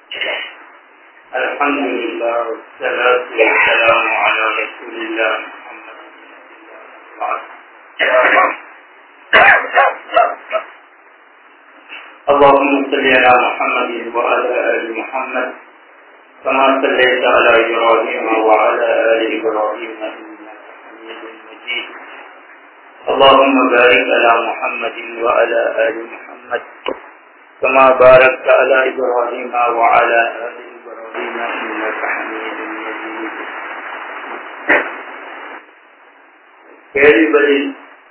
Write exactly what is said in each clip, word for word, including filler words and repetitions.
Alhamdulillah, wassalatu wassalamu ala rasulillah Muhammad. Allahumma salli ala Muhammadin wa ala ali Muhammad kama sallaita ala Ibrahim wa ala ali Ibrahim innaka Hamidum Majid. Allahumma barik ala Muhammadin wa ala ali Muhammad kama barakta ala Ibrahim wa ala ali Ibrahim innaka Hamidum Majid. கேள்விகளில்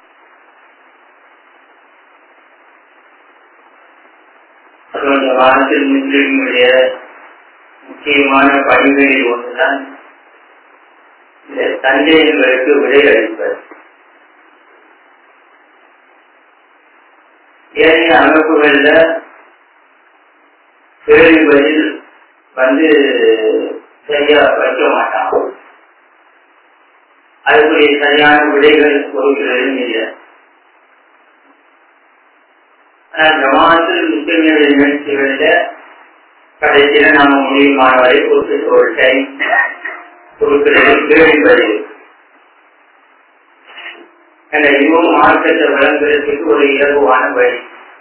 அந்த வாரத்தில் முஸ்லிம்களுடைய முக்கியமான பணிகளில் ஒன்றுதான் இந்த சந்தேகங்களுக்கு விடை அளிப்பது. ஏனைய அமைப்புகள்ல கேள்விகளில் வந்து சரியா வைக்க மாட்டாங்க, அதுக்குரிய சரியான விடைகள் பொருட்களும் இல்லை. ஜமாஅத்துல் முஸ்லிம்களுடைய நிகழ்ச்சிகளில கடைசியில நாம முடியுமானவரை ஒரு ஒரு டைம் பொருட்களை கேள்விப்பது என்ற இன்னும் மார்க்கத்தை வழங்குவதற்கு ஒரு இலகுவான வழி.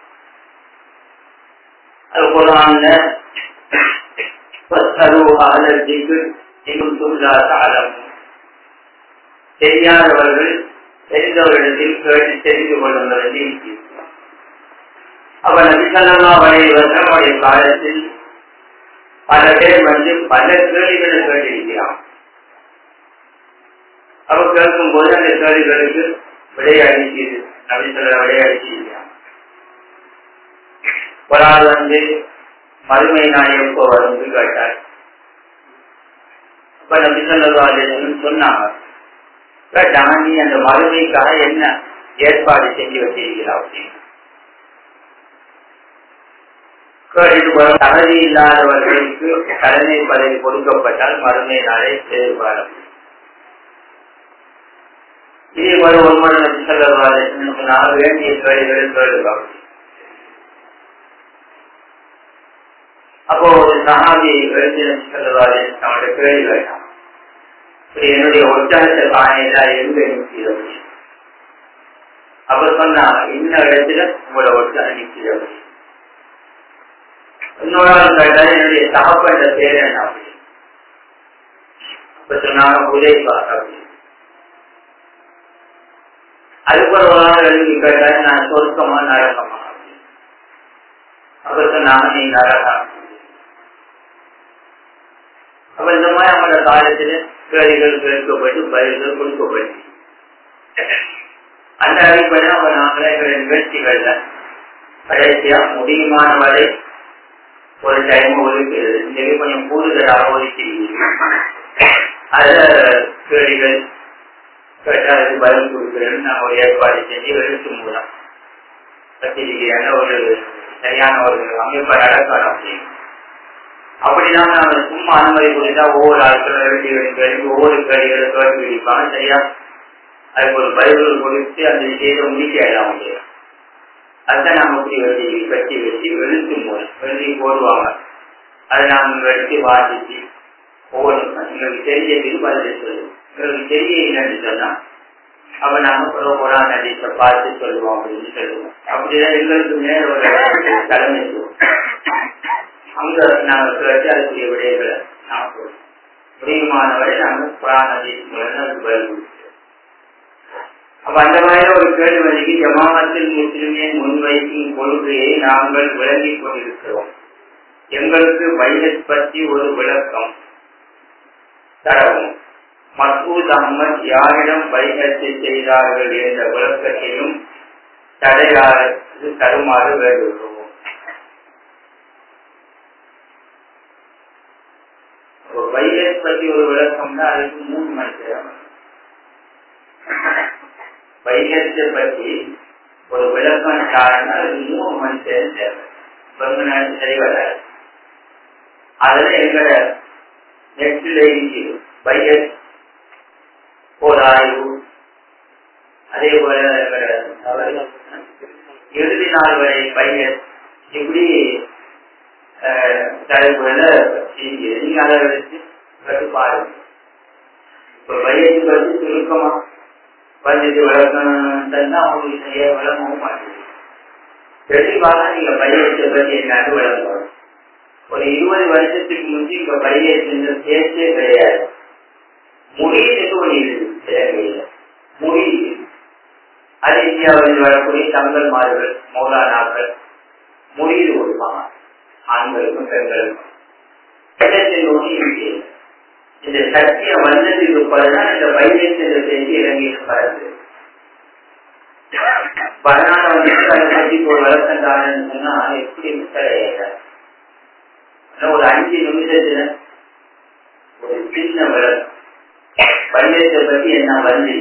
அது குர்ஆன்ல தெரியாதவர்கள் தெரிந்தவர்களிடத்தில் கேட்டு தெரிந்து கொள்ளுங்கள் என்று. அப்ப நபி ஸல்லல்லாஹு அலைஹி வஸல்லம் காலத்தில் பல பேர் வந்து பல கேள்விகளை கேட்டிருக்கிறான். அவ கேட்கும் போது அந்த கேள்விகளுக்கு விளையாடிக்கிறது, நபி ஸல்லல்லாஹு விளையாடிக்கிறான். ஒரு ஆள் வந்து மறுமை நாள் எப்போ வரும் கேட்டார். அப்ப நபி ஸல்லல்லாஹு அலைஹி வஸல்லம் சொன்னாங்க, கேட்டாங்க நீ அந்த மறுமைக்காக என்ன ஏற்பாடு செஞ்சு வச்சிருக்கிறா அப்படின்னு. தகுதி இல்லாதவர்களுக்கு தலைமை பதவி கொடுக்கப்பட்டால் மறுமை நாளை எதிர்பார்க்கும். இதே போல ஒரு முறை சொன்னால் வேண்டிய கேள்விகள் கேள்வி. அப்போ ஒரு சஹாபி செல்லவாறு நம்மளுடைய கேள்வி வேண்டாம், என்னுடைய ஒட்டகத்தை பானையில எங்க நிற்கிறது? அப்ப சொன்னா இன்ன இடத்துல உங்களோட ஒட்டகம் நிற்கிறது. இன்னொரு கேட்டால் என்னுடைய தகப்பன்ற பேர் என்ன அப்படி? அப்ப சொன்னாங்க உதய்பா அப்படி. அதுக்கு ஒரு நாள் எழுதி கேட்டால் நான் சொர்க்கமா நரகமா அப்படி. அப்ப சொன்னாங்க நீ நரகா. அப்ப இந்த மாதிரி அவங்களோட காலத்துல கேள்விகள் கேட்கப்பட்டு பதில்கள் கொடுக்கப்பட்டு அந்த அடிப்படையில் அப்ப நாங்களே எங்களுடைய நிகழ்ச்சிகள்ல கடைசியா முடியுமான வரை ஒரு டைம் ஒதுக்கிறது, கொஞ்சம் கூடுதலாக ஒதுக்கிறீங்க. அதுல கேள்விகள் கேட்டால் அதுக்கு பதில் கொடுக்கிறேன்னு நான் ஒரு ஏற்பாடு செஞ்சு எழுத்து மூலம் வச்சிருக்கிறேன். ஒரு சரியான ஒரு அமைப்பை நடக்கலாம் அப்படின்னு. அப்படிதான் நாங்கள் சும்மா அனுமதி கொடுத்தா ஒவ்வொரு ஆட்களும் எழுதி எழுதி ஒவ்வொரு கேள்விகளை கேட்டு பிடிப்பாங்க. சரியா அதுக்கு ஒரு பதில்கள் கொடுத்து அந்த விஷயத்தை முடிக்கலாம் முடியும். அதுதான் நாம இப்படி வச்சு வச்சு வச்சு எழுத்து மூலம் எழுதி போடுவாங்க. அதை நாங்கள் எடுத்து வாசிச்சு ஒவ்வொரு எங்களுக்கு தெரியறதுக்கு பதில் சொல்லுவோம். எங்களுக்கு தெரிய இல்லைன்னு சொன்னா அப்ப நாம ஒரு நதியை பார்த்து சொல்லுவோம் அப்படின்னு சொல்லுவோம். அப்படிதான் எங்களுக்கு மேல ஒரு தலைமைத்துவம் அங்க நாங்கள் கேட்டு அதுக்குரிய விடைகளை நாம சொல்லுவோம். முடியுமானவரை நாங்கள் குர்ஆன் ஹதீஸ் மூலம் அதுக்கு பதில் கொடுக்கிறோம். அப்ப அந்த மாதிரி ஒரு கேள்விக்கு ஜமாஅத்துல் முஸ்லிமீன் முன்வைக்கும் கொள்கையை நாங்கள் விளங்கிக் கொண்டிருக்கிறோம். எங்களுக்கு பைஅத் பற்றி ஒரு விளக்கம் தரவும், மசூத் அஹ்மத் யாரிடம் பைஅத் செய்தார்கள் என்ற விளக்கத்தையும் தடையாளருக்கு தருமாறு வேண்டுகிறோம். பைஅத் பற்றி ஒரு விளக்கம் தான், அதுக்கு மூணு மணி நேரம். பையத்தை பற்றி ஒரு விளக்கம் சார்னா அது மூணு மணி நேரம் தேவை, பங்கு நேரம் சரி வராது. அதுல எங்களோட நெட்ல இருக்குது பையத் ஒரு ஆய்வு. அதே போல இறுதி நாள் வரை பையத் இப்படி தலைப்புல நீங்க அதை வச்சு கட்டு பாருங்க. இப்ப பையத்தை பற்றி சுருக்கமா வந்துட்டு விளக்கணும்னா அவங்களுக்கு சரியா விளங்கவும் மாட்டேங்குது. தெளிவாக நீங்க பையத்தை பற்றி என்னன்னு விளங்கணும். ஒரு இருபது வருஷத்துக்கு முந்தி இப்ப பையத்தின் பேச்சே கிடையாது. முடியுது ஒன்று இருக்குது முடியுது. அது இந்தியாவில் வரக்கூடிய தங்கல்மார்கள் மௌலானாக்கள் முடிவு கொடுப்பாங்க ஆண்களுக்கும் பெண்களுக்கும். இந்த சத்தியம் வந்ததுக்கு பிறகுதான் இந்த வைத்தியத்தை செஞ்சு இறங்கிட்டு பறந்து பதினாறு வருஷம் அதை பற்றி ஒரு வளர்த்தாங்கன்னு சொன்னா எப்படி கிடையாது. ஒரு அஞ்சு நிமிஷத்துல ஒரு சின்ன விளக்கம் வைத்தியத்தை பற்றி என்ன வந்து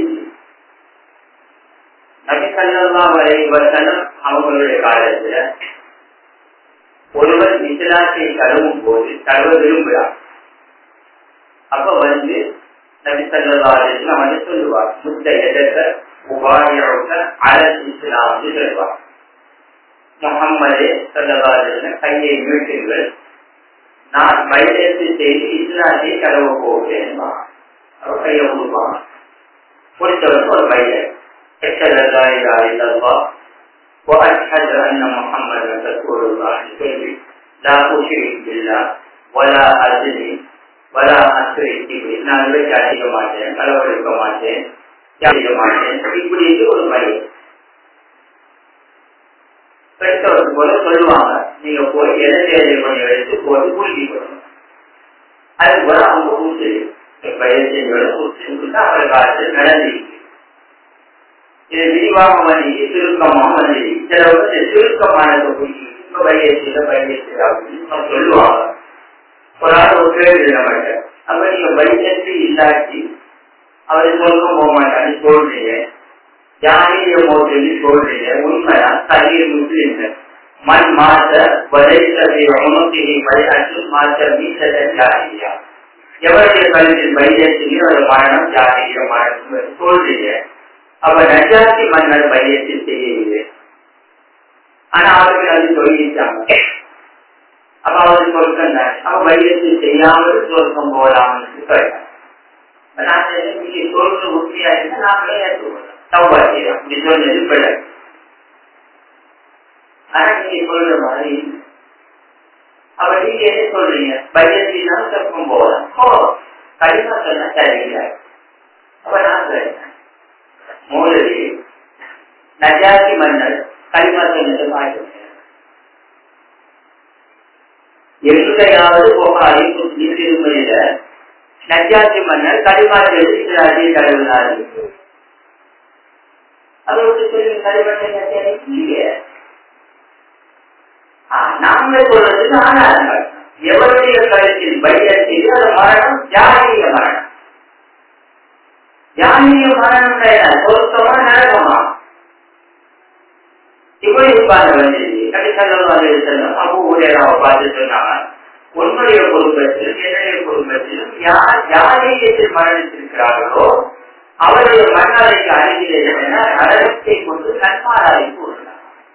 நபி ஸல்லல்லாஹு அலைஹி வஸல்லம் அவங்களுடைய காலத்துல ஒருவர் இஸ்லாத்தை தழுவும் போது தழுவ விரும்புகிறார். அப்ப வந்து நபி ஸல்லல்லாஹு அலைஹி வஸல்லம் வந்து சொல்லுவார், முத்த எதற்க உபாயக்க அலல் இஸ்லாம் சொல்லுவார். முஹம்மதே ஸல்லல்லாஹு அலைஹி வஸல்லம் கையை நீட்டுங்கள், நான் பையத்து செய்து இஸ்லாத்தை தழுவ போகிறேன். அவர் கையை கொடுப்பாங்க. பொறுத்தவரைக்கும் ஒரு பையன் أشهد أن لا إله إلا الله وأشهد أن محمدا رسول الله لا أشرك بالله ولا أزني ولا أشرك به நான் விட அடிக்க மாட்டேன், களவெடுக்க மாட்டேன், அடிக்க மாட்டேன், இப்படி ஒரு பையன் பெற்றவருக்கு போல சொல்லுவாங்க. நீங்க போய் எதை கொஞ்சம் எடுத்து போட்டு உறுதி பண்ணணும். அது போல அவங்க ஊற்று பயிற்சியோட ஊற்று அவரை காலத்தில் நடந்திருக்கு. இது விரிவாக வந்து சுருக்கமாக வந்து சில வந்து சுருக்கமானது பையசில பையசி அப்படின்னு சொல்லுவாங்க. ஒரு ஆள் ஒரு கேள்வி நம்மகிட்ட, அப்ப நீங்க பையசி இல்லாட்டி அவரு சொல்லும் போக மாட்டாங்க சொல்றீங்க, ஜாலிய மோட்டலி சொல்றீங்க. உண்மைதான் சரீர முஸ்லிம் மண் மாச வலைசதி உணர்ச்சி வழியாற்று மாச மீசத ஜாலியா எவருடைய கல்வியில் பையசிலையும் ஒரு மரணம் ஜாலிய மரணம் சொல்றீங்க. அப்ப நஜாத்தி மன்னர் பையத்தை செய்யவில்லை, ஆனா அவர்கள் அது சொல்லிட்டாங்க. அப்ப அவரு சொல்றாங்க அவ பையத்தை செய்யாமல் சொர்க்கம் போகலாம்னு சொல்றாங்க. நீங்க சொல்ற உண்மையா இருந்தா நாங்களே தௌபா செய்யலாம், இப்படி சொன்னது பிள்ளை. ஆனா நீங்க சொல்ற மாதிரி அப்ப நீங்க என்ன சொல்றீங்க, பையத்தினாலும் சொர்க்கம் போகலாம். ஓ கடிமா சொன்னா சரியில்லை. அப்ப நான் சொல்றேன் மோதலி நஜாத்தி மன்னர் கலிமா சொன்னதை பார்க்க எங்கேயாவது போகாது திருமணியில நஜாத்தி மன்னர் கலிமா சொல்லி இஸ்லாத்தை தழுவினார். அதை விட்டு சொல்லி கலிமத்தை நாங்கள் சொல்றது ஆனார்கள் எவருடைய கருத்தில் பையத்தில் அது மரணம் ஜாகிய மரணம். ஜாகிய மரணம் கிடையாது, பொருத்தமா நரகமா இப்படி இருப்பாங்க. வந்து கடிசல்லம் அபூ ஹுரைராவை பார்த்து சொன்னாங்க, உன்னுடைய குடும்பத்தில் என்னுடைய குடும்பத்திலும் யார் ஜாகியத்தில் மரணித்திருக்கிறார்களோ அவருடைய மண்ணாலைக்கு அருகிலே நரகத்தை கொண்டு நன்மாராய் கூறினார்.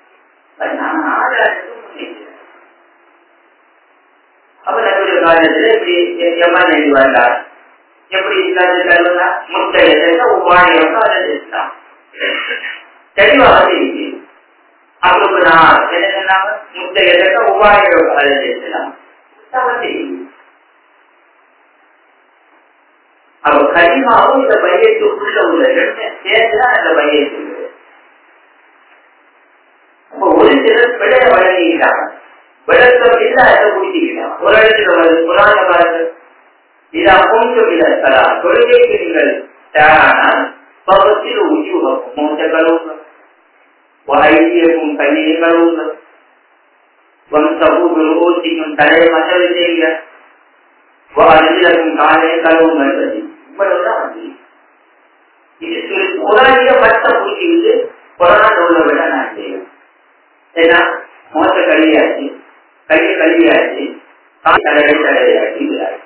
அப்ப நம்முடைய காலத்துல இப்படி எம்மான் எழுதி வந்தார். எப்படி இருக்காது முட்டையை உபாயம் தான் தெளிவாக இருக்கு. அவங்களுக்கு நான் என்ன சொன்னாங்க, முட்டையை உபாயம் அழைச்சிடலாம். அப்ப கனிமாவும் இந்த பையத்துக்குள்ள உள்ள சேர்ந்துதான் இந்த பையத்து. அப்ப ஒரு சிலர் பிழைய வழங்கிட்டாங்க, விளக்கம் இல்லாத குடிச்சிக்கலாம். ஒரு இடத்துல வருது புராண காலத்தில் இதா கொஞ்சம் இல்லா தொழுகைக்கு நீங்கள் தயாரானால் பக்கத்தில் உத்தியோகம் மூச்ச கழுவுங்கள், வைத்தியக்கும் கையை கழுவுங்கள், வம்சபூ ஓசிக்கும் தலையை மசவை செய்ய, வாரிலும் காலையை கழுவுங்கள். இவ்வளவுதான் வந்து இது புராணிய மற்ற பூச்சிக்கு கொரோனா நோயை விட நான் செய்வேன். ஏன்னா மோச கல்வியாச்சு, கையை கல்வியாச்சு, தலையை தலையாச்சு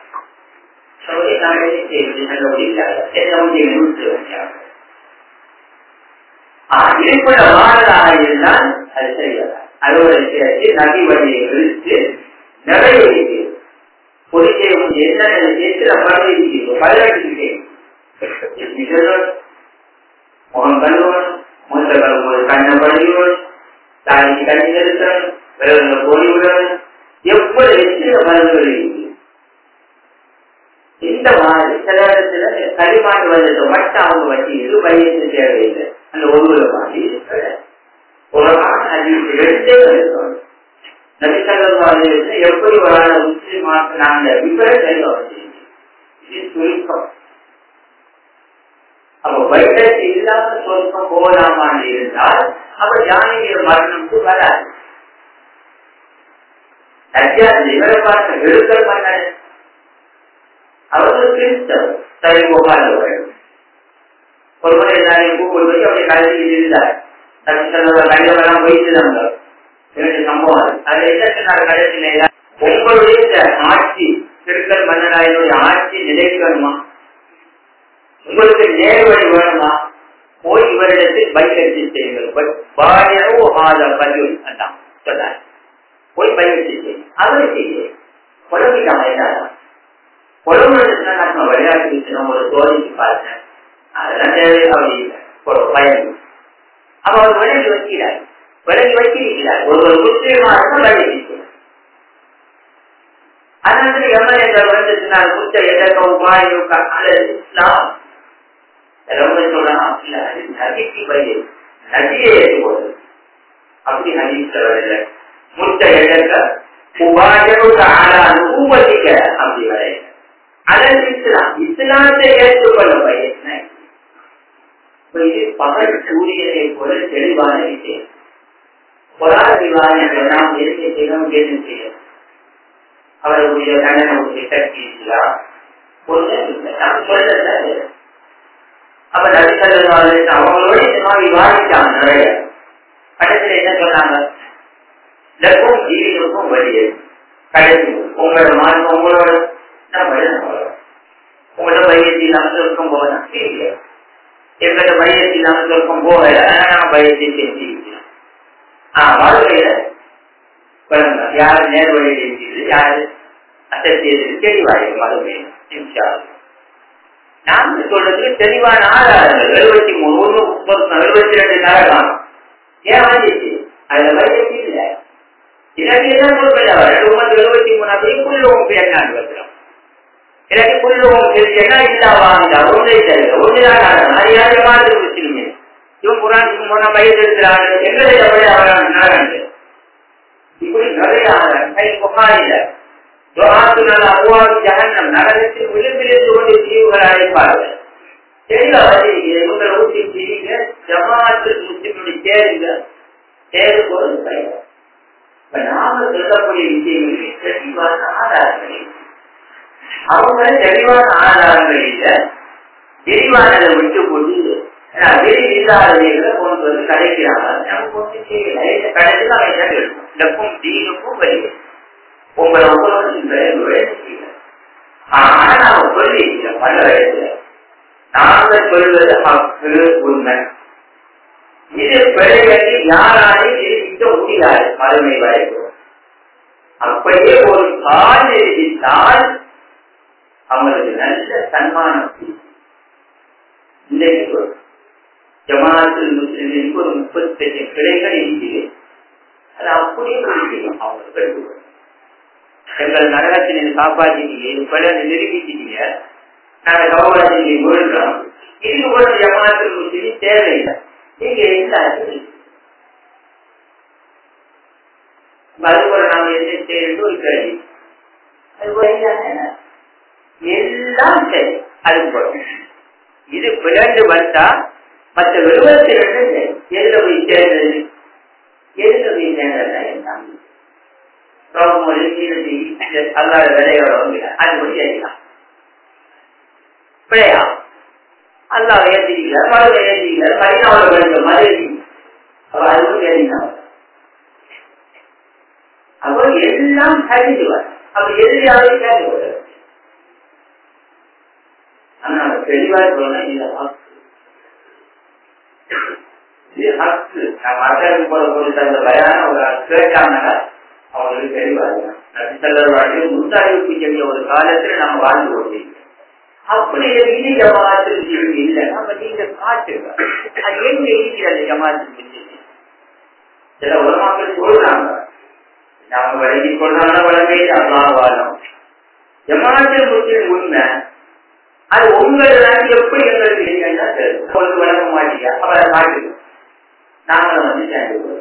இதுக்குள்ள மாறலாக இருந்தால் அது செய்யலாம். அதோட சேர்த்து நகை வழியை விழுத்து நிறைவேற்றி எத்தனை பதவி பதினெட்டு முகம் கழுவன் மூத்த கழுவும்போது கண்ணை படுகிறோம் தாய்க்கு கண்ணி நிறுத்தன் விரல்களை போடிவிடுறது எவ்வளவு எத்தனை பதவிகள் இருக்கு. இந்த மாதிரி சில இடத்துல களிமாட்டு வந்ததை மட்டும் அவங்க வச்சு இது பயிற்சி தேவையில்லை. அந்த ஒருவரை மாதிரி உலகான அதிக ரெண்டே இருக்கணும். நபிசல்லாஹு எப்படி ஒரு ஆளை முஸ்லிமாக்கு நாங்க விபரத்தை இது சுருக்கம். அப்ப வைரஸ் இல்லாம சொர்க்கம் போகலாமான்னு இருந்தால் அவர் ஜானகிய மரணம்க்கு வராது. இவரை பார்த்த எழுத்தல் மன்னர் அவர்கள் கிறிஸ்தவர் சரி போகாதவர்கள். ஒருமுறை எல்லாரையும் கூப்பிட்டு போய் அப்படி கல்வியில் இருந்தார். கைதெல்லாம் போயிட்டுதாங்க இரண்டு சம்பவம். அதை என்ன சொன்னார் கடைசியில, உங்களுடைய ஆட்சி திருக்கல் மன்னராயனுடைய ஆட்சி நிலைக்கணுமா, உங்களுக்கு நேர்வழி வேணுமா, போய் இவரிடத்தில் பயிற்சி செய்யுங்கள். பாயரோ ஆத பதில் அதான் சொன்னார். போய் பயிற்சி செய்யும். அவரை செய்ய குழம்பிட்டாங்க. என்ன குழம்புனா நம்ம விளையாட்டு ஒரு சோதனைக்கு பார்த்தேன். அதெல்லாம் தேவை அப்படி ஒரு பயன். அப்ப அவர் விலகி வைக்கிறார். விலகி வைக்கிறார். ஒரு முக்கியமாக விலகி அதனால எம்எல்ஏக்கள் வந்து சொன்னார், முச்ச எதற்கும் பாயுக்கா அல்லது இஸ்லாம் ரொம்ப சொல்லலாம். இல்ல அது நதிக்கு பயிர் நதியை ஏற்றுக்கொள்வது அப்படி நதிக்கவில்லை. முச்ச எதற்க உபாயனுக்கு ஆளான ஊபதிக்க அப்படி வரை அதன் இஸ்லாம் இஸ்லாத்தை ஏற்றுக்கொள்ள பயிர். இது பகல் சூரியனை போல தெளிவான விஷயம். பொருளாதார நாம் எதிர்த்து செய்யணும் கேட்டு செய்யணும். அவர்களுடைய கண்டனத்தை கட்டிக்கலாம் நாம் சொல்லல. அப்ப நபிசல்லாஹு அவங்களோட இந்த மாதிரி விவாதிச்சாங்க நிறைய. கடைசியில் என்ன சொன்னாங்க, லக்கும் ஜீவினுக்கும் வழியே கடைசி உங்களோட மார்க்கம் உங்களோட உங்களோட பயிற்சி இல்லாமல் இருக்கும் போது தெரியல. எங்கிட்ட பயிற்சி இல்லாமல் இருக்கும் போகல. நாங்க பயிற்சி செஞ்சுக்கலாம். ஆஹ் வாழ்க்கையில யாரு நேர் வழியில் இருக்கிறது, யாரு அசத்தியது தெளிவாயிரும். மறுபடி நான்கு சொல்றதுக்கு தெளிவான ஆதாரங்கள் எழுபத்தி மூணு ஒண்ணு எழுபத்தி ரெண்டு நரகம் ஏன் வந்துச்சு, அதுல பயிற்சி இல்லை. இலக்கியம் சொல்றது எழுபத்தி மூணு அப்படி புள்ளவும் பேசினாங்க வைக்கிறோம். எனக்கு புள்ளவும் என்ன இல்லாவாங்க ஒன்றே தெரியல. ஒன்றுதான் அறியாத மாதிரி வச்சிருங்க. இவன் புறானுக்கு போன பயிர் இருக்கிறாங்க. எங்களை எப்படி அவர்கள் நரகண்டு இப்படி நிறைய கை பொக்காயில ஜகன்னம் நரகத்தில் விழுந்திலிருந்து கொண்டு தீவுகள் அழைப்பார்கள். தெளிவா வச்சிருக்கீங்க. இவங்களை ஊற்றி செய்யுங்க. ஜமாத்து முஸ்லிமுடைய சேருங்க. சேரு போறது பயிர். இப்ப நாம சொல்லக்கூடிய விஷயங்களுக்கு தெளிவான ஆதாரங்கள் அவங்க தெளிவான ஆதாரங்கள் இல்ல. விரிவானதை விட்டு கொண்டு வெளி இல்லாதவைகளை கொண்டு வந்து கிடைக்கிறாங்க. நமக்கு ஒன்று செய்யல. கடைசியில் அவன் என்ன இருக்கும், இதற்கும் தீனுக்கும் வழி உங்களை உங்களோட செய்யல. ஆனா நாம சொல்லி பல வயசுல நாங்க சொல்வது மக்கள் உண்மை. இது பிழைகளை யாராலையும் நிரூபிக்க முடியாது. மறுமை வரைக்கும் அப்படியே ஒரு கால் நிரூபித்தால் அவங்களுக்கு நல்ல சன்மானம். இன்றைக்கு ஜமாத்தில் முஸ்லிமுக்கு ஒரு முப்பத்தி எட்டு கிளைகள் இருக்கிறது. அது அப்படியே செய்யும். அவங்களுக்கு எங்கள் நரகத்தினை காப்பாற்றிட்டீங்க, பல நிரூபிச்சிட்டீங்க, நாங்கள் காப்பாற்றி விழுறோம். இது ஒரு ஜமாத்தில் முஸ்லிம் தேவையில்லை. நீங்க எல்லாரும் அதுபோல நாம என்ன செய்யணும் ஒரு கேள்வி. அது எல்லாம் சரி. அது போல இது பிறண்டு வந்தா மற்ற எழுபத்தி ரெண்டு எதுல போய் சேர்ந்தது, எதுல போய் சேர்ந்ததா அல்லாத விலையோட அது போய் சேர்க்கலாம். பிழையா அல்லாவை ஏற்றிக்கிறார், மருவை ஏற்றிக்கிறார், மதினாவோட படிக்க மதுரை அது போய் ஏறினார். அப்போ எல்லாம் கழிஞ்சுவார். அப்ப எதிரியாவே கேட்க ஆனா தெளிவா சொல்லணும். இந்த ஹக்கு இது ஹக்கு. நம்ம அசருக்கு போல போட்டு அந்த பயான ஒரு கேட்டாங்க அவங்களுக்கு தெளிவாக நபிசல்லல்லாஹு அலைஹி வஸல்லம் முன்னறிவிப்பு செஞ்ச ஒரு காலத்துல நம்ம வாழ்ந்து கொண்டிருக்கோம். அப்படி எது ஜமாத்து இல்லை. நம்ம நீங்க காட்டுங்க அது எங்க இருக்கிறது ஜமாத்து. சில உலமாக்கள் சொல்றாங்க, நாம வழங்கி கொள்றாங்க வழங்கை அல்லாஹ்வாலம். ஜமாத்து முஸ்லிம் உண்மை அது உங்களெல்லாம் எப்படி எங்களுக்கு இல்லைன்னா உங்களுக்கு வழங்க மாட்டீங்க. அவரை காட்டுங்க, நாங்களும் வந்து சேர்ந்து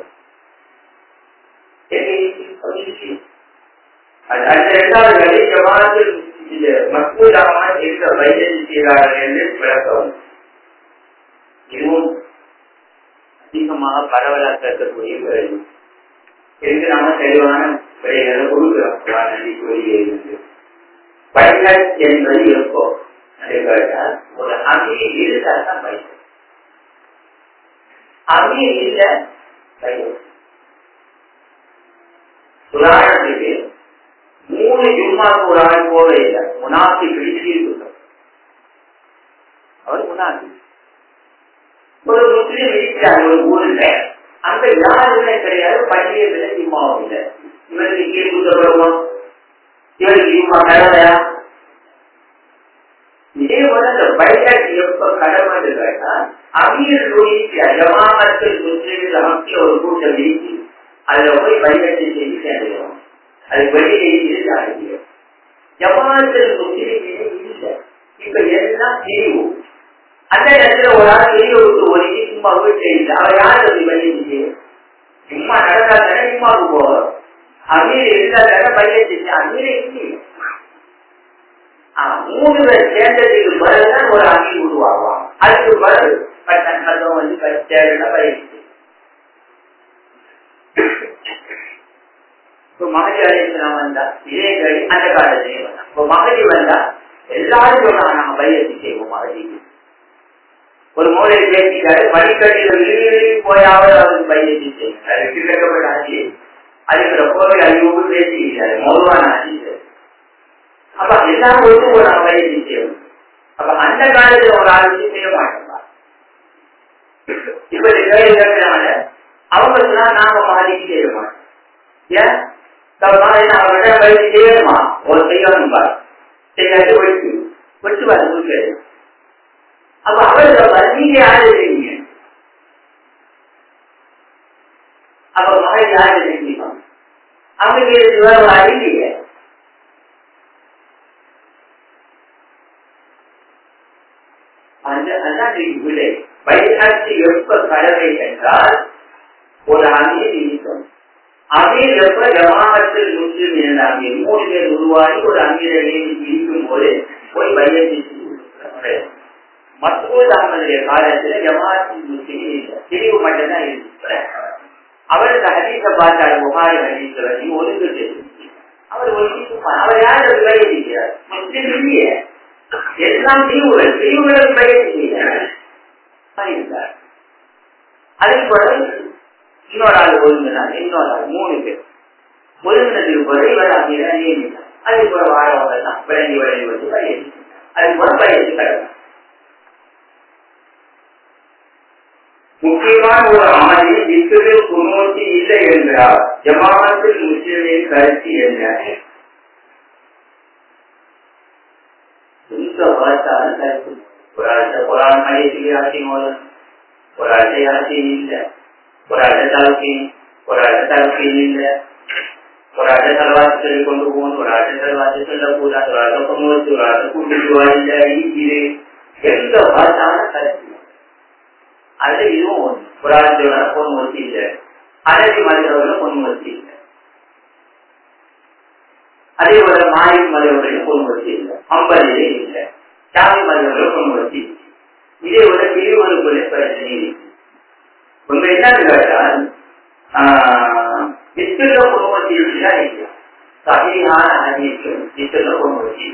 அடுத்த இரண்டாவது வழி ஜமாத்து மக்கூலாக இருந்த வைத்தியம் செய்கிறார்கள் என்று விளக்கம். இதுவும் அதிகமாக பரவலாக இருக்கக்கூடிய வேலை. இதுக்கு நாம தெளிவான விடைகளை கொடுக்கிறோம். கொள்கையிலிருந்து பைலட் என்பது இருக்கும். ஒரு அமீர் இருந்தால்தான் பைலட். அமீர் இல்ல பைலட். உதாரணத்துக்கு மூணு ஜும்மாக்கு ஒரு ஆள் போல இல்லை, முனாஃபி பிடிச்சி அவர் முனாஃபி. ஒரு முஸ்லீம் இருக்கிறார் ஒரு ஊர்ல, அங்க யாருமே கிடையாது, பள்ளியில ஜும்மாவும் இல்லை. இவருக்கு கீழ் குத்தப்படுமா, இவருக்கு ஜும்மா கடமையா? இதே போல இந்த பைலட் எப்ப கடமை கேட்டா, அமீர் ஜமாஅத்துல் முஸ்லிமில் அமைக்க ஒரு கூட்டம் இருக்கு, அதுல போய் பைலட்டை செய்து சேர்ந்துடும். அது வெளியே ஜமாஅத்துல் முஸ்லிமிலே இல்லை. இப்ப எல்லாம் பிரிவு. அந்த இடத்துல ஒரு ஆள் வெளியே விட்டு ஒதுங்கி சும்மா வீட்டை இல்லை, அவர் யாரு வெளியே சும்மா நடந்தாதானே சும்மாவுக்கு போவோம். அமீர் இருந்தாதானே பையன் செஞ்சு அமீரை இல்லை. மூணு பேர் சேர்ந்ததுக்கு பிறகுதான் ஒரு அமீர் உருவாகுவாங்க. அதுக்கு பிறகு பட்டம் கதம் வந்து பச்சை பயிற்சி. இப்ப மகதி அழைக்கலாம் வந்தா இதே கழி அந்த காலத்திலே வந்தா. இப்ப மகதி வந்தா எல்லாரும் சொன்னாங்க நாங்க பயிற்சி செய்வோம். மகதிக்கு ஒரு மூலையை பேசிக்காரு, மடிக்கட்டில விழுவி போயாவது அவருக்கு பயிற்சி செய்யும். கிழக்கப்படாச்சு அதுக்கிற போய் அறிவு பேசிக்கிறாரு, மௌவான ஆச்சு. அப்ப எல்லாரும் ஒன்று ஒரு நாங்க பயிற்சி செய்வோம். அப்ப அந்த காலத்துல ஒரு ஆளுக்கு செய்ய மாட்டோம். இப்ப இந்த கேள்வி கேட்கிறாங்க, அவங்க சொன்னா நாங்க மகதிக்கு செய்ய மாட்டோம். ஏன் அவர்கிட்ட பயிற்சி செய்யணுமா? ஒரு செய்யணும் பாரு, செய்யாது ஒழிச்சு ஒழிச்சு பாரு முடியாது. அப்ப அவர்கள் நீங்க யாரு செய்வீங்க? அப்ப மகள் யாரு செஞ்சுப்பாங்க? அவங்களுக்கு வேற ஒரு அறிவிங்க. அந்த விலை பயிற்சி எப்ப கடமை என்றால் ஒரு அமீர் இருக்கும். அமீர் எப்ப ஜமாஅத்துல் முஸ்லிம் என்ற அமீர் மூணு பேர் உருவாகி ஒரு அமீரை இருக்கும் போது போய் பயிற்சி மசூத் அஹ்மதுடைய காலத்துல ஜமாஅத்துல் முஸ்லிம் பிரிவு மட்டும்தான் இருக்கு. அவருக்கு ஹதீஸ பார்த்தாரு, புகாரி ஹதீஸ வச்சு ஒழுங்கு தெரிஞ்சு அவர் ஒழுங்கு அவர் யாரு பயிற்சிக்கிறார்? முஸ்லிம் இல்லையே, எல்லாம் பிரிவுகள் பிரிவுகளுக்கு பயிற்சிக்கிறார். அதுக்கு பிறகு இன்னொரு ஆள் ஒழுங்குனார், இன்னொரு ஆள் மூணு பேர் ஒழுங்கினதுக்கு பிறகு இவர் அப்படிதான் நியமித்தார். அதுக்கு பிறகு வாழவங்க தான் விளங்கி விளங்கி வந்து பயிற்சி, அதுக்கு பிறகு பயிற்சி கடமை. முக்கியமான ஒரு ஆணையில் இத்தனை குணூர்த்தி இல்லை என்றார். ஜமாஅத்துல் முஸ்லிமின் கருத்து என்ன? கருத்து ஒரு அடுத்த குரான் மலையை ஆசிமோதன், ஒரு அடுத்த யாசின் இல்லை, ஒரு அடுத்த தலக்கின், ஒரு அடுத்த தலக்கின் இல்லை, ஒரு அடுத்த தலவாசி சொல்லி கொண்டு போகணும், ஒரு அடுத்த தலவாசி சொல்லக்கூடாது, ஒரு அடுத்த குணூர்த்தி, ஒரு அடுத்த கூட்டுவா இல்லை. இது எந்த வாசான கருத்து. அது இதுவும் ஒன்று. புராணத்தோட பொண்ணு வச்சு இல்லை, அனதி மலையோட பொண்ணு வச்சு இல்லை, அதே போல மாயி மலையோட பொண்ணு வச்சு இல்லை, அம்பதிலே இல்லை, சாமி மலையோட பொண்ணு வச்சு இல்லை. இதே போல பிரிவுகளுக்குள்ளே பிரச்சனை இருக்கு. உங்க என்னன்னு கேட்டால் இத்துள்ள பொண்ணு வச்சு இருக்குதான் இல்லை, சகியான அணிக்கு இத்துள்ள பொண்ணு வச்சு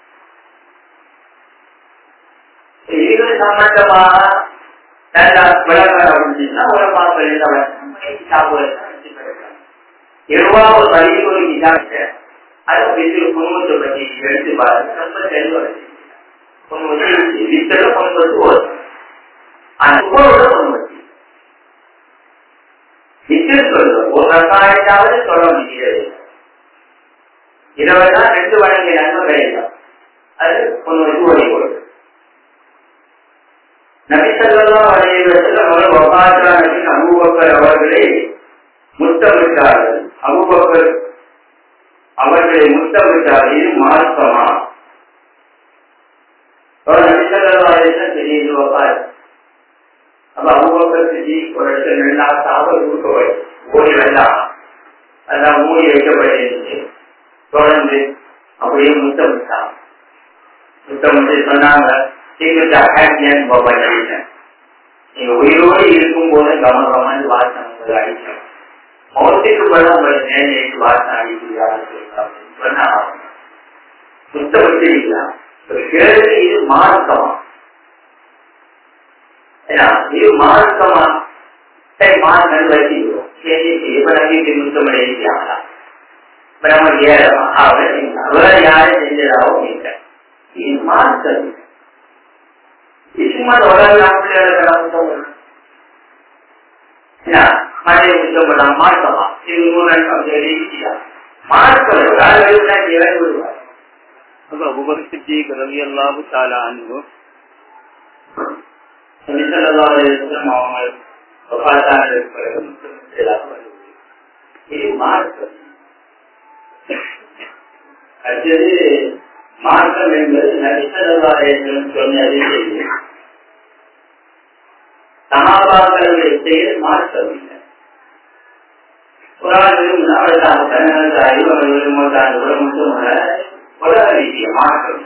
இது சம்பந்தமாக எவ்வாறு பதிவு அதை குடும்பத்தை பற்றி எடுத்து பாருங்க. ரொம்ப தெளிவாக ஒரு ரசாயத்தாவது சொல்ல முடியாது. இருபதுதான் ரெண்டு வழங்கி நன்மை கிடையாது. அது கொஞ்சம் ஓடி போடுது. நபி ஸல்லல்லாஹு அலைஹி வஸல்லம் அவர்கள் வஃபாத்தான பின் அபூபக்கர் அவர்களை முத்தமிட்டார்கள். அபூபக்கர் அவர்களை முத்தமிட்டார்கள். இது மார்க்கமா? நபி ஸல்லல்லாஹு அலைஹி வஸல்லம் திடீர்னு வஃபாத். அப்ப அபூபக்கர் சித்திக் ஒரு இடத்துல நின்னா சாபர் கொடுக்க ஓடி வேண்டாம், அதான் மூடி வைக்கப்பட்டிருந்துச்சு. தொடர்ந்து அப்படியே முத்தமிட்டான். முத்தமிட்டு சொன்னாங்க, நீங்க உயிரோடு இருக்கும் போது கம கமன்னு வாசம் உங்களை அடிக்கணும், மௌத்துக்கு படம் உங்களை நேரிட்டு வாசம் அடிக்கிறார்கள் சொன்னா முத்தமிட்டிருக்கலாம். கேள்வி, இது மார்க்கமா? இது மார்க்கமா? மார்க்கம் வச்சுக்கிறோம். இப்ப நம்பிக்கை முத்தமிடையாங்களா? இப்ப நம்ம ஏறமா அவரை யாரும் செஞ்சதாகவும் இல்லை. இது மார்க்கம். சும்மா தொடர்ந்து மழை முத்தப்படலாம் மார்க்கமா? இது மூணு மார்க்கம் விடுவார். அபூபக்கர் சித்திக் ரலியல்லாஹு தஆலா அன்ஹு இது மார்க்கம். அடுத்தது மார்க்கம் என்பது நபி ஸல்லல்லாஹு அலைஹி வஸல்லம் சொன்னதே தெரியும். சஹாபாக்களுடைய செயல் மார்க்கம் இல்லை. குர்ஆனிலும் அவர்களாக தன்னது அறிவர்களும் மட்டும் உலக ரீதிய மார்க்கம்.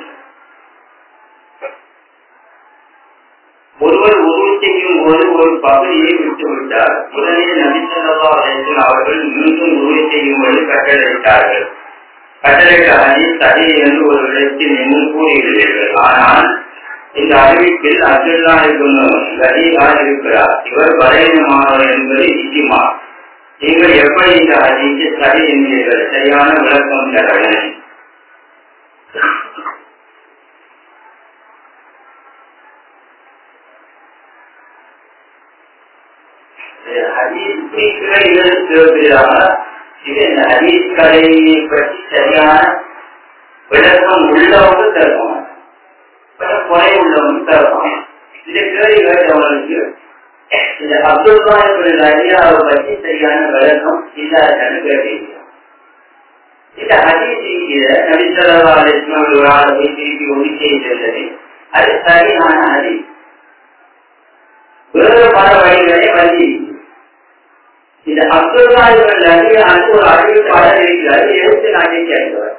ஒருவர் உருவ செய்யும் போது ஒரு பகுதியை விட்டுவிட்டார். முதலில் நபி ஸல்லல்லாஹு அலைஹி வஸல்லம் அவர்கள் மீண்டும் உருவ செய்யும்போது கட்டளையிட்டார்கள். கட்டளையிட்ட ஹதீஸ் சஹீஹ் என்று ஒரு இடத்தில் இன்னும் கூறியுள்ளீர்கள். ஆனால் இந்த அறிவிப்பில் அப்துல்லா இப்னு லஹீகா இருக்கிறார். இவர் பலவீனமானவர் என்பது இஜ்மா. நீங்கள் எப்படி இந்த ஹதீஸை சஹீஹ் என்கிறீர்கள்? சரியான விளக்கம் தரவில்லை. ஹதீஸ் கலையை பற்றி சரியான விளக்கம் உள்ளவங்க தருவாங்க, குறை உள்ளவங்க தருவாங்க. இந்த கேள்வி கேட்டவங்களுக்கு இந்த அப்துல்லா இப்னு லஹீகாவை பற்றி சரியான விளக்கம் இல்லாதன்னு கேட்டீங்க. இந்த ஹதீஸ் நபி ஸல்லல்லாஹு அலைஹி வஸல்லம் ஒரு ஆளை திருப்பி ஒளி செய்தது, அது சரியான ஹதீஸ். வேறு பல வழிகளே வந்து இந்த அப்துல்லா இப்னு லஹீகா ஒரு அறிவிப்பாளர் இருக்கிறார். எழுத்து நாட்டை சேர்ந்தவர்.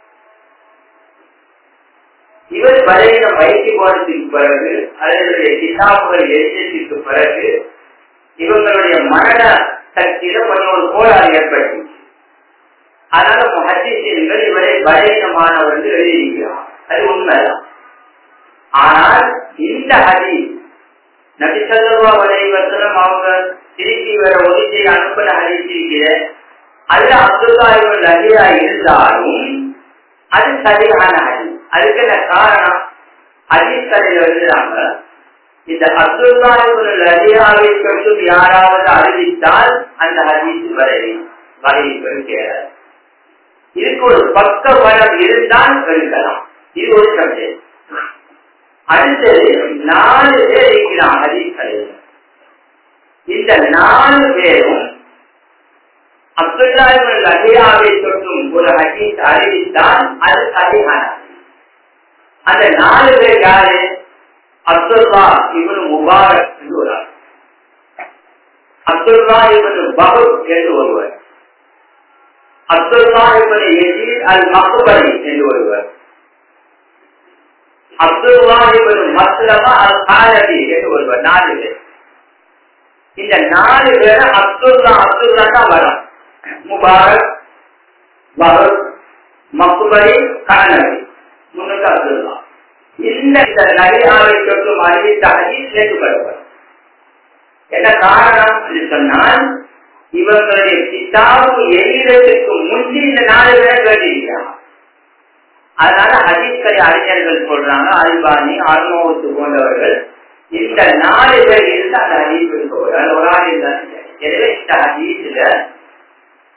இவர் பலவீனம் பயிற்சி போனதுக்கு பிறகு, அதனுடைய கிதாபுகள் எழுதியதற்கு பிறகு இவங்களுடைய மரண சக்தியில கொஞ்சம் ஒரு கோளாறு ஏற்பட்டுச்சு. அதனால முஹத்திஸீன்கள் இவரை பலவீனமானவர்கள் எழுதியிருக்கிறார். அது உண்மைதான். ஆனால் இந்த ஹதீஸ் நபி ஸல்லல்லாஹு அலைஹி வஸல்லம் அவங்க திருப்பி வர ஒதுக்கி அனுப்பின ஹதீஸ் இருக்கிற அதுல அப்துல்லா இப்னு லஹீகா இருந்தாலும் அது சரியான ஹதீஸ். அதுக்கு என்ன காரணம்? ஹதீஸ் கதையில எழுதுறாங்க, இந்த அப்துல்லா இப்னு லஹீகாவை பற்றி யாராவது அறிவித்தால் அந்த ஹதீஸ் வரை வகையில் கேளாது. இதுக்கு ஒரு பக்க பலம் இருந்தால் எடுக்கலாம். இது ஒரு சப்ஜெக்ட். அடுத்தது நாலு பேர் இருக்கிறான் ஹதீஸ் கதையில. இந்த நாலு பேரும் அப்துல்லா இப்னு லஹீகாவை தொற்றும் ஒரு ஹதீஸ் அறிவித்தால் அது சரியான. அந்த நாலு பேர் யாரு? அப்துல்லா இப்னு முபாரக் என்று ஒரு ஆள், அப்துல்லா இப்னு பஹர் என்று ஒருவர், அப்துல்லா இப்னு யஸீத் அல் மக்பரி என்று ஒருவர், அப்துல்லா இப்னு மஸ்லமா அல் காலபி என்று ஒருவர். நாலு பேர். இந்த நாலு பேரை அப்துல்லா அப்துல்லா தான் வரும். முபாரக், பஹர், மக்பரி, காலபி, முன்னுக்கு அப்துல்லா. இந்த லஹீகாவை தொற்றும் அறிவித்த ஹதீஸ் ஏற்றுக்கொள்ளப்படும். என்ன காரணம் என்று சொன்னால், இவங்களுடைய கிதாபு எழுதுறதுக்கு முந்தி இந்த நாலு பேர் கேட்டிருக்கிறாங்க. அதனால ஹதீஸ்களை அறிஞர்கள் சொல்றாங்க, அல்பானி, ஆர்மோத்து போன்றவர்கள், இந்த நாலு பேர் இருந்து அந்த ஹதீஸ் எடுக்க ஒரு ஆள் இருந்தாங்க. எனவே இந்த ஹதீஸ்ல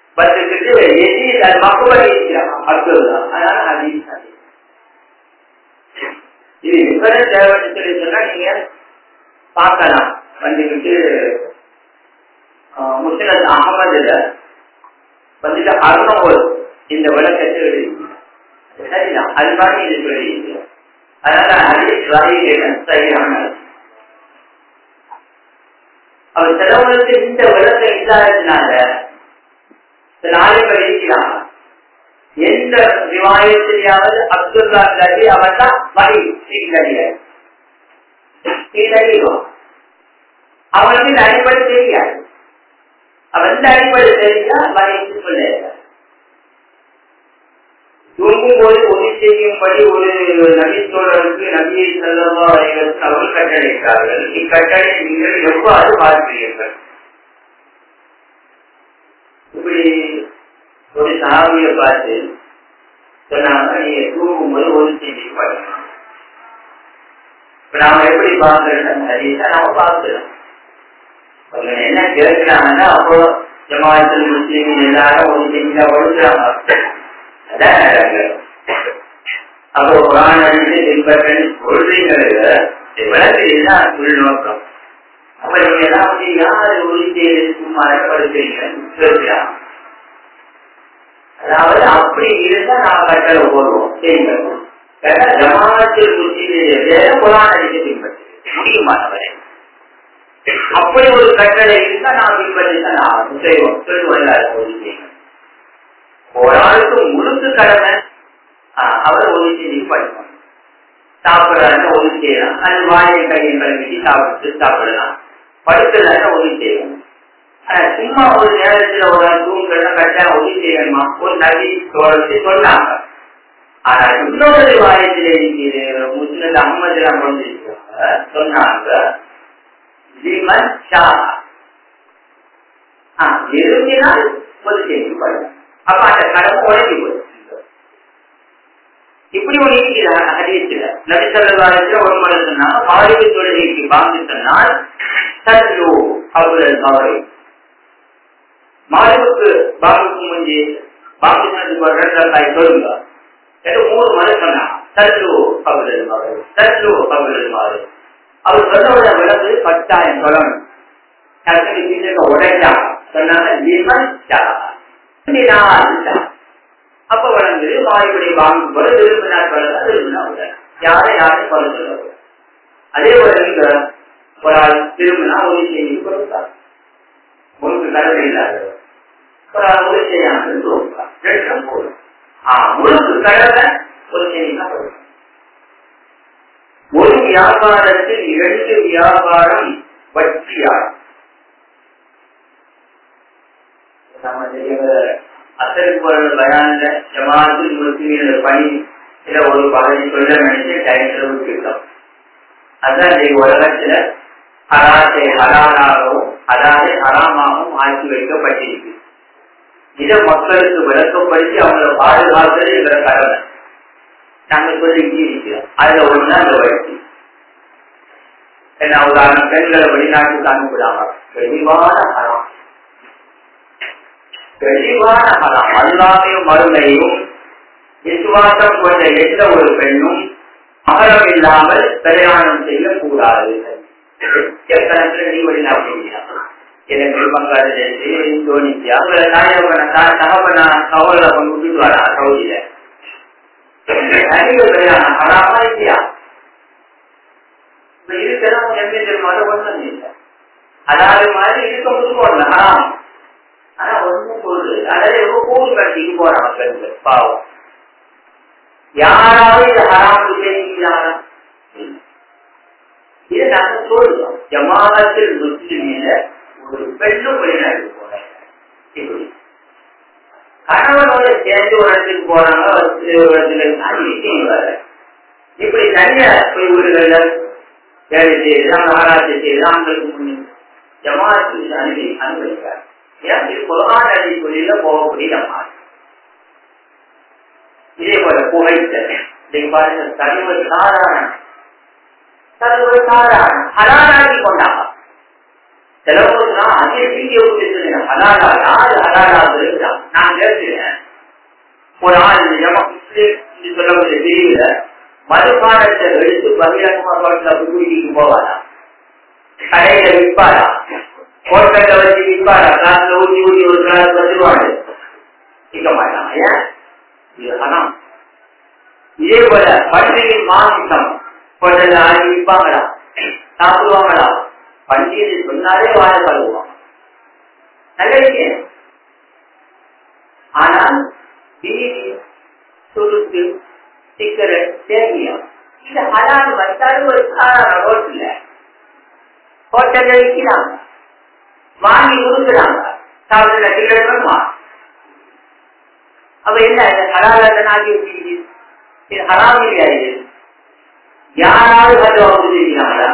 பத்துக்கிட்டு யஸீத் அல் மக்பரி இருக்கிறாங்க அப்துல்லா. அதனால ஹதீஸ் ஹதீஸ் இது விற்பனை தேவைன்னு சொல்லி சொன்னா நீங்க பார்க்கலாம். வந்துக்கிட்டு முஸ்லிம் அகமதுல வந்துட்டு அருணோல் இந்த விளக்கத்தை எழுதி சரிதான், அது மாதிரி இது சொல்லி. அதனால அதே சரியான அவர் சிலவங்களுக்கு இந்த விளக்கம் இல்லாததுனால சில ஆளுகள் இருக்கிறாங்க. எந்த விவாயத்திலேயாவது அப்துல்லா கல்வி அவன் தான் வழி சீர்கழிவான். அவனுக்கு இந்த அடிப்படை தெரியாது. அவன் இந்த அடிப்படை தெரிஞ்சா வழின்னு சொல்ல தூங்கும் போது உதவி செய்யும்படி ஒரு நபித்தோழருக்கு நபியை செல்லவா அவர்கள் கட்டளையிட்டார்கள். இக்கட்டளை நீங்கள் எவ்வாறு பார்க்கிறீர்கள்? இப்படி ஒரு சாவியை பார்த்து சொன்னாங்க, நீங்க தூங்கும் போது உதவி செய்ய பாருங்க. இப்ப நாம எப்படி பார்க்கிறோம் அதேதான் நாம பார்க்கிறோம். என்ன கேட்கிறாங்கன்னா அப்போ ஜமாத்தில் முஸ்லீம் எல்லாரும் ஒரு செஞ்சா ஒழுங்குறாங்க. அப்போ புராணத்தை பின்பற்றி சொல்றீங்க விளக்குதான் உள்நோக்கம். அப்ப நீங்க எல்லாம் வந்து யாரு உறுதியை சும்மா படுத்துறீங்க? அதாவது அப்படி இருந்தா நாம கட்டளை போடுவோம். சரிங்க, ஜமாத்தில் முஸ்லீம் புராணத்தை பின்பற்றி முடியுமானவரை அப்படி ஒரு கட்டளை இருந்தா நான் பின்பற்றிதான் நான் செய்வோம் சொல்லுவோம். எல்லாரும் உறுதி ஒரு ஆளுக்கு முழுக்க கடமை அவர் ஒரு செஞ்சு படிப்பாங்க. சாப்பிடறாங்க ஒரு செய்யலாம், அது வாயை கையை கழுவிட்டு சாப்பிட்டு சாப்பிடலாம். படுக்கிறதாங்க ஒரு செய்யணும். ஆனா சும்மா ஒரு நேரத்துல ஒரு தூங்குறத கட்டாயம் உதவி செய்யணுமா ஒரு நதி தோழத்து சொன்னாங்க. ஆனா இன்னொரு வாயத்துல இருக்கிற முஸ்லிம் அஹமதுலாம் கொண்டிருக்காங்க சொன்னாங்க விரும்பினால் ஒரு செய்தி படுங்க. அப்ப அந்த கடமை உழைச்சி போய் இப்படி ஒண்ணு இருக்கிற ஹதீஸ்ல நபி ஸல்லல்லாஹு அலைஹி வஸல்லம் ஒரு முறை சொன்னாங்க, மாரிபு தொழுகைக்கு பாங்கு சொன்னால் சல்லு அவுலல் மகரிப். மாரிபுக்கு பாங்குக்கு முந்தி பாங்கு சொன்னதுக்கு ஒரு ரெண்டு ரக்காய் சொல்லுங்க என்று மூணு முறை சொன்னாங்க. சல்லு அவுலல் மகரிப், சல்லு அவுலல் மகரிப். அவர் சொன்னோட விளக்கு பத்தாயிரம் சொல்லணும். உடைச்சா சொன்னாங்க அப்ப வளர்ந்து வாய்ப்படி வாங்கும் போது விரும்பினார் கொள்ள விரும்பினா யாரை யாரையும் கொள்ள சொல்ல. அதே போல நீங்க ஒரு ஆள் திரும்பினா உதவி செய்தி கொடுத்தார். முழுக்க கடமை இல்லாத ஒரு ஆள் உதவி செய்யாமல் போதும். ஆஹ் முழுக்க கடமை ஒரு செய்தினா கொடுக்கும். ஒரு வியாபாரத்தில் இரண்டு வியாபாரம் வட்டியார். அசல் பயான்ல ஜமாத்தில் முஸ்லிம்கள பணி சில ஒரு பகுதி சொல்ல நினைச்சு டைம்ல விட்டுட்டோம். அதான் உலகத்துல ஹராத்தை ஹலாலாகவும் ஹலாலை ஹராமாகவும் ஆக்கி வைக்கப்பட்டிருக்கு. இதை மக்களுக்கு விளக்கப்படுத்தி அவங்களை பாதுகாக்கிறது எங்களை கடமை. நாங்க சொல்லிட்டு இருக்கிறோம். அதுல ஒண்ணு அந்த வழக்கு என்ன உதாரணம், பெண்களை வெளிநாட்டுக்கு அனுப்பிடாம தெளிவான ஹராம், தெளிவான ஹராம். அல்லாமையும் மறுமையும் விசுவாசம் கொண்ட எந்த ஒரு பெண்ணும் மகரம் இல்லாமல் பிரயாணம் செய்யக்கூடாது. லட்சக்கணக்கில் நீ வெளிநாட்டு எனக்கு பங்களாதேஷ், இந்தோனேசியா, உங்களை தாயகன தகவன கவலை கொண்டு விட்டுட்டு வரா சவுதியில பிரயாணம் ஹராமா இல்லையா? இருக்கிறோம் எந்த மாதிரி ஒன்றும் இல்லை. அதாவது மாதிரி இருக்க முடியும் ஹராம். ஆனா ஒன்றும் பொருள் அதாவது கூறு கட்டிக்கு போறான் பெண்கள் பாவம். யாராவது இந்த ஹராம் செய்கிறாரா? இதை நாங்க சொல்றோம். ஜமாத்தில் முஸ்லிமில ஒரு பெண்ணும் வெளிநாட்டுக்கு போறாங்க. இப்படி கணவனோட சேர்ந்து ஒரு இடத்துக்கு போறாங்க, ஒரு இடத்துல இப்படி நிறைய போய் வீடுகள்ல வேலை செய்யுது, அவங்க ஆராய்ச்சி செய்யுது. அவங்களுக்கு முன் ஜமாத்து அனுமதி அனுமதிக்காரு. ஏன் இது குர்ஆன் ஹதீஸ் வழியில போகக்கூடிய ஜமாத். இதே போல புகைத்தல் நீங்க பாருங்க, தலைவர் சாதாரண தலைவர் சாதாரண ஹலாலாக்கி கொண்டாங்க. சிலவங்களுக்குனா அதே வீடியோ ஹலாலா யாரு ஹலாலாக இருக்கிறான். நான் கேட்கிறேன், ஒரு ஆள் இந்த ஜமா முஸ்லீம் சொல்லக்கூடிய பிரிவுல மதுபானத்தை எடுத்து பகிரங்கமா ரோட்ல குடிக்கு போவாரா, கடையில விற்பாரா, ஹோட்டல்ல வச்சு விற்பாரா, கிளாஸ்ல ஊதி ஊதி ஒரு கிளாஸ் வந்துருவாங்க, விற்க மாட்டாங்க. ஏன்? இது ஹராம். இதே போல பண்டிகையின் மாமிசம் ஹோட்டல்ல ஆகி விற்பாங்களா, சாப்பிடுவாங்களா? பண்டிகை சொன்னாலே வாழ கழுவுவாங்க, நல்ல விஷயம். ஆனால் பீடி, சுருட்டு, சிகரெட், தேவையா இந்த ஹலால் வச்சாலும் ஒரு சாதாரண ரோட்ல ஹோட்டல்ல விற்கிறாங்க, வாங்கி கொடுக்குறாங்க, சாப்பிடுற சிகரெட் வருமா? அப்ப என்ன ஹலால் ஆகி வச்சிருக்கு? இது ஹராம் இல்லையா? இது யாராவது இருக்கிறாங்களா?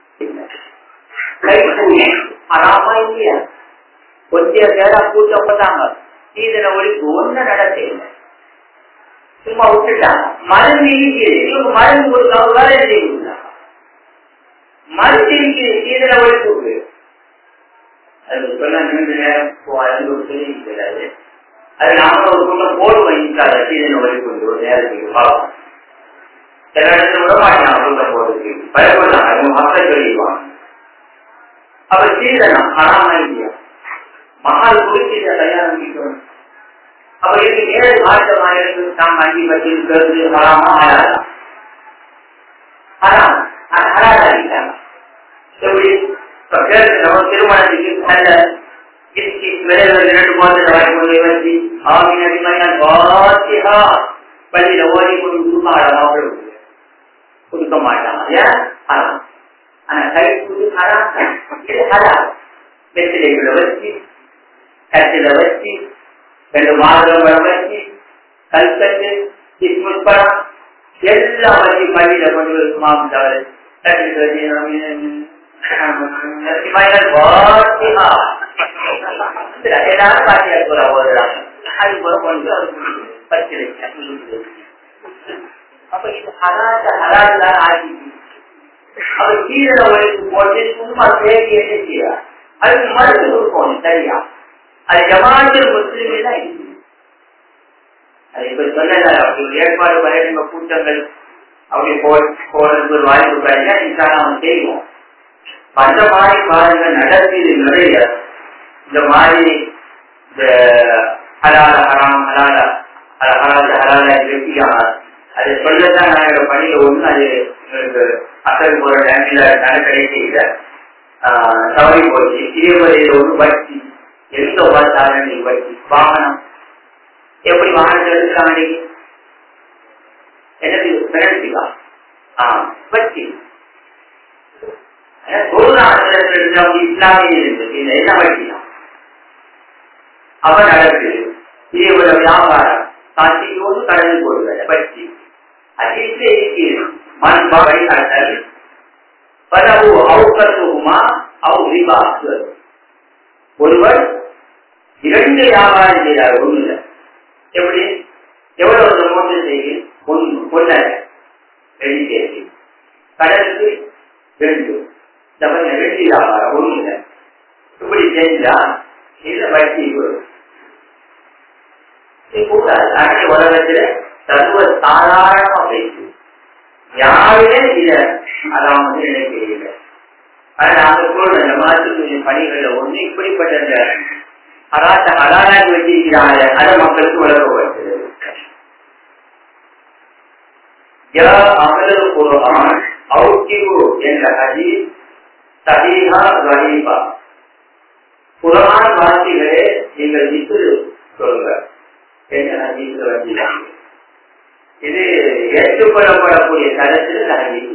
கைக்கூலி ஹராமா இல்லையா? கொஞ்சம் பேரா கூட்டப்பட்டாங்க, சீதன ஒழிப்பு ஒண்ணு நடக்கல, சும்மா விட்டுட்டாங்க. மருந்து இருக்குது, இவங்க மருந்து கொடுக்காம வேலை செய்ய மருந்து இருக்குது, சீதன ஒழிப்பு. அது சொல்ல நீண்ட நேரம் தெரியாது. அது நாம ஒரு கூட்டம் போடு வாங்கிக்காத சீதன ஒழிப்பு ஒரு நேரத்துக்கு பார்ப்போம். சில இடத்துல விட மாட்டாங்க கூட்டம் போடுறதுக்கு, பயப்படலாம், அது மக்கள் சொல்லிடுவாங்க. அப்ப சீதனம் ஹராமா இல்லையா? மகால் குறிச்சி தயாரிக்கணும். அப்ப இதுக்கு நேர மாற்றமாக நாம் அங்கி வச்சிருக்கிறது ஹராமா ஹலாலா? ஹராம். அது ஹலாலா இல்ல. எப்படி நம்ம திருமணத்துக்கு நல்ல இரண்டு மாதத்தை வாங்கி கொண்டு வச்சு ஆவின் அடிமையால் வாசியா பள்ளியில ஓடி கொண்டு கொடுப்பாங்க, மாப்பிள்ளை கொடுக்க மாட்டாங்க. ஏன்? ஹராம். ஆனா கை கூலி ஹராம். இது ஹலால். வெற்றிலைகளை வச்சு, கட்டில வச்சு, ரெண்டு மாதங்களை வச்சு, கல்கட்டு, கிஸ்மிஸ் பழம் எல்லாம் வச்சு பள்ளியில கொண்டு மாப்பிள்ளை கட்டில வச்சு எல்லாரும் காட்டியா போற ஓடுறாங்க. அது போல கொண்டு பச்சு அப்ப இது ஹலால் ஹலால் தான் ஆகி அவர் சீரன ஒழிப்பு போட்டு சும்மா தேடி என்ன செய்வார்? அதுக்கு மருந்து கொடுப்போம். சரியா? அது ஜமாத்தில் முஸ்லிம் தான் இருக்கு. அது இப்ப சொல்ல ஏற்பாடு பயிரங்க கூட்டங்கள் அப்படி போறது ஒரு வாய்ப்பு கிடைச்சா இன்ஷா நம்ம செய்வோம். அந்த மாதிரி பாருங்க நடத்தியது நிறைய. இந்த மாதிரி இந்த ஹலால ஹராம் ஹலால ஹலால ஹலால வெற்றியாக அதை சொல்லத்தான் நாங்க பணியில ஒண்ணு அது அசல் போற டைம்ல கிடைக்கல, தவறி போச்சு. இதே முறையில ஒரு வட்டி எந்த பார்த்தாலும் நீ வட்டி வாகனம் எப்படி வாகனத்தை எடுத்துக்காங்க நீங்க என்னது பெனல்டிக்கா? ஆஹ் வட்டி இஸ்லாமிய இருந்தது என்ன வட்டி தான் அப்ப நடக்குது. இதே போல வியாபாரம் காட்சிக்கு ஒன்று கடலில் போடுவது வட்டி. ஒருவர் இரண்டு வியாபாரம் செய்தார். ஒண்ணுல எப்படி எவ்வளவு மோசம் செய்து பொண்ண ரெண்டு பேசி கடலுக்கு ரெண்டு ரெண்டு வியாபாரம் ஒண்ணுல இப்படி செஞ்சா இல்ல வட்டி வரும். உலகத்துல சர்வ சாதாரணமா பேசு யாருமே இத அதான் வந்து நினைக்கிறீங்க. ஆனா நாங்க சொல்ற இந்த மாதிரி பணிகள்ல ஒண்ணு இப்படிப்பட்ட அராட்ட அலாராகி வச்சிருக்கிறாங்க. அதை மக்களுக்கு உலகப்படுத்துறது அமலர் குர்ஆன் அவுக்கிவு என்ற ஹதீஸ் சஹீஹா ஸஹீஹா. குர்ஆன் வாசிகளே நீங்கள் விட்டு சொல்லுங்க என்ன ஹதீஸ் வச்சிருக்காங்க. இது ஏற்றுக்கொள்ளப்படக்கூடிய தரத்தில் ஹதீஸ்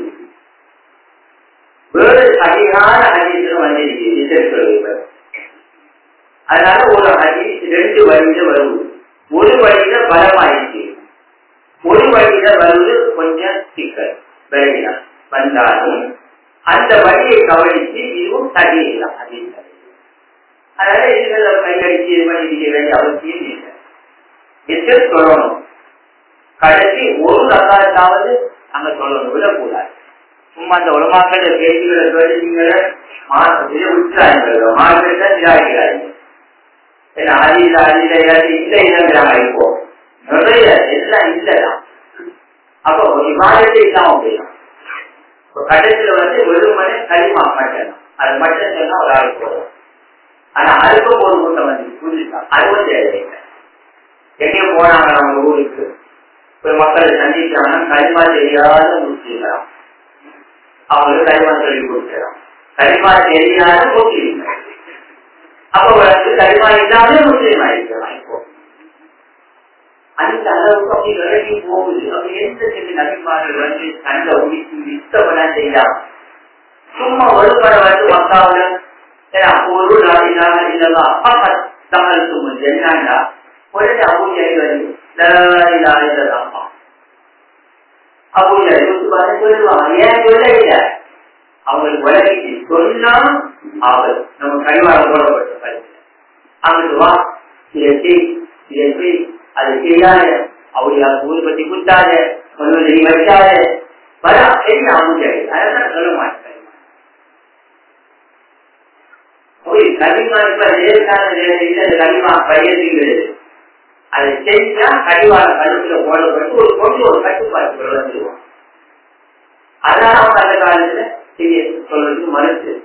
வேறு சஹீஹான ஹதீஸ் வந்திருக்கு. அதனால ஒரு ஹதீஸ் ரெண்டு வழியில வருவது, ஒரு வழியில பலமாயிருக்கு, ஒரு வழியில வருவது கொஞ்சம் சிக்கல் விரைவில வந்தாலும் அந்த வழியை கவனித்து இதுவும் சகிதான் ஹதீஸ். அதனால இதுல கையடிச்சு இது பண்ணிக்க வேண்டிய அவசியம் இல்லை. எது சொல்லணும் கடைசி ஒரு ரக்காத்தாவது அங்க சொல்லணும், விடக்கூடாது. சும்மா அந்த உலமாக்கள பேச்சுகளை சொல்லி நீங்க விட்டுறாங்க, மார்க்கெட்டை நிராகரிக்கிறாங்க. ஆதியில ஆதியில இல்லை இல்லைங்கிறாங்க. இப்போ நிறைய எல்லாம் இல்லதான் அப்போ விவாதத்தை இல்லாம போயிடும். கட்டத்துல வந்து வெறுமனே களிமா மட்டும் அது மட்டும் சொன்னா ஒரு ஆள் போதும். ஆனா அதுக்கும் ஒரு கூட்டம் வந்து புரிஞ்சுட்டா அது வந்து எங்கேயும் போனாங்க நம்ம ஊருக்கு ஒரு மக்களை சந்திச்சாங்கன்னா களிமா தெரியாத முஸ்லீம்லாம் அவங்களுக்கு களிமா சொல்லி கொடுக்கலாம். களிமா தெரியாத முஸ்லீம் அப்ப வந்து களிமா இல்லாத முஸ்லீம் ஆயிருக்கலாம். இப்போ அந்த அளவுக்கு அப்படி விலகி போகுது. அப்படி எந்த சில நபிமார்கள் வந்து கண்ட ஒழித்து இஷ்டப்பெல்லாம் செய்யலாம். சும்மா ஒருபட வந்து மக்காவில் ஒரு நாளிலாக இல்லவா தமிழ் சுமன் என்னண்டா உடனே அபூஜை வந்து இல்லதாமா அபூஜை சொல்லுவாங்க. ஏன் சொல்ல இல்லை அவங்களுக்கு உலகிட்டு சொன்னா அவர் நம்ம கழிவாக போடப்பட்ட பரிசு அங்கிட்டு வா இதை செய் இதை செய் அது செய்யாத அவருடைய ஊர் பத்தி குத்தாத நீ வைக்காத வர என்ன அபூஜை அதான் சொல்ல மாட்டேன். கனிமா இப்ப லேசான இல்ல கனிமா பையன்கிறது அதை செஞ்சா கனிவான கழுத்துல போடப்பட்டு ஒரு கொண்டு ஒரு கட்டுப்பாடு வந்துருவோம். அதான் அவங்க அந்த காலத்துல செய்ய சொல்றது மறுத்து.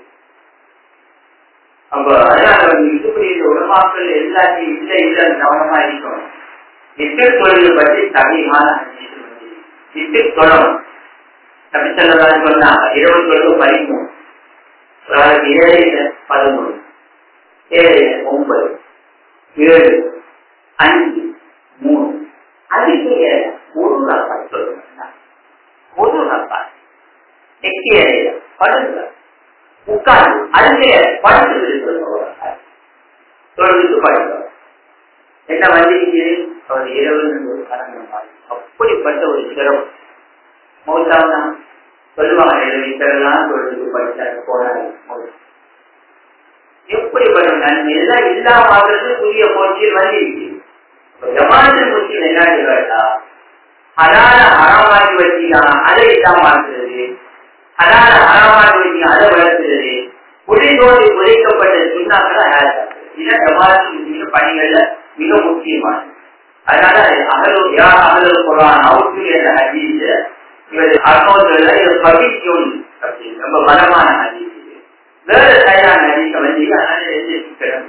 அப்ப அதனால இப்படி உடமாக்கள் எல்லாத்தையும் இல்ல இல்ல கவனமா இருக்கணும். இட்டு தொழிலை பற்றி தவிமான இட்டு தொழணும். தப்பி செல்லதான் சொன்னா இருபது தொழில் பதிமூணு ஏழு பதிமூணு ஏழு ஒன்பது ஏழு அஞ்சு மூணு அதுக்கு ஒரு ரப்பாய் சொல்லுங்க. ஒரு ரப்பாய் எக்கிய படுங்க உட்கார்ந்து அதுக்கு படுத்து சொல்லுங்க தொழுது படுங்க. என்ன வந்திருக்கு அவர் இரவு ஒரு கலங்க அப்படிப்பட்ட ஒரு சிறப்பு மௌத்தாவனா சொல்லுவாங்க. எழுதித்தரலாம் தொழுது படிச்சாங்க போனாங்க. எப்படிப்பட்ட நன்மை எல்லாம் இல்லாம புதிய போட்டியில் வந்திருக்கு. ஜமாத்தில் முஸ்லீம் என்னன்னு கேட்டா ஹலால ஹராமாக்கி வச்சுக்கலாம் அதை இல்லாம ஆக்குறது, ஹலால ஹராமாக்கி வச்சுக்கலாம் அதை வளர்த்துறது, குடி நோய் குறைக்கப்பட்ட சுண்ணாக்களை இதான் ஜமாத்தில் முஸ்லீம் பணிகள்ல மிக முக்கியமானது. அதனால அகலு யா அகலு குர்ஆன் அவுத்து என்ற ஹதீஸ் இவர் அர்த்தத்துல இது பவிக்கும் அப்படின்னு ரொம்ப பலமான ஹதீஸ். வேற சரியான ஹதீஸ வந்து அதனால எழுதிக்கிறேன்.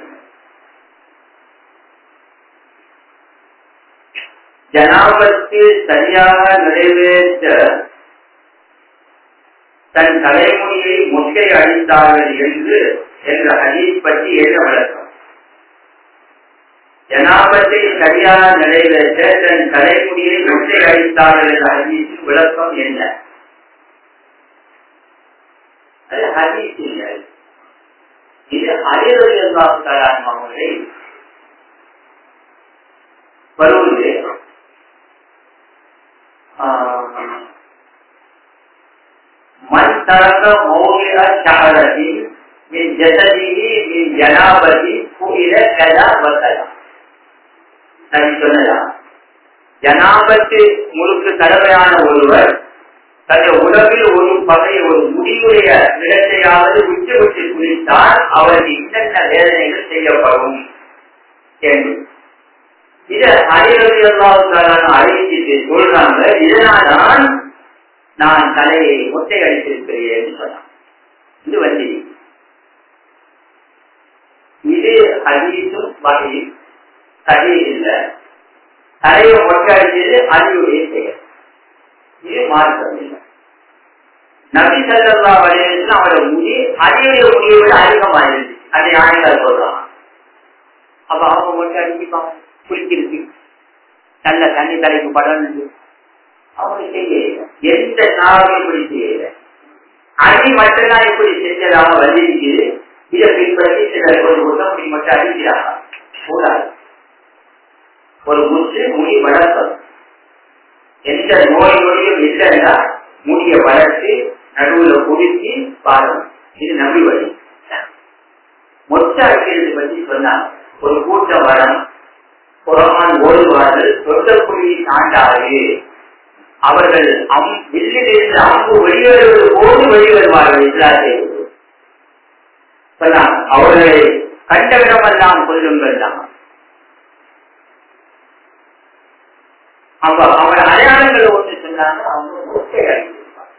ஜனாபத்து சரியாக நிறைவேற்ற தன் தலைமுடியை மொட்டை அடித்தார்கள் என்று என்ற ஹதீஸ் பற்றி என்ன விளக்கம்? ஜனாபத்தை சரியாக நிறைவேற்ற தன் தலைமுடியை மொட்டை அடித்தார்கள் என்ற ஹதீஸின் விளக்கம் என்ன? அது ஹதீஸ் இல்லை. இது அலிரலியல்லாஹு அவர்களை வருவது மன் தரக மௌலிஅ ஷஅரதி மின் ஜஸதிஹி மின் ஜனாபதி குஇல கதா வகதா. நான் சொன்னதா ஜனாபத்து முழுக்க கடமையான ஒருவர் தன்னுடைய உடம்பில் ஒரு பகை ஒரு முடிவுடைய நிலத்தையாவது விட்டு விட்டு குளித்தால் அவருக்கு என்னென்ன வேதனைகள் செய்யப்படும் என்று இதை அலிரலியல்லாஹு அறிவித்து சொல்றாங்க. இதனால்தான் நான் தலையை மொட்டை அடித்திருக்கிறேன் சொன்னான். இது வந்து இது ஹதீஸும் வகை சரி இல்லை. தலையை மொட்டை அடிச்சது அலியுடைய செயல். இது மாற்றம் இல்லை. நபி ஸல்லல்லாஹு அலைஹி வஸல்லம் அவருடைய முடி அலியுடைய முடியை விட அதிகமாக இருந்துச்சு. அதை ஆண்கள் சொல்றாங்க. அப்ப அவங்க மொட்டை அடிப்பாங்க குளிக்கிறது நல்ல தண்ணி தலைக்கு படம்னு அவங்க செய்யல. எந்த நாளும் இப்படி செய்யல. அடி மட்டும்தான் இப்படி செஞ்சதாக வந்திருக்குது. இதை பின்பற்றி சிலர் ஒரு உடம்படி மட்டும் அடிக்கிறாங்க. கூடாது. ஒரு முற்று முடி வளர்ப்பது எந்த நோய் நொடியும் இல்லைன்னா முடிய வளர்த்து நடுவுல குடிச்சு பாருங்க. இது நம்பி வழி. மொட்டை அடிக்கிறது பற்றி சொன்னாங்க. ஒரு கூட்டம் வரம் குரான் ஓடுவார்கள் சொந்தக்குழியை தாண்டாது. அவர்கள் வில்லிலிருந்து அம்பு வெளிவருவது போது வெளிவருவார்கள். இஸ்லாத்தை சொன்னாங்க. அவர்களை கண்டவிடமெல்லாம் கொள்ளுங்கள் தான். அப்ப அவர் அடையாளங்கள் ஒன்று சொன்னாங்க அவங்க முட்டை அடிச்சிருப்பாங்க.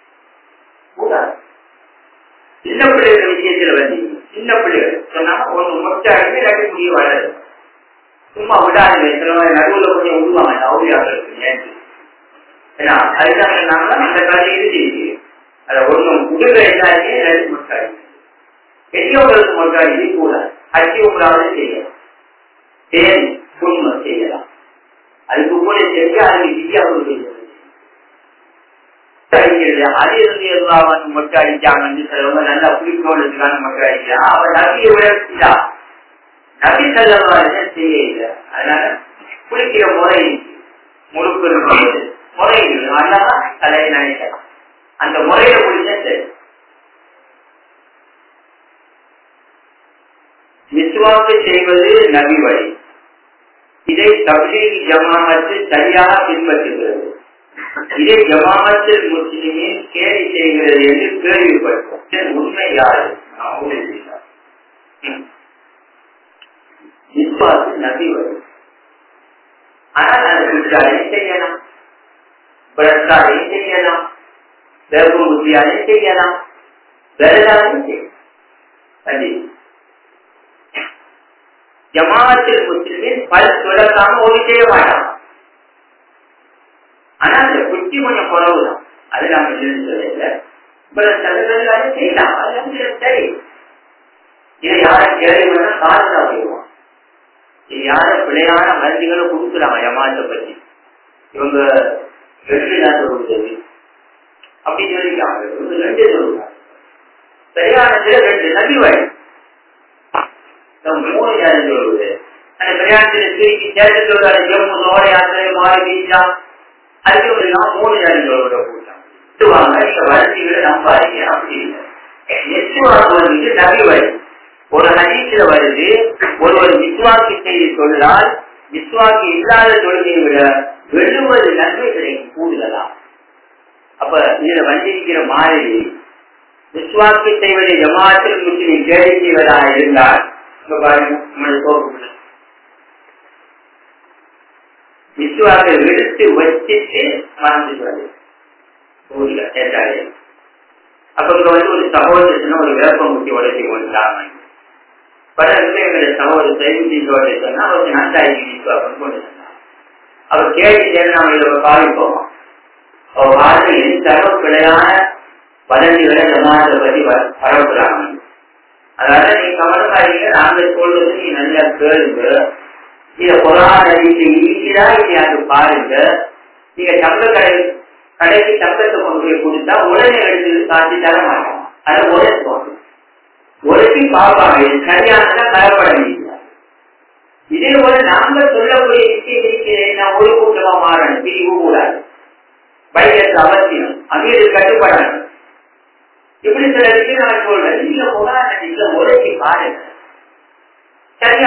சின்ன பிள்ளைகள் விஷயத்துல வந்து சின்ன பிள்ளைகள் சொன்னாங்க ஒன்று முட்டை அடிச்சு இல்லாட்டி முடிய வளருது. சும்மா விடாது நடுவுல கொஞ்சம் விடுவாங்க அவுளியாக்களுக்கு நேற்று. ஏன்னா அதுதான் சொன்னாங்க அந்த கதை இருக்கு. அதை ஒன்றும் உடுக எல்லாருமே ரெண்டு முட்டை அடிச்சு பெரியவங்களுக்கு முட்டை அடிச்சு கூட அச்சி உங்களாவது செய்யலாம். தேன் புண்மை செய்யலாம். அதுக்கு கூட செஞ்சு அதுக்கு வித்தியாசம் அடிக்கிறது. அது இருந்து எல்லாம் மொட்டை அடிச்சாங்கன்னு சிலவங்க நல்லா புளிக்கோளுக்கான மொட்டை அடிக்கிறான். அவன் நபியை விடா நபி செல்லவாறு செய்ய இல்லை. அதனால குளிக்கிற முறை முழுக்க இருக்கும்போது முறை இல்லை. அதனாலதான் தலையை நினைக்கலாம் அந்த முறையில குளிச்சா சரி. விசுவாசை செய்வது நபி வழி. இதை தப்லீக் ஜமாஅத்து சரியாக பின்பற்றுகிறது. இதை ஜமாஅத்துல் முஸ்லிமீன் கேலி செய்கிறது என்று கேள்விப்பட்டோம். உண்மை யாரு? விசுவாசம் நபி வழி. ஆனால் அது குற்றாலையும் செய்யலாம், பிரச்சாரையும் செய்யலாம், வேறு புத்தியாலையும் செய்யலாம், வேறாலையும் செய்யலாம். ஜமாஅத்துல் முஸ்லிமீன் பல தொடர்பாக ஒரு செய்ய மாட்டாங்க. ஆனா அந்த குட்டி கொஞ்சம் குறவுதான். அது நாம சொல்லல. தலைவர்கள் செய்யலாம். அது சரி. இதை யாரும் கேள்வி பண்ணா காரணம் போயிடுவான். இது யாரும் பிள்ளையான மருந்துகளை கொடுக்குறாங்க ஜமாஅத்தை பற்றி. இவங்க ரெண்டு நாள் கொடுத்தது அப்படி சொல்லிக்காங்க. இவங்க ரெண்டு சொல்லுவாங்க. சரியானதுல ரெண்டு நபி வழி. மூணு யாரும் சொல்லுவது அந்த பிரயாணத்தில் திருப்பி சேர்த்து ஜம்மு யாத்திரை மாறி வீச்சா அதுக்கு மூணு யாரும் சொல்லுவத கூட்டாங்க. இந்த வளர்ச்சிகளை நம்பாதீங்க அப்படி இல்லை. நெச்சுவாக்கு நபி வழி. ஒரு ஹதீஸ்ல வருது, ஒருவர் விஸ்வாக்கி செய்தி சொல்லால் விஸ்வாக்கி இல்லாத தொழுகையை விட எழுபது நன்மை கிடைக்கும் கூடுதலா. அப்ப இதுல வந்திருக்கிற மாதிரி விஸ்வாக்கி செய்வதை ஜமாஅத்துல் முஸ்லிமீன் கேலி செய்வதாக இருந்தால் விசுவாசை எடுத்து வச்சிட்டு மறந்துடுவாரு. அப்ப இங்க வந்து ஒரு சகோதரத்தின ஒரு வேப்பங்குட்டி உடச்சி கொண்டாங்க. பல எங்களை சகோதர செய்தியோட சொன்னா அவருக்கு நன்றாக்கி விசுவாசம் கொண்டு சொன்னார். அவர் கேள்வி நாம இதை பாதிப்போம். அவர் வாழ்க்கை எந்த அளவு பிழையான வளர்ச்சிகளை ஜமாத்தை பற்றி பரவுகிறாங்க. அதாவது நீங்க கவனமாறீங்க, நாங்க சொல்றது நீ நல்லா கேளுங்க. இத குரான் அறிவிச்சு ஈஸியா இது பாருங்க. நீங்க தங்க கடை கடைக்கு தங்கத்தை கொண்டு போய் கொடுத்தா உடனே எடுத்து காட்சி தர மாட்டோம். அதை உழைப்போம். உழைச்சி பார்ப்பாங்க இது சரியானதா கலப்பட முடியாது. இதே போல நாங்க சொல்லக்கூடிய விஷயம் நான் ஒரு கூட்டமா மாறணும், பிரிவு கூடாது. பையத்து அவசியம், அமீது கட்டுப்படணும். இப்படி சில விஷயம் நான் சொல்றேன். நீங்க போனா உரைக்கு பாருங்க. சரியா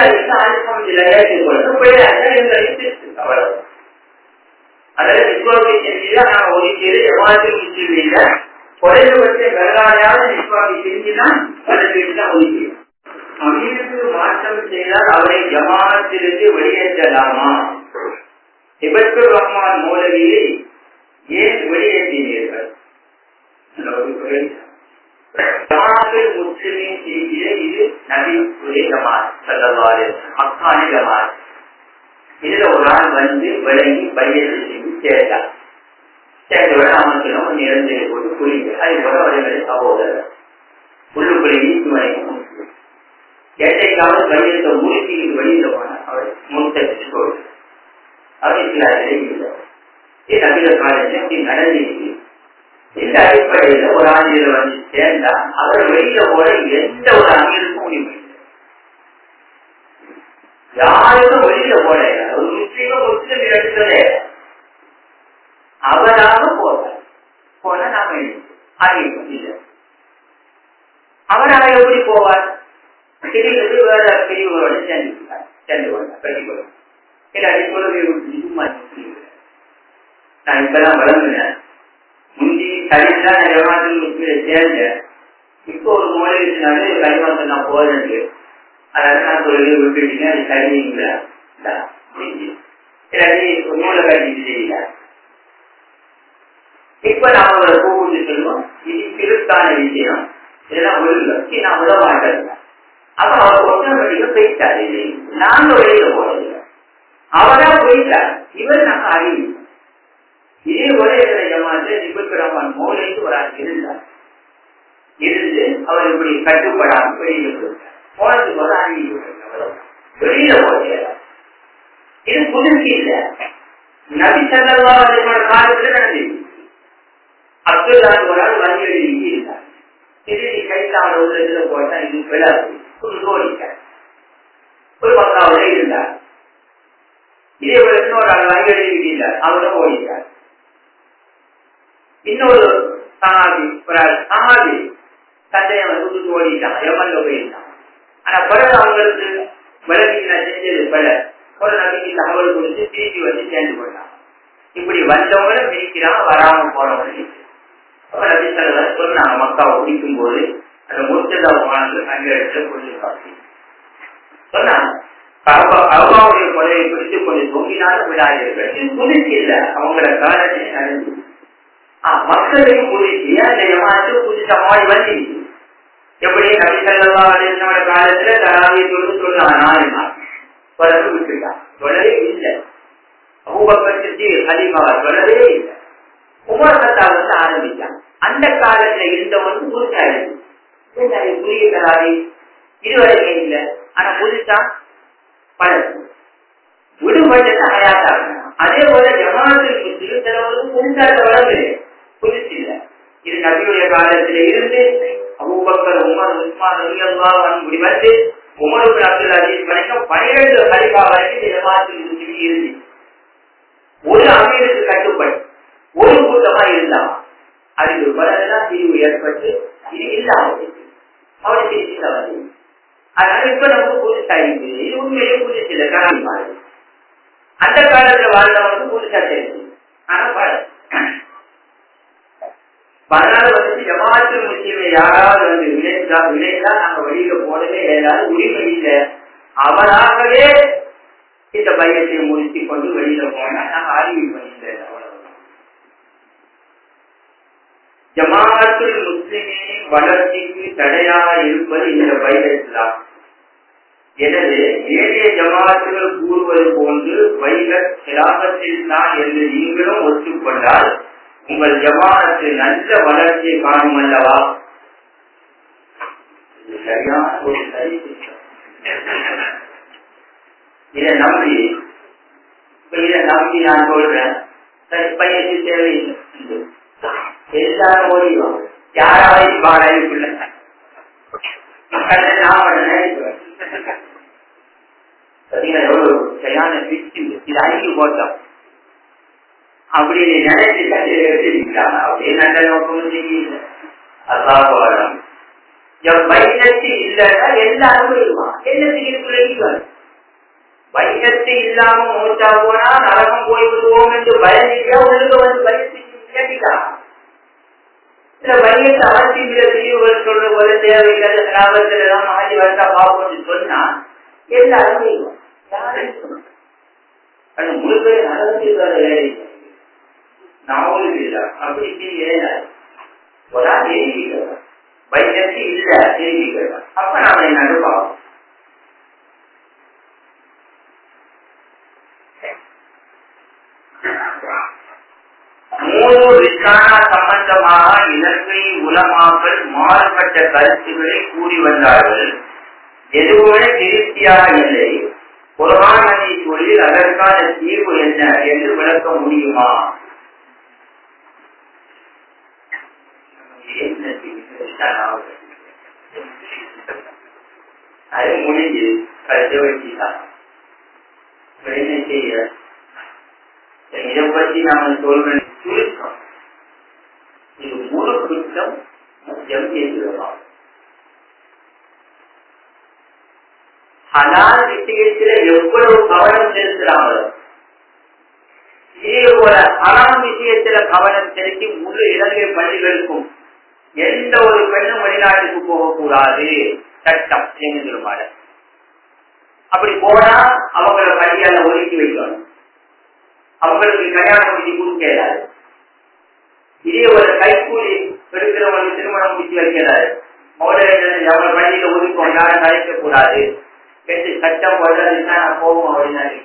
அவ்வளவு அதாவது விஸ்வாசி செஞ்சுதான் நான் ஒதுக்கியது எவ்வாறு முஸ்லிம் குறைந்தபட்ச வெள்ளாடையாவது விஸ்வாசி செஞ்சுதான் தான் ஒதுக்கியது. அமீருக்கு மாற்றம் செய்தால் அவரை ஜமாஅத்திலிருந்து வெளியேற்றலாமா? இபத்துர் ரஹ்மான் மௌலவியை ஏன் வெளியேற்றினீர்கள்? முஸ்லிமின் செய்தியிலே இது நபி ஜமாத் ஸல்லல்லாஹு மக்கானி ஜமாத். இதுல ஒரு ஆள் வந்து விளங்கி பையத்தை செஞ்சு சேர்த்தார். சேர்ந்தவரை அமைக்கணும் நிறந்தை போட்டு குளிங்க. அது போல அவர்களை சகோதரர் உள்ளுக்குள்ளே ஈட்டு வரைக்கும் எட்டைக்காவது பையத்தை மூழ்கி வெளியில போன அவர் முன்தச்சு போடு அவர் சில இல்லை. இது நபில காலத்தில் அப்படி நடந்திருக்கு. இந்த அடிப்படையில ஒரு ஆண்டில வந்து சேர்ந்தா அவர் வெளியில போல எந்த ஒரு அமீருக்கும் உரிமை இல்லை. யாருக்கும் வெளியில போல ஒரு முஸ்லீம முஸ்லிம் இடத்துல அவராக போறார். போன நாம அறிவிப்போம் இல்லை. அவராக எப்படி போவார்? திடீர்னு வேற பிரிவுகளோட சேர்ந்து சேர்ந்து கொண்டார் கட்டிக்கொள்ளும். இல்லாட்டி கொள்கை சும்மா நான் இப்பதான் வளர்ந்துனேன். முந்தி கல்விதான் நான் ஜமாஅத்துல் முஸ்லிமீன்ல சேர்ந்தேன். இப்போ ஒரு மொழினாலே கல்விவாசல் நான் போறேன். அதாவது நான் ஒரு விட்டுட்டீங்க அது கல்விங்களா? இல்லாட்டி நூலை கட்டிட்டு தெரியல. இப்ப நாம அவரை கூப்பிட்டு சொல்லுவோம், இது திருத்தான விஷயம், இதெல்லாம் ஒழுங்கு நான் விட மாட்டேன். அப்ப அவர் ஒட்டமேட்டிக்கா போயிட்டாரு. நாங்க வெளியில போறதில்லை, அவரா போயிட்டார். இவர் நாங்க அறிவு இதே ஒரே ஜமாத்துல நிபுத்தரமான மோலைக்கு ஒரு ஆள் இருந்தார். இருந்து அவர் இப்படி கட்டுப்படாமல் வெளியில போயிட்டார். போனதுக்கு ஒரு அறிவு வெளியில போகிறார். இது புதுசு இல்ல, நபி ஸல்லல்லாஹு அலைஹி வஸல்லம் காலத்துல நடந்தது. அப்துல்லாஹ் ஒரு ஆள் வழி எழுதி இருந்தார். இது நீ கைத்தான ஒரு இதுல போட்டா இது விழாது ஓடிட்டார். ஒரு பக்காவிலே இருந்தார். இதே போல இன்னொரு ஆள் வழி எழுதி இருந்தார், அவரும் ஓடிட்டார். இன்னொரு சஹாபி ஒரு ஆள் சஹாபி தந்தையை வந்து ஓடிட்டான், எவன்ல போயிருந்தான். ஆனா பிறகு அவங்களுக்கு விலகி நான் செஞ்சது பல ஒரு நபிக்கு தகவல் கொடுத்து திருப்பி வந்து சேர்ந்து கொண்டான். இப்படி வந்தவங்கள மிதிக்கிறாங்க, வராம போறவங்க. அப்ப நபி ஸல்லல்லாஹு சொன்னாங்க, மக்காவை பிடிக்கும் போது அந்த முர்த்ததா மாணவர்கள் அங்க இடத்துல கொண்டிருக்காங்க சொன்னாங்க, கஅபாவுடைய கொலையை பிடித்து கொண்டு தொங்கினாலும் விடாதீர்கள். இது புதுசு இல்ல, அவங்கள காலத்திலே நடந்தது. மக்களுக்கு புதுசு, அந்த ஜமாத்து புதுசா மாறி வந்து எப்படி நபி ஸல்லல்லாஹு அலைஹி வஸல்லம் காலத்துல தராவியை தொழுது சொன்னாங்க, நாலு நாள் பிறகு விட்டுட்டான், சொல்லவே இல்லை. அபூபக்கர் சித்தீக் கலீஃபா சொல்லவே இல்லை. உமர் கத்தாப் வந்து ஆரம்பிச்சான். அந்த காலத்துல இருந்தவனுக்கு புதுசா இருக்கு, புதிய தராவி இதுவரைக்கும் இல்லை. ஆனா புதுசா பழசு விடுபட்டு அயாத்தாங்க. அதே போல ஜமாத்தில் முஸ்லிம் புதுசா வளர்ந்து புதுசு இல்லை. இது நபியுடைய காலத்துல இருந்து அபூபக்கர் உமர் உஸ்மான் ரலியல்லாஹு அன்ஹு வந்து உமர் இப்னு அப்துல் அஜீஸ் வரைக்கும் பன்னிரண்டு கலீஃபா வரைக்கும் இந்த ஜமாத்தில் முஸ்லிம் இருந்து ஒரு அமீருக்கு கட்டுப்பட்டு ஒரு கூட்டமா இருந்தான். அதுக்கு பிறகுதான் தீர்வு ஏற்பட்டு இது இல்லாம அவரை திருச்சி வந்து. அதனால இப்ப நமக்கு புதுசா இருக்கு, இது உண்மையிலே புதுசு இல்லை, காரணி மாதிரி. அந்த காலத்துல வாழ்ந்தவங்களுக்கு புதுசா தெரிஞ்சு. ஆனா பழம் அதனால வந்து ஜமாத்து முஸ்லிமை யாராவது வந்து விளைந்தா விளைந்தா நாங்க வெளியில போனதே ஏதாவது உரிமை இல்லை. அவராகவே இந்த பையத்தை முடித்து கொண்டு வெளியில போனா நாங்க அறிவிப்பு பண்ணிட்டேன். அவ்வளவுதான். ஜமாத்துல் முஸ்லிமின் வளர்ச்சிக்கு தடையாக இருப்பது இந்த பையத்தான். எனவே ஏழைய ஜமாத்துகள் கூறுவது போன்று பையத் கிலாபத்தில் தான் என்று நீங்களும் ஒத்துக்கொண்டால் உங்கள் ஜமாத்து நல்ல வளர்ச்சியை காணும் அல்லவா? சரியான ஒரு சரி. இதை நம்பி இதை நம்பி நான் சொல்றேன், பையனுக்கு தேவையில்லை, எல்லாரும் ஓடிவாங்க. யாராவது பாடல எவ்வளவு சரியான பிச்சு இது அழிவு போட்டோம் அப்படி நினைச்சு வச்சிருக்காங்க. அப்படி நல்ல நோக்கம் செய்யல. அதான் பையத்து இல்லைன்னா எல்லாரும் போயிடுவான். என்னத்துக்கு பையத்து இல்லாம மூச்சா போனா நரகம் போய் விடுவோம் என்று பயந்துட்டா உள்ளுக்கு வந்து பையத்து கேட்டுக்கலாம். சில பையத்தை அவசிய தீவுகள் சொல்ற போது தேவையில்லை லாபத்துல எல்லாம் மாறி வரா பாப்போம்னு சொன்னா எல்லாரும் போயிடுவான். யாரும் அது முழுக்க நரகத்தில் நாவலும் இல்லை. அப்படி ஒரு ஆள் எழுதிக்கிறார், பையத்து இல்ல எழுதிக்கிறார். அப்ப நாம என்ன அனுப்பாவோம்? மூணு ரிசானா சம்பந்தமாக இலங்கை உலமாக்கள் மாறுபட்ட கருத்துக்களை கூறி வந்தார்கள். எதுவுமே திருப்தியாக இல்லை. குர்ஆன் ஹதீஸ் சொல்லில் அதற்கான தீர்வு என்ன என்று விளக்க முடியுமா? அது முடிஞ்சு கருத்தை வச்சுதான் என்ன செய்ய. இதை பற்றி நாம சொல்ற சுருக்கம் இது முழு குற்றம் எம்பியலாம். ஹலால் விஷயத்துல எவ்வளவு கவனம் செலுத்துறாங்களோ இதே போல ஹராம் விஷயத்துல கவனம் செலுத்தி முழு இலங்கை பள்ளிகளுக்கும் எந்த ஒரு பெண்ணும் வெளிநாட்டுக்கு போகக்கூடாது சட்டம் என்கிற. அப்படி போனா அவங்கள பள்ளியால ஒதுக்கி வைக்கணும், அவங்களுக்கு கல்யாணம் பண்ணி கொடுக்க இயலாது. இதே ஒரு கைக்கூலி எடுக்கிறவங்களுக்கு திருமணம் முடிச்சு வைக்கிறாரு. அவங்க பள்ளியில ஒதுக்கும், யாரும் கலைக்க கூடாது என்று சட்டம் போடுறதுன்னா போவோம் அப்படின்னாரு.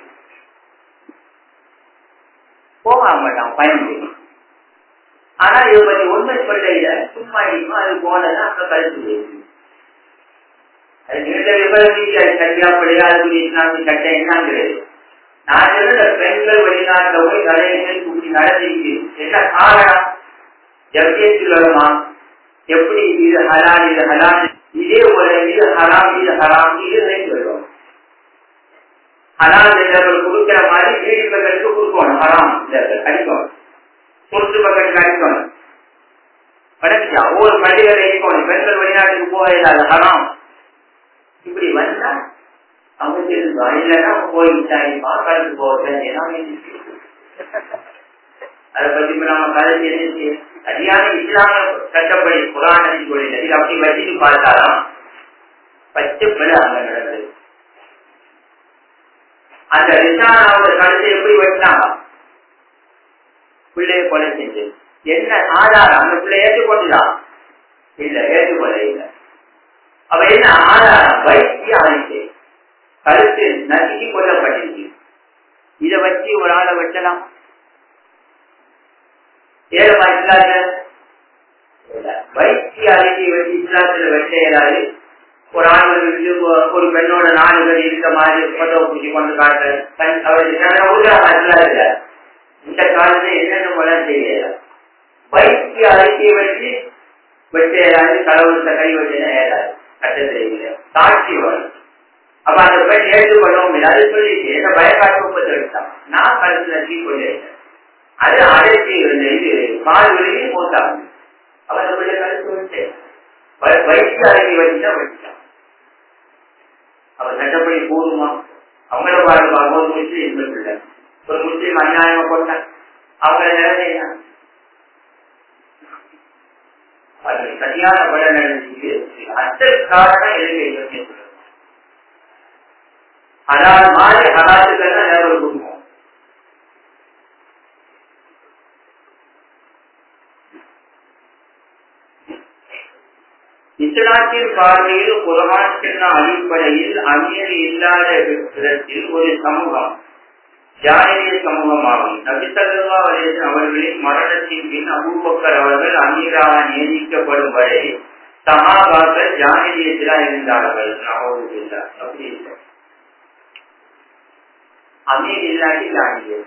போக மாட்டான் பயந்து. ஆனா இதை பத்தி ஒன்மை சொல்ல சும்மா இருக்கும், அது போனதான் அங்க கருத்து. அது நீண்ட விவரம் அது கல்யாணப்படியா அது இஸ்லாமிய சட்டம் என்னங்கிறது. நான் சொல்ல பெண்கள் வெளிநாட்டில் போய் தலைவர்கள் இப்படி நடந்திருக்கு. என்ன காரணம்? ஜப்தியத்தில் வருமா? எப்படி இது ஹலால் இது ஹலால், இதே ஒரு இது ஹராம் இது ஹராம் இது சொல்லுவோம். ஹலால் என்றவர்கள் கொடுக்கிற மாதிரி வீடு பக்கத்துக்கு கொடுக்கணும், ஹராம் அடிக்கணும், சொத்து பக்கத்துக்கு அடிக்கணும். வடக்கியா ஒவ்வொரு பள்ளிகளை இருக்கணும். பெண்கள் வெளிநாட்டுக்கு போகாது ஹராம். இப்படி வந்தா அவங்க தெரிஞ்சா இல்லைன்னா போயிட்டாங்கப்பா கலந்து போகிறேன். அதை பத்தி நாம கதை தெரிஞ்சு சரியான இஸ்லாம சட்டப்படி புராணத்தின் தொழில் இது அப்படி வச்சுட்டு பார்த்தாலும் பச்சை பிள்ளை அங்க நடந்தது. அந்த ரிசானாவோட கழுத்தை எப்படி வெட்டினாங்க? பிள்ளைய கொலை செஞ்சு என்ன ஆதாரம்? அந்த பிள்ளை ஏற்றுக்கொண்டுதான் இல்ல, ஏற்றுக்கொள்ள இல்லை. அவ என்ன ஆதாரம்? வைத்திய அழைத்து கழுத்து நசுக்கி கொல்லப்பட்டிருக்கு. இதை வச்சு ஒரு ஆளை வெட்டலாம்? ஏழமா இஸ்லாத்துல வைத்திய அழைச்சி வச்சு இஸ்லாத்துல வெட்ட இயலாது. ஒரு ஆண்களுக்கு ஒரு பெண்ணோட நாலு பேர் இருக்க மாதிரி கொண்டை பிடிச்சி கொண்டு காட்டுற அவருக்கு இந்த காலத்துல என்னென்ன போல செய்யல. வைத்திய அழைச்சியை வச்சு வெட்ட இயலாது, கடவுள்கிட்ட கை வெட்ட இயலாது, கட்டத்தில் சாட்சி வரும். அப்ப அந்த பெண் ஏற்றுக்கொள்ளவும் இல்லை. அது சொல்லிட்டு என்ன பயக்காட்டு ஒப்பத்தை எடுத்தான். நான் கருத்துல தீ கொண்டிருக்கேன். அது அடைச்சி இருந்த இது கால் விழுகி மூத்தாங்க. அவன் அந்த பிள்ளை கருத்து வச்சு வைத்திய அழைச்சி வச்சுதான் வச்சுட்டான். அவன் சட்டப்படி போதுமா? அவங்கள பாருங்க, ஒரு முஸ்லீம் பிள்ளை ஒரு முஸ்லீம் அநியாயமா கொண்டான். அவங்கள நிலைமை என்ன? அது சரியான பல நடந்துச்சு. அந்த காரணம் எதுக்கு ஹலால் மாதிரி ஹலாத்துக்கெல்லாம் நேரம் கொடுக்கும். இஸ்லாத்தின் பார்வையில் குர்ஆன் சொன்ன அடிப்படையில் அமீர் இல்லாத இடத்தில் ஒரு சமூகம் ஜாஹிலிய சமூகமாகும். நபி ஸல்லல்லாஹு அலைஹி வஸல்லம் அவர்களின் மரணத்தின் பின் அபூபக்கர் அவர்கள் அமீராக நியமிக்கப்படும் வரை சஹாபாக்கள் ஜாஹிலியத்திலா இருந்தார்கள். அப்படி இல்லை, அமீர் இல்லாட்டி ஜாஹிலியத்.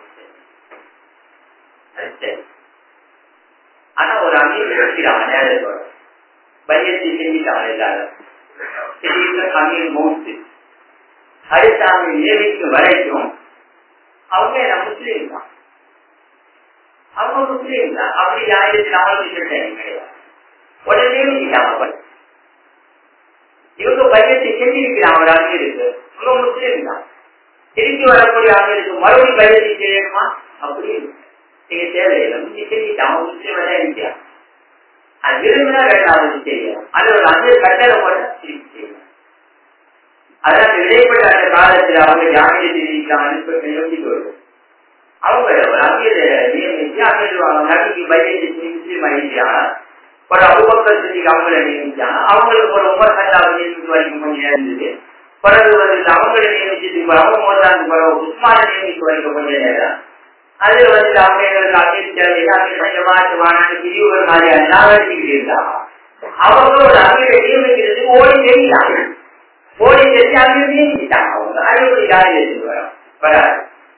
ஆனா ஒரு அமீர் இருக்கிறாங்க, நேரத்தோட பையத்தை செஞ்சிட்டாங்க எல்லாரும். அமீர் மௌத்து அடுத்த அமீர் நியமிக்கும் வரைக்கும் அவங்க என்ன முஸ்லீம் தான், அவங்க முஸ்லீம் தான். அப்படி ஆயிரத்தி நானூத்தி கிடையாது. உடனே நியமிக்கிட்டாங்க. இவங்க பையத்தை செஞ்சிருக்கிறாங்க ஒரு அமீருக்கு, இவங்க முஸ்லீம் தான். திருப்பி வரக்கூடிய அமீருக்கு மறுபடியும் பையத்தை செய்யணுமா? அப்படி நீங்க தேவையில்லை, முந்தி செஞ்சிட்டாங்க, முஸ்லீம் தான் இருக்கிறாங்க. அது விரும்பினா ரெண்டாவது செய்யணும். அது ஒரு அமீர் கட்டளை போட திருப்பி செய்யணும். அதான் இடைப்பட்ட அந்த காலத்துல அவங்க ஜாமீன் யோசிக்க வரும். அவங்க ஒரு அமீர் நியமிச்சு அமீர் நபிக்கு பையத்தை முஸ்லீம் ஆகிட்டாங்க. ஒரு அபூபக்கர் சித்திக் அவங்களை நியமிச்சாங்க. அவங்களுக்கு ஒரு உமர் ஹல்லாவை நியமிச்சு வரைக்கும் கொஞ்சம் நேரம் இருந்தது. பிறகு வந்து அவங்களை நியமிச்சதுக்கு பிறகு மோதாந்து பிறகு உஸ்மான நியமிச்சு வரைக்கும் கொஞ்சம் நேரம். அது வந்து அவங்க எங்களுக்கு அமீர் தேவையில்லை, வானான்னு பிரிவுகள் மாதிரியான நடத்திக்கிட்டு இருந்தாங்க. அவங்களோட அமீரை நியமிக்கிறதுக்கு ஓடி தெரியாங்க, ஓடி தெரிஞ்சு அமீர் நியமிச்சுட்டாங்க. அவங்க அறுபடி யாரும் எடுத்துட்டு வரோம் வராது.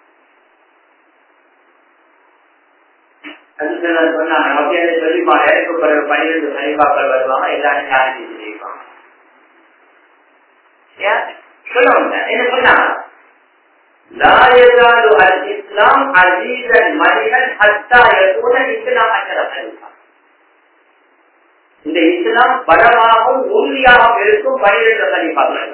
அது சொன்னாங்க அப்படியே சொல்லிப்பாங்க. எனக்கு பிறகு பன்னிரெண்டு சனிப்பாக்கள் வருவாங்க, எல்லாரும் யாரும் செய்வாங்க. சொல்லுவாங்க என்ன சொன்னாங்க? இஸ்லாம் அஜீசன் மனிதன் ஹத்தா யகூன இஸ்லாம் அஷரஃபல். இந்த இஸ்லாம் பலமாகவும் உறுதியாகவும் இருக்கும் பன்னிரண்டு கலிஃபாக்கள்.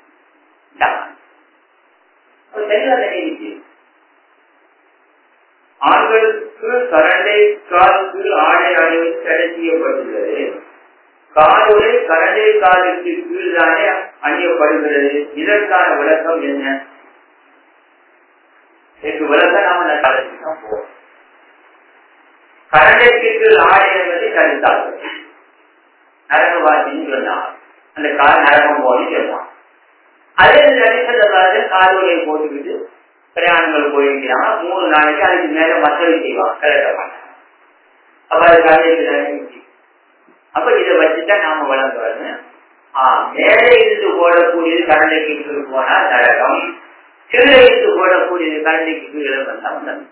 ஆண்களுக்கு கரண்டை காலுக்கு ஆடை அணிவது தடை செய்யப்பட்டுள்ளது. காலுரை கரண்டை காலுக்கு கீழ்தானே அணியப்படுகிறது. இதற்கான விளக்கம் என்ன? இதுக்கு விளக்கம் நாம காலத்துக்கு தான் போவோம். கரண்டைக்கு ஆடியதை கருத்தார்கள் நரகவாசின்னு சொன்னான். அந்த கால் நரகம் போன்னு சொல்லுவான். அதே நடிப்பதாக கால்வலையை போட்டுக்கிட்டு பிரயாணங்கள் போயிருக்கிறாங்க. மூணு நாளைக்கு அதுக்கு மேல மற்றவை செய்வாங்க கரெக்ட மாட்டாங்க. அப்ப அது காலையில் அப்ப இதை வச்சுதான் நாம வளர்ந்து ஆஹ் மேலே இருந்து போடக்கூடியது கரண்டைக்கு கீழ் போனா நரகம், கீழே இருந்து போடக்கூடியது கரண்டைக்கு கீழே வந்தா வந்தாங்க.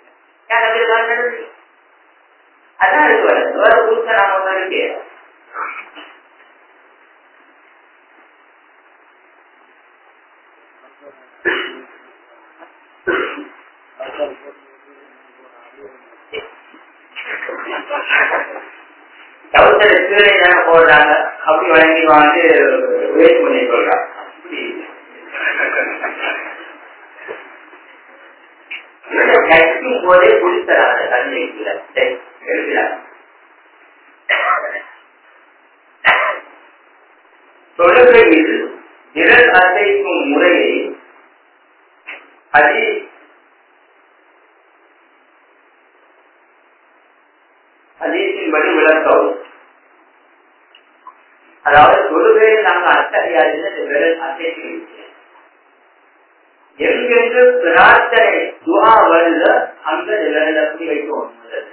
அதான் இருக்கு வளர்ந்து வேற புதுசா நாம ஒண்ணு இருக்கு. தவிர கீழே தானே போடுறாங்க, அப்படி வழங்கி வந்து வேஸ்ட் பண்ணி சொல்றாங்க. தைக்கும் போதே குடித்தராங்க தண்ணி எழுதுறாங்க. தொழுகையில் நிழல் அசைக்கும் முறையை அதி அதீசின்படி விளக்கவும். அதாவது தொழுகையில் நாங்கள் அத்தகையாதில் விரல் அசைக்கிறோம். எங்கெங்கு பிரார்த்தனை துவா வருத அங்க விரல் அப்படி வைக்கும்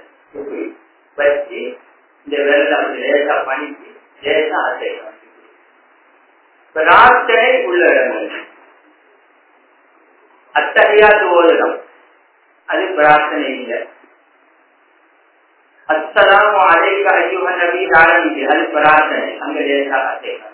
வச்சு இந்த விரல் அப்படி லேசா பணிக்கு லேசா அசைக்கும். பிரார்த்தனை உள்ள இடங்கள் அத்தகையாது ஓரிடம் அது பிரார்த்தனை இல்லை. அஸ்ஸலாமு அலைக அய்யுஹன் நபி ஆரம்பிச்சு அது பிரார்த்தனை அங்க லேசா அசைக்கும்.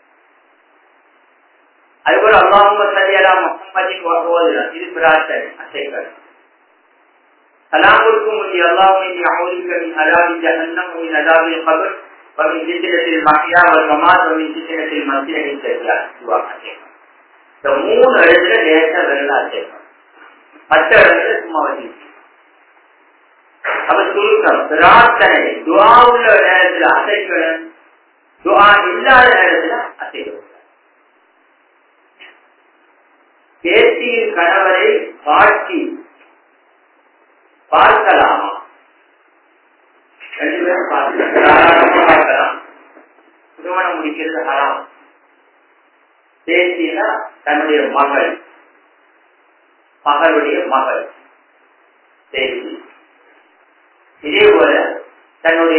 அதுபோல அல்லாஹும்ம ஸல்லி அலா முஹம்மதின் ஓதுறோம், இது பிரார்த்தனை அசைக்கும். சலாமுக்கு முந்தி அல்லாஹும்ம இன்னி அஊதுபிக மின் அஸாபி ஜஹன்னம் வ மின் அஸாபில் கப்ர் வ மின் ஃபித்னத்தில் மஹ்யா வல் மமாத் வ மின் ஃபித்னத்தில் மஸீஹித் தஜ்ஜால். துஆ அசைக்கும். இந்த மூணு இடத்துல லேசா விரல் அசைக்கும், மற்ற இடத்துல சும்மா வச்சு. அப்ப சுருக்கம் பிரார்த்தனை துஆ உள்ள நேரத்துல அசைக்கணும், துஆ இல்லாத நேரத்துல அசைக்கணும். பேத்தியின் கணவரை வாழ்த்தி பார்க்கலாமா? ரெண்டு பேரும் பார்க்கலாம். திருமணம் முடிக்கிறது ஹராம். பேத்தினா தன்னுடைய மகள், மகளுடைய மகள் பேத்தி. இதே போல தன்னுடைய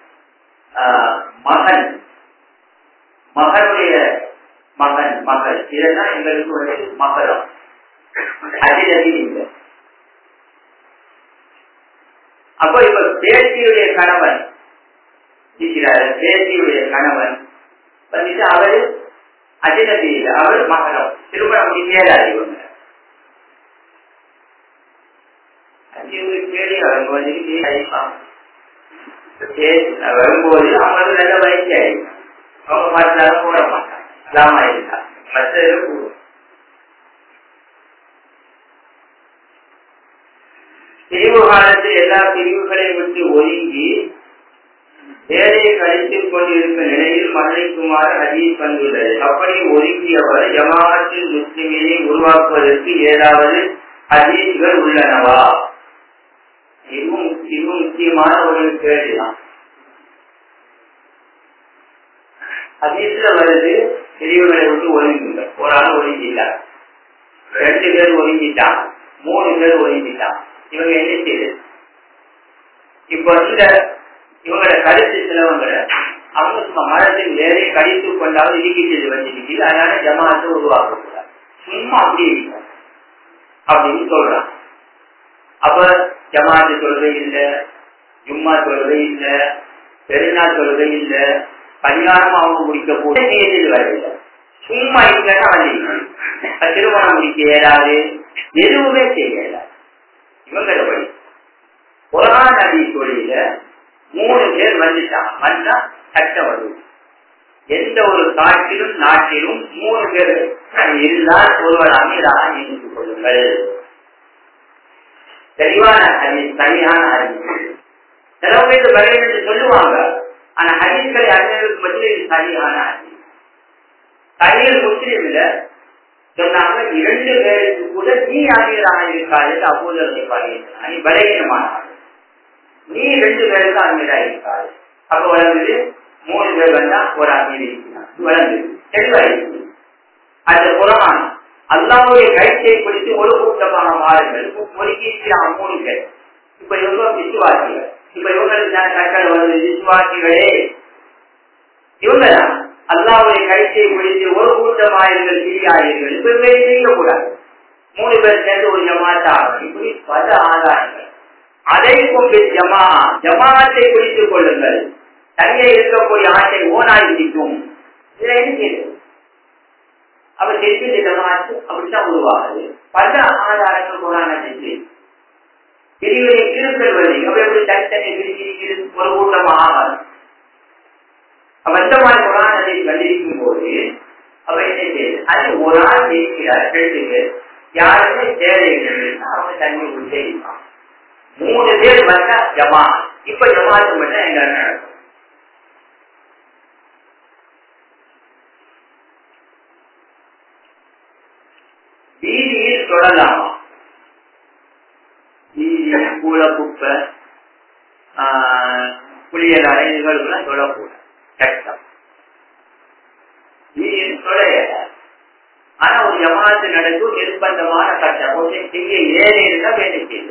மகன், மகனுடைய மகன், மகள், இதெல்லாம் எங்களுக்கு வந்து மகளம் அதிலதி இல்லை. அப்போ இப்ப பேத்தியுடைய கணவன் இருக்கிறார், பேத்தியுடைய கணவன் வந்துட்டு அவரு அதிலதி இல்லை, அவர் மகளம். திருமணம் முடியாது இவங்க வரும்போது அவங்களுக்கு நல்ல வயசு ஆயிடும். அவங்க பார்த்தாலும் போட மாட்டாங்க, இல்லாம இருந்தா மற்ற பிரிவு காலத்தில் எல்லா பிரிவுகளையும் விட்டு ஒதுங்கி வேலையை கழித்துக் கொண்டிருக்கும் நிலையில் மரணிக்குமாறு ஹதீஸ் வந்துள்ளது. அப்படி ஒதுங்கியவர் ஜமாஅத்துல் முஸ்லிமீனை உருவாக்குவதற்கு ஏதாவது ஹதீஸ்கள் உள்ளனவா? இதுவும் இதுவும் முக்கியமான ஒரு கேள்விதான். ஹதீஸ்ல வருது பிரிவுகளை விட்டு ஒதுங்குங்க. ஒரு ஆள் ஒதுங்கிட்டார், ரெண்டு பேர் ஒதுங்கிட்டான், மூணு பேர் ஒதுங்கிட்டான். இவங்க என்ன செய்யுது? இப்ப இந்த இவங்களோட கருத்து சிலவங்களை அவங்க சும்மா மரத்தின் வேலையை கழித்து கொண்டாவது இடிக்கிட்டு வச்சுக்கிட்டு அதனால ஜமாத்தை உருவாக்கக்கூடாது, சும்மா அப்படி இல்லை அப்படின்னு சொல்றான். அப்ப ஜமாத்து தொழுகை இல்லை, ஜும்மா தொழுகை இல்லை, பெருநாள் தொழுகை இல்லை, கல்யாணம் அவங்க முடிக்க கூட நேரில் வரவில்லை, சும்மா இல்லைன்னா வந்து திருமணம் முடிக்க இயலாது, எதுவுமே செய்ய இயலாது. இவங்கள வழி குர்ஆன் ஹதீஸ் தொழில மூணு பேர் வந்துட்டான், வந்தா சட்டம் வருது. எந்த ஒரு காட்டிலும் நாட்டிலும் மூணு பேர் இருந்தால் ஒருவர் அமீராக நியமித்துக் கொள்ளுங்கள். தெளிவான ஹதீஸ், சரியான ஹதீஸ். சிலவங்க இது பதில் என்று சொல்லுவாங்க, ஆனா ஹதீஸ்களை அறிஞர்களுக்கு பதில் இது சரியான ஹதீஸ். சஹீஹ் முஸ்லிம்ல சொன்னாங்க, இரண்டு பேருக்கு கூட நீ அமீராக இருக்காது அபூதர் நீ பலகீனமான நீ ரெண்டு பேருக்கு அமீரா இருக்காது. அப்ப வளர்ந்தது மூணு பேர் வந்தா ஒரு அமீர் இருக்கிறான், வளர்ந்தது தெளிவாயிருக்கு. அந்த குரான் அல்லாஹ்வுடைய கைச்சை பிடித்து ஒரு கூட்டமான மாறுகள் ஒதுக்கியிருக்கிறான் மூணு பேர். இப்ப இவங்க விசுவாசிகள், இப்ப இவங்களுக்கு கட்டளை வந்து விசுவாசிகளே இவங்கதான் அல்லாஹ்வுடைய கைச்சை பிடித்து ஒரு கூட்டமாயிருங்கள் சிறியாயிருங்கள் இப்ப செய்யக்கூடாது. மூணு பேர் சேர்ந்து ஒரு ஜமாத்தாக இப்படி பல ஆதாரங்கள். அதை கொண்டு ஜமா ஜமாத்தை பிடித்துக் கொள்ளுங்கள். தனியே இருக்கக்கூடிய ஆட்டை ஓனாய் பிடிக்கும். இதுல என்ன செய்யுது? அப்ப திருப்பி இந்த ஜமாத்து அப்படித்தான் உருவாகுது. பல ஆதாரங்கள் குரானை செஞ்சு பிரிவினை திருத்தல் வருது. அப்ப எப்படி தனித்தனி பிரிச்சு ஒரு கூட்டமாக ஆகாது. அப்ப இந்த மாதிரி குரானை கண்டிருக்கும் போது அப்ப என்ன செய்யுது? அது ஒரு ஆள் ஜெயிக்கிறார், ரெண்டு பேர் யாருமே தேவைகள் அவங்க தண்ணி உச்சரிப்பான். மூணு பேர் வந்தா ஜமா. இப்ப ஜமாத்து மட்டும் எங்க நடக்கும்? வீதியில் தொடலாமா? வீதியில் கூல குப்பை புளியல் அறைகள் தொடக்கூட கஷ்டம். வீதியில் தொலைய. ஆனா ஒரு ஜமாத்து நடக்கும் நிர்பந்தமான கட்டம். கொஞ்சம் செய்ய ஏறி இருந்தா வேலை செய்யுது.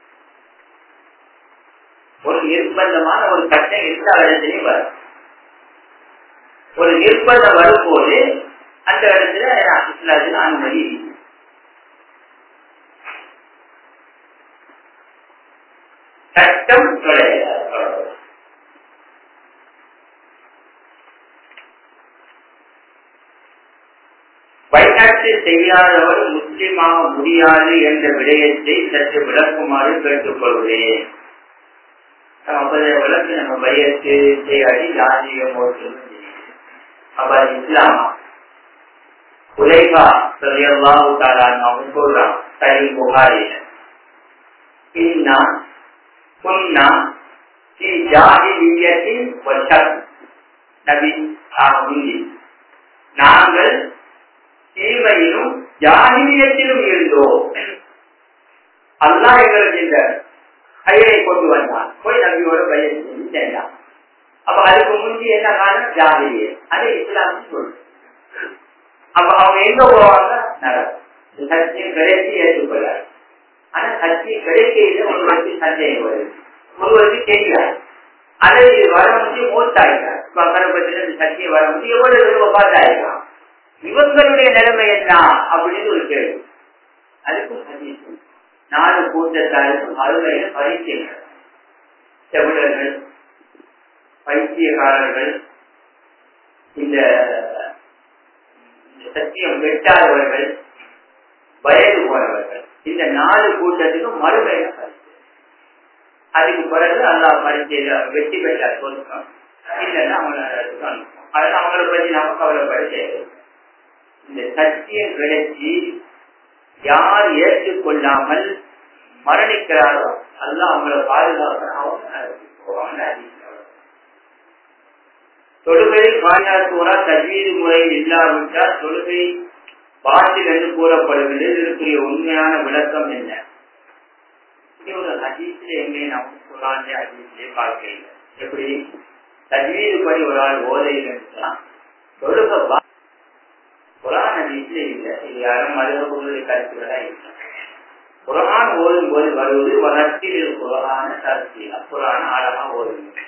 ஒரு நிர்பந்தமான ஒரு கட்டம் எல்லா இடத்துலையும் வரும். ஒரு நிர்பந்தம் வரும்போது அந்த இடத்துல அனுமதி. கட்டம் தொலைய. வழிகாட்டு செய்யாதவர் முஸ்லிமாக முடியாது என்ற விடயத்தை சற்று விளக்குமாறு கேட்டுக் கொள்கிறேன். விளக்கு நம்ம பையத்து செய்யாடி ஜாதியம் அப்ப இஸ்லாமா உலைகா ரலியல்லாஹு தஆலா அவங்க சொல்றான் சஹீஹ் புகாரில, இன்னா குன்னா ஃபீ ஜாஹிலிய்யத்தின் வ ஷர். நபி ஆகுந்தி நாங்கள் தீமையிலும் ஜாஹிலியத்திலும் இருந்தோம். அல்லாஹ் எங்களுக்கு இந்த கையை கொண்டு வந்தான். போய் நபியோட பையன் செஞ்சு சென்றான். அப்ப அதுக்கு முந்தி என்ன காரணம்? ஜாஹிலியம். அதை இஸ்லாம் சொல்லு. அப்ப அவங்க எங்க போவாங்க? நடக்கும். சத்தியம் கிடைச்சி ஏற்றுக்கொள்ளாரு. ஆனா சத்தியம் கிடைக்கையில ஒருவருக்கு சந்தேகம் வருது, ஒருவருக்கு தெரியாது. அதை வர முடிஞ்சு மூத்தாயிட்டார். கருப்பத்திலிருந்து சத்தியம் வர முடியும் எவ்வளவு பார்த்தாயிக்கலாம். இவங்களுடைய நிலைமை என்ன அப்படின்னு ஒரு கேள்வி. அதுக்கும் சந்திப்பு நாலு கூட்டத்தாருக்கும் அறுவையில பரிசீலனை. செவிடர்கள், பைத்தியக்காரர்கள், இந்த சத்தியம் வெட்டாதவர்கள், வயது போனவர்கள், இந்த நாலு கூட்டத்துக்கும் மறுமையில பரிசீலனை. அதுக்கு பிறகு அல்லாஹ் பரிசீல வெற்றி பெற்றார் சொல்லுவோம். இல்லைன்னா அவங்களை அனுப்பும். அதனால அவங்களை பற்றி நாம கவலைப்பட தேவை. இந்த சத்தியம் கிடைச்சி யார் ஏற்றுக்கொள்ளாமல் மரணிக்கிறாரோ அல்லாஹ் அவங்களை பாதுகாக்க அவங்க தொழுகையில் பாதுகாத்துவரா தஜ்வீது முறை இல்லாவிட்டால் தொழுகை பாட்டில் என்று கூறப்படுகிறது. இதற்குரிய உண்மையான விளக்கம் என்ன? ஒரு ஹதீஸ்ல எங்கே நாம் குர்ஆன்ல ஹதீஸ்ல பார்க்கல. எப்படி தஜ்வீது படி ஒரு ஆள் ஓதையில் இருந்தா தொழுகை குர்ஆன் ஹதீஸ்ல இல்லை. இது யாரும் மதுரபுடைய கருத்துக்களா இல்லை. குர்ஆன் ஓதும் போது வருவது வளர்ச்சியில் குர்ஆன தர்த்தீலா, குர்ஆன் ஆழமா ஓதுங்க.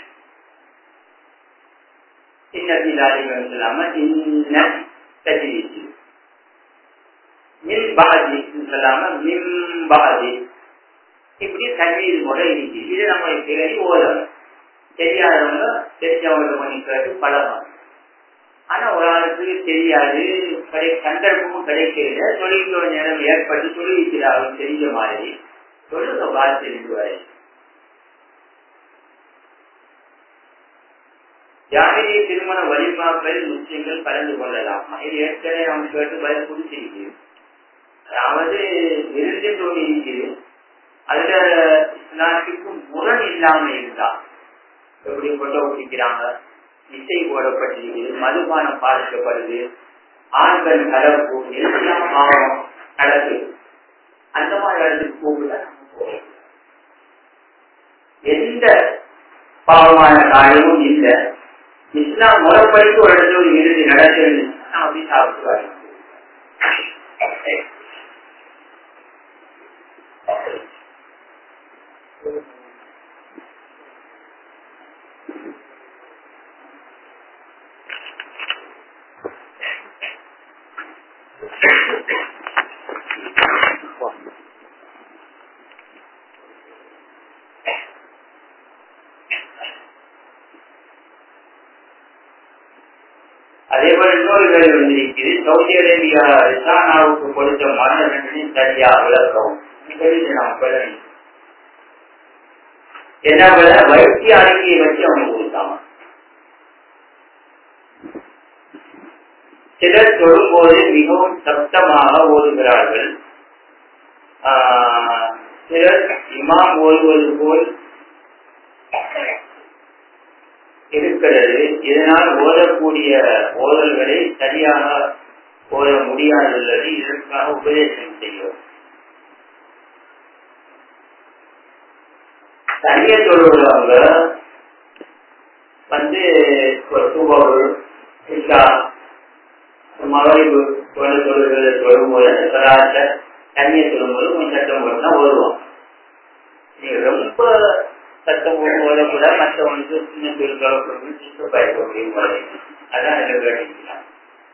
இன்னதிலாலிகள் இல்லாம இன்ன தஜ்வீது மின் பாதி இல்லாம மின் பாதி இப்படி தஜ்வீது முறை இருக்கு. இது நம்ம தேடி ஓதணும். தெரியாதவங்க தெரிஞ்சவங்க பண்ணி கேட்டு பழகம். ஆனா ஒரு ஆளுக்கு தெரியாது, சந்தர்ப்பமும் கிடைக்கல, தொழில்களோட நேரம் ஏற்பட்டு தொழில் தெரிஞ்ச மாதிரி தொழில பார்த்து தெரிஞ்சுவாரு. ஜாகிலிய திருமண வழிபாக்கள் முஸ்லிம்கள் கலந்து கொள்ளலாமா? இது ஏற்கனவே நம்ம கேட்டு பதில் குடிச்சிருக்கு. அதாவது இருந்து தோணி இருக்குது. அதுல இஸ்லாத்துக்கு முரண் இல்லாம இருந்தா எப்படி கொண்ட ஊட்டிக்கிறாங்க, இசை போடப்பட்டிருக்குது, மதுபானம் பாதிக்கப்படுது, ஆண்கள் கலப்பு எல்லாம் பாவம் நடக்குது. அந்த மாதிரி இடத்துக்கு போகுதா? எந்த பாவமான காரியமும் இல்லை. இஸ்லாம் முறைப்படிக்கு ஒரு இடத்துல ஒரு விருது நடக்கிறது அப்படி சாப்பிடுவாங்க. அதே போல இன்னொரு வேலை வந்திருக்கிறது. சவுதி அரேபியா ரிசானாவுக்கு கொடுத்த மரண தண்டனை சரியா விளக்கவும் என்ன போல வைத்திய அறிக்கையை வச்சு அவங்க கொடுத்தாங்க. சிலர் தொடும்போது மிகவும் சப்தமாக ஓடுகிறார்கள். சிலர் இமாம் ஓடுவது போல் இருக்கிறது. இதனால் ஓதக்கூடிய ஓதல்களை சரியாக ஓத முடியாதுள்ளது. இதற்காக உபதேசம் செய்யும். தனிய தொழுவங்க வந்து ஒரு சூபாவல் மகளிர் தொழுகளை தொழும்போது தனிய தொழும்போது கொஞ்சம் சட்டம் போட்டு தான் ஓடுவோம். நீங்க ரொம்ப சட்டம் போட கூட மற்றவங்களுக்கு சின்ன தொழிற்கால பயக்க முடியும். அதான் கேட்டீங்களா?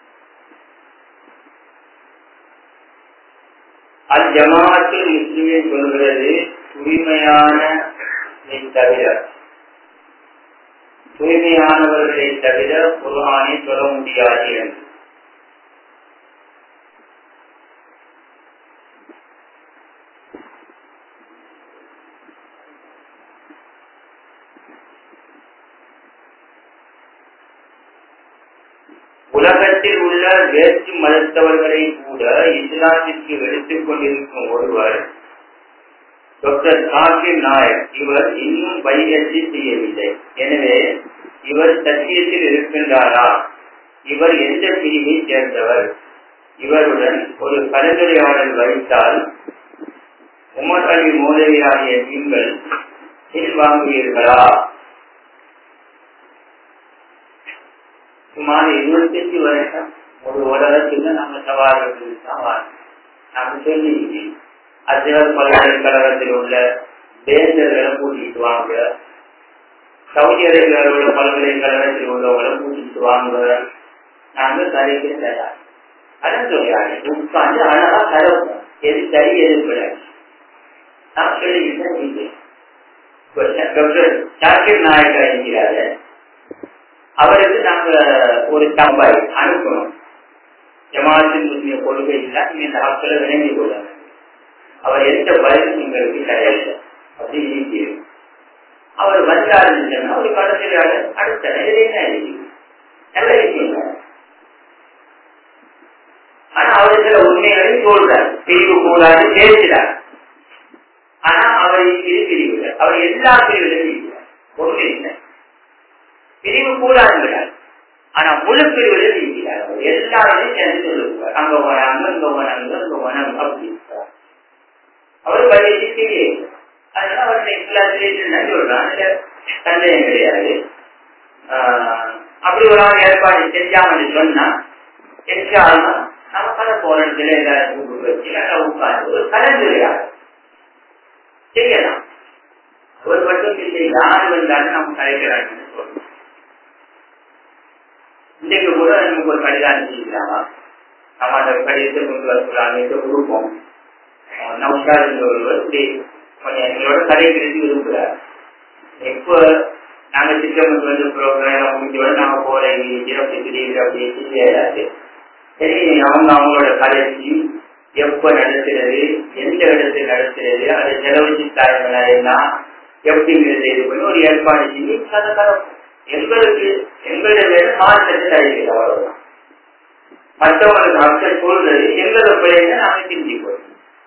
அது ஜமாத்தில் முஸ்லிமை சொல்கிறது தூய்மையான தவிர தூய்மையானவர்களை தவிர குர்ஆனை சொல்ல முடியாது என்று. உலகத்தில் உள்ள வேற்று மதத்தவர்களை கூட இஸ்லாத்திற்கு எடுத்துக் கொண்டிருக்கும் ஒருவர் டாக்டர் ஜாகிர் நாயக். இவர் இன்னும் பையத்தி செய்யவில்லை. எனவே இவர் சத்தியத்தில் இருக்கின்றாரா? இவர் எந்த பிரிவை சேர்ந்தவர்? இவருடன் ஒரு கலந்துரையாடல் வைத்தால் உமர் அலி மௌலவியாகிய நீங்கள் பின்வாங்குவீர்களா? சுமார் இருபத்தஞ்சு வருஷம் ஒரு உலகத்துல நம்ம சவால்கள் சவால் நம்ம சொல்லி அஜர் பல்கலைக்கழகத்தில் உள்ள தேசர்களை கூட்டிட்டு வாங்க, சவுதி அரேபியாவில் உள்ள பல்கலைக்கழகத்தில் உள்ளவங்களை கூட்டிட்டு வாங்க, நாங்க கதைக்கு தயார். அதான் சொல்லியாரு உட்காந்து அழகா கலப்போம். எது சரி எது கிடையாது நான் சொல்லிக்கிட்டேன். டாக்டர் ஜாகிர் நாயக்கா என்கிறாரு. அவருக்கு நாங்க ஒரு தம்பாய் அனுப்பணும். ஜமாத்தின் முஸ்லிம் கொள்கை இல்லை, நீங்க இந்த ஹாஸ்டல விளங்கி கொள்ளுங்க. அவர் எந்த பயனும் உங்களுக்கு கிடையாது அப்படின்னு இருக்கிறது. அவர் வந்தாருன்னு சொன்னா ஒரு கடைசியில் அடுத்த என்ன நல்ல விஷயம். ஆனா அவர் சில உண்மைகளையும் சொல்றார். பிரிவு கூடாது பேசுறார். ஆனா அவர் இது பிரிவு அவர் எல்லா பிரிவுகளும் இருக்கிறார். ஒண்ணு இல்லை பிரிவு கூடாதுங்கிறார். ஆனா முழு பிரிவுகளும் இருக்கிறார். அவர் எல்லாரையும் சேர்ந்து சொல்லுவார். அங்க வராங்க இங்க வராங்க இங்க வராங்க அப்படின்னு அவர் பயிற்சி செய்ய. அதனால அவருடைய இஸ்லாத்திலே சொல்றாங்க சந்தேகம் கிடையாது. அப்படி ஒரு ஆள் ஏற்பாடு செஞ்சாங்கன்னு சொன்னா எச்சாலும் நம்ம கதை போறதுல எல்லாரும் வச்சு உட்காந்து ஒரு கலந்துரையாடு செய்யலாம். ஒரு மட்டும் இல்லை யார் வந்தாலும் நம்ம கலைக்கிறாங்கன்னு சொல்லணும். இன்றைக்கு கூட நமக்கு ஒரு கடிதம் செய்யலாமா? நம்ம அந்த கடிதத்தை கொண்டு வரக்கூடாது கொடுப்போம். ஒருவர் கொஞ்சம் எங்களோட கலைக்கிறது விரும்புகிறார். எப்போ நாங்க திட்டமிட்டு வந்து ப்ரோக்ராம் முடிஞ்சோட நாங்க போற அப்படி திடீர்னு அப்படி செய்யாது. சரி அவங்க அவங்களோட கலைச்சி எப்ப நடத்துறது, எந்த இடத்துல நடத்துறது, அதை செலவழிச்சு தாய்களா எல்லாம் எப்படிங்கிறது இது பண்ணி ஒரு ஏற்பாடு செஞ்சு கதை கலப்போம். எங்களுக்கு எங்களுடைய வேலை மாற்றத்தை தருகிறது. அவ்வளவுதான். மற்றவங்களுக்கு மக்கள் சொல்றது எங்களோட பிள்ளைங்க நாங்க தெரிஞ்சுக்கணும்.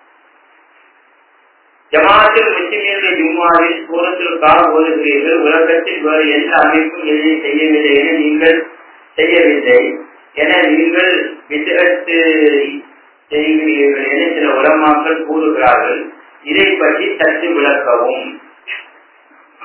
ஜமாத்தில் முஸ்லிம்களுடைய ஜும்மாவில் சூரத்திற்காக ஓதுகிறீர்கள். உலகத்தில் வேறு எந்த அமைப்பும் எதை செய்யவில்லை என நீங்கள் செய்யவில்லை என நீங்கள் விதத்து செய்கிறீர்கள் என சில உலமாக்கள் கூறுகிறார்கள். இதை பற்றி சற்று விளக்கவும்.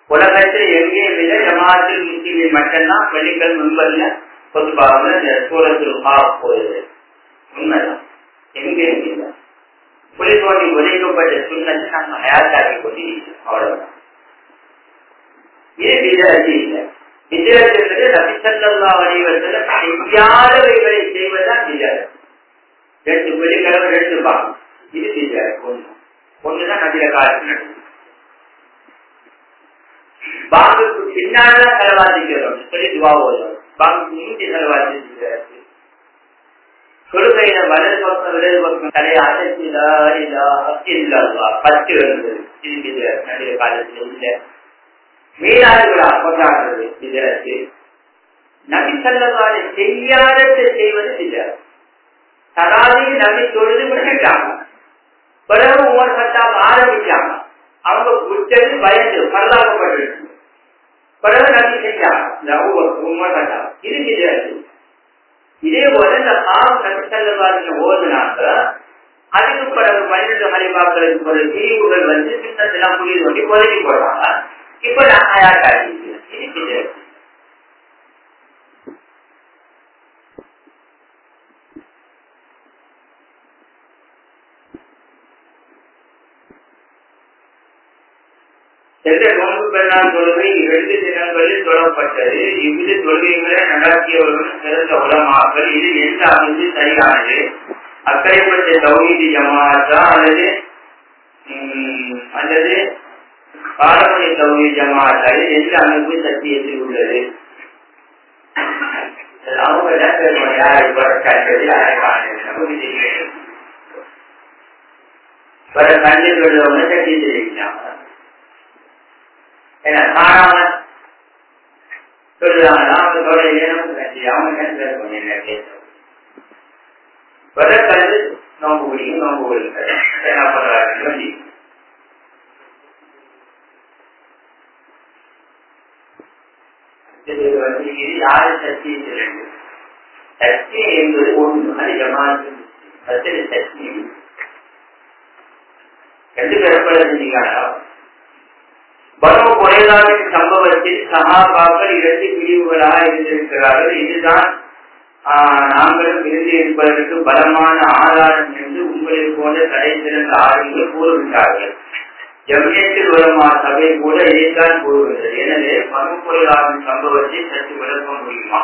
உலகத்தில் எங்கேயும் இல்லை, ஜமாத்தில் முஸ்லீமில் மட்டும்தான் வெள்ளிக்கிழமை முன்பல்ல பொதுவாக இந்த சூரத்தில் போகுது. உண்மைதான், எங்கேயும் இல்லை. புலி தோண்டி உதைக்கப்பட்ட சுண்ணத்தை நம்ம ஹயாத்தாக்கி கொண்டிருக்கிறோம், அவ்வளவுதான். இது விதரத்து இல்லை. விதரத்து என்பது நபி ஸல்லல்லாஹு அலைஹி வஸல்லம் செய்யாதவைகளை செய்வதுதான் விதரத்து. ரெண்டு வெள்ளிக்கிழமை ரெண்டு பாகம், இது விதரத்து. ஒண்ணு ஒண்ணுதான் நபில காலத்தில் நடக்கும். பாங்குக்கு பின்னால்தான் செலவாதிக்கிறோம் சொல்லி துவா ஓதுவோம். பாங்குக்கு முந்தி செலவாதிக்கிறது. தொழுகையில வலது பக்கம் விலது பக்கம் தலையை அசைச்சிலா பத்து வருது. இது விதரத்து. நபில காலத்தில் இல்லை. மீனாடுகளா கொண்டாடுறது விதரத்து. நபி ஸல்லல்லாஹு அலைஹி வஸல்லம் செய்யாததை செய்வது விதரத்து. தராவி நபி தொழுது விட்டுட்டாங்க. பிறகு உமர் கத்தாப் ஆரம்பிச்சாங்க. அவங்க விட்டது பயந்து பரலாக்கப்பட்டு பிறகு நபி செஞ்சாங்க. உமர் கத்தாப் இது விதரத்து. இதே போல இந்த பாவம் நபி ஸல்லல்லாஹு அலைஹி வஸல்லம் ஓதுனாங்க. அதுக்கு பிறகு பன்னிரண்டு ஹலீஃபாக்களுக்கு பிறகு பிரிவுகள் வந்து பின்னத்தெல்லாம் புரியுது பண்ணி ஒதுக்கி போடுறாங்க. இப்ப நான் தயார் காட்டிக்கிறேன். இது விதரத்து. சென்ற நோன்பு பெருநாள் தொழுகை இரண்டு தினங்களில் தொடரப்பட்டது. இவ்விரு தொழுகைகளை நடாத்தியவர்களும் சிறந்த உலமாக்கள். இது எந்த அமைந்து சரியானது? அக்கறைப்பட்ட தௌஹீத் ஜமாஅத்தா அல்லது அல்லது பாரம்பரிய தௌஹீத் ஜமாஅத்தா? எந்த அமைப்பு சத்தியத்தில் உள்ளது? அவங்க கண்டில் உள்ளவங்க சத்தியத்தில் இருக்கிறாங்க. என்ன காணாம சொல்லுறாங்க. அவங்க தொழிலே அவங்க என்ன பேசுறோம். கல்வி நோம்பு குடிக்கும், நோம்பு குடிக்க என்ன பண்றாங்க சொல்லி வந்து இது யாரு சத்தியத்தில் ரெண்டு சத்தியம் என்பது ஒன்று. அது ஜமாத்து சத்திய சத்தியம் ரெண்டு பேரப்பட செஞ்சுக்காங்க. பனு குறைலாவின் சம்பவத்தில் சஹாபாக்கள் இரண்டு பிரிவுகளாக இருந்திருக்கிறார்கள். இதுதான் நாங்களும் இருந்து இருப்பதற்கு பலமான ஆதாரம் என்று உங்களில் போன்ற தடை சிறந்த ஆளுங்கள் கூறுகின்றார்கள். ஜமியத்தில் உலமா சபை கூட இதைத்தான் கூறுகின்றது. எனவே பனு குறைலாவின் சம்பவத்தை சற்று விளக்க முடியுமா?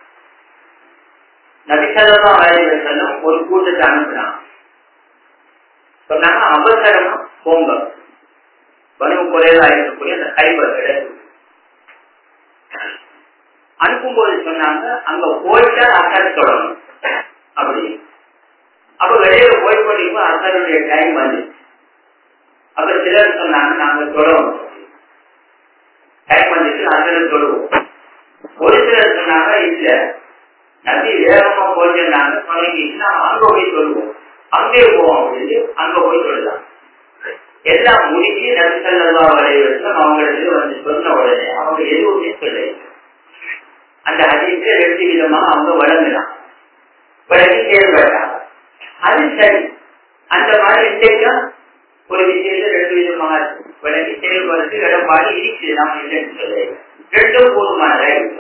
நபி ஸல்லல்லாஹு அலைஹி வஸல்லம் ஒரு கூட்டத்தை அனுப்பினாங்க. சொன்னாங்க அவசரமா போங்க. பனு குறைலா இருக்கக்கூடிய அந்த கைபர் இடத்துக்கு அனுப்பும்போது சொன்னாங்க அங்க போயிட்டா அசர் தொடரும் அப்படி. அப்ப வெளியில போய் கொண்டிருக்கும் அசருடைய டைம் வந்து அப்ப சிலர் சொன்னாங்க நாங்க தொடரும் டைம் வந்துட்டு அசர் தொடுவோம். ஒரு சிலர் சொன்னாங்க இல்ல நபி வேகமா போயிருந்தாங்க தொடங்கிட்டு நாங்க அங்க போய் சொல்லுவோம், அங்கே போவோம் அப்படின்னு அங்க போய் சொல்லலாம். எல்லாம் முடிஞ்சு நபி ஸல்லல்லாஹு அலைஹி வஸல்லம் அவங்களுக்கு வந்து சொன்ன உடனே அவங்க எதுவுமே சொல்ல. அந்த ஹதீஸை ரெண்டு விதமா அவங்க வழங்கினாங்க, வழங்கி செயல்பட்டாங்க. அது சரி. அந்த மாதிரி இன்றைக்கும் ஒரு விஷயத்த ரெண்டு விதமாக வழங்கி செயல்படுறது இடம்பாடு இருக்குது. நாம இல்லைன்னு சொல்ல, ரெண்டும் போதுமானதா இருக்கு.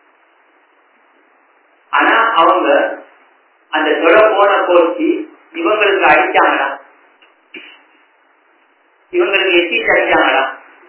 ஆனா அவங்க அந்த தொட போன போச்சு இவங்களுக்கு அடிச்சாங்களா, இவங்களுக்கு எட்டி அடிச்சாங்களா,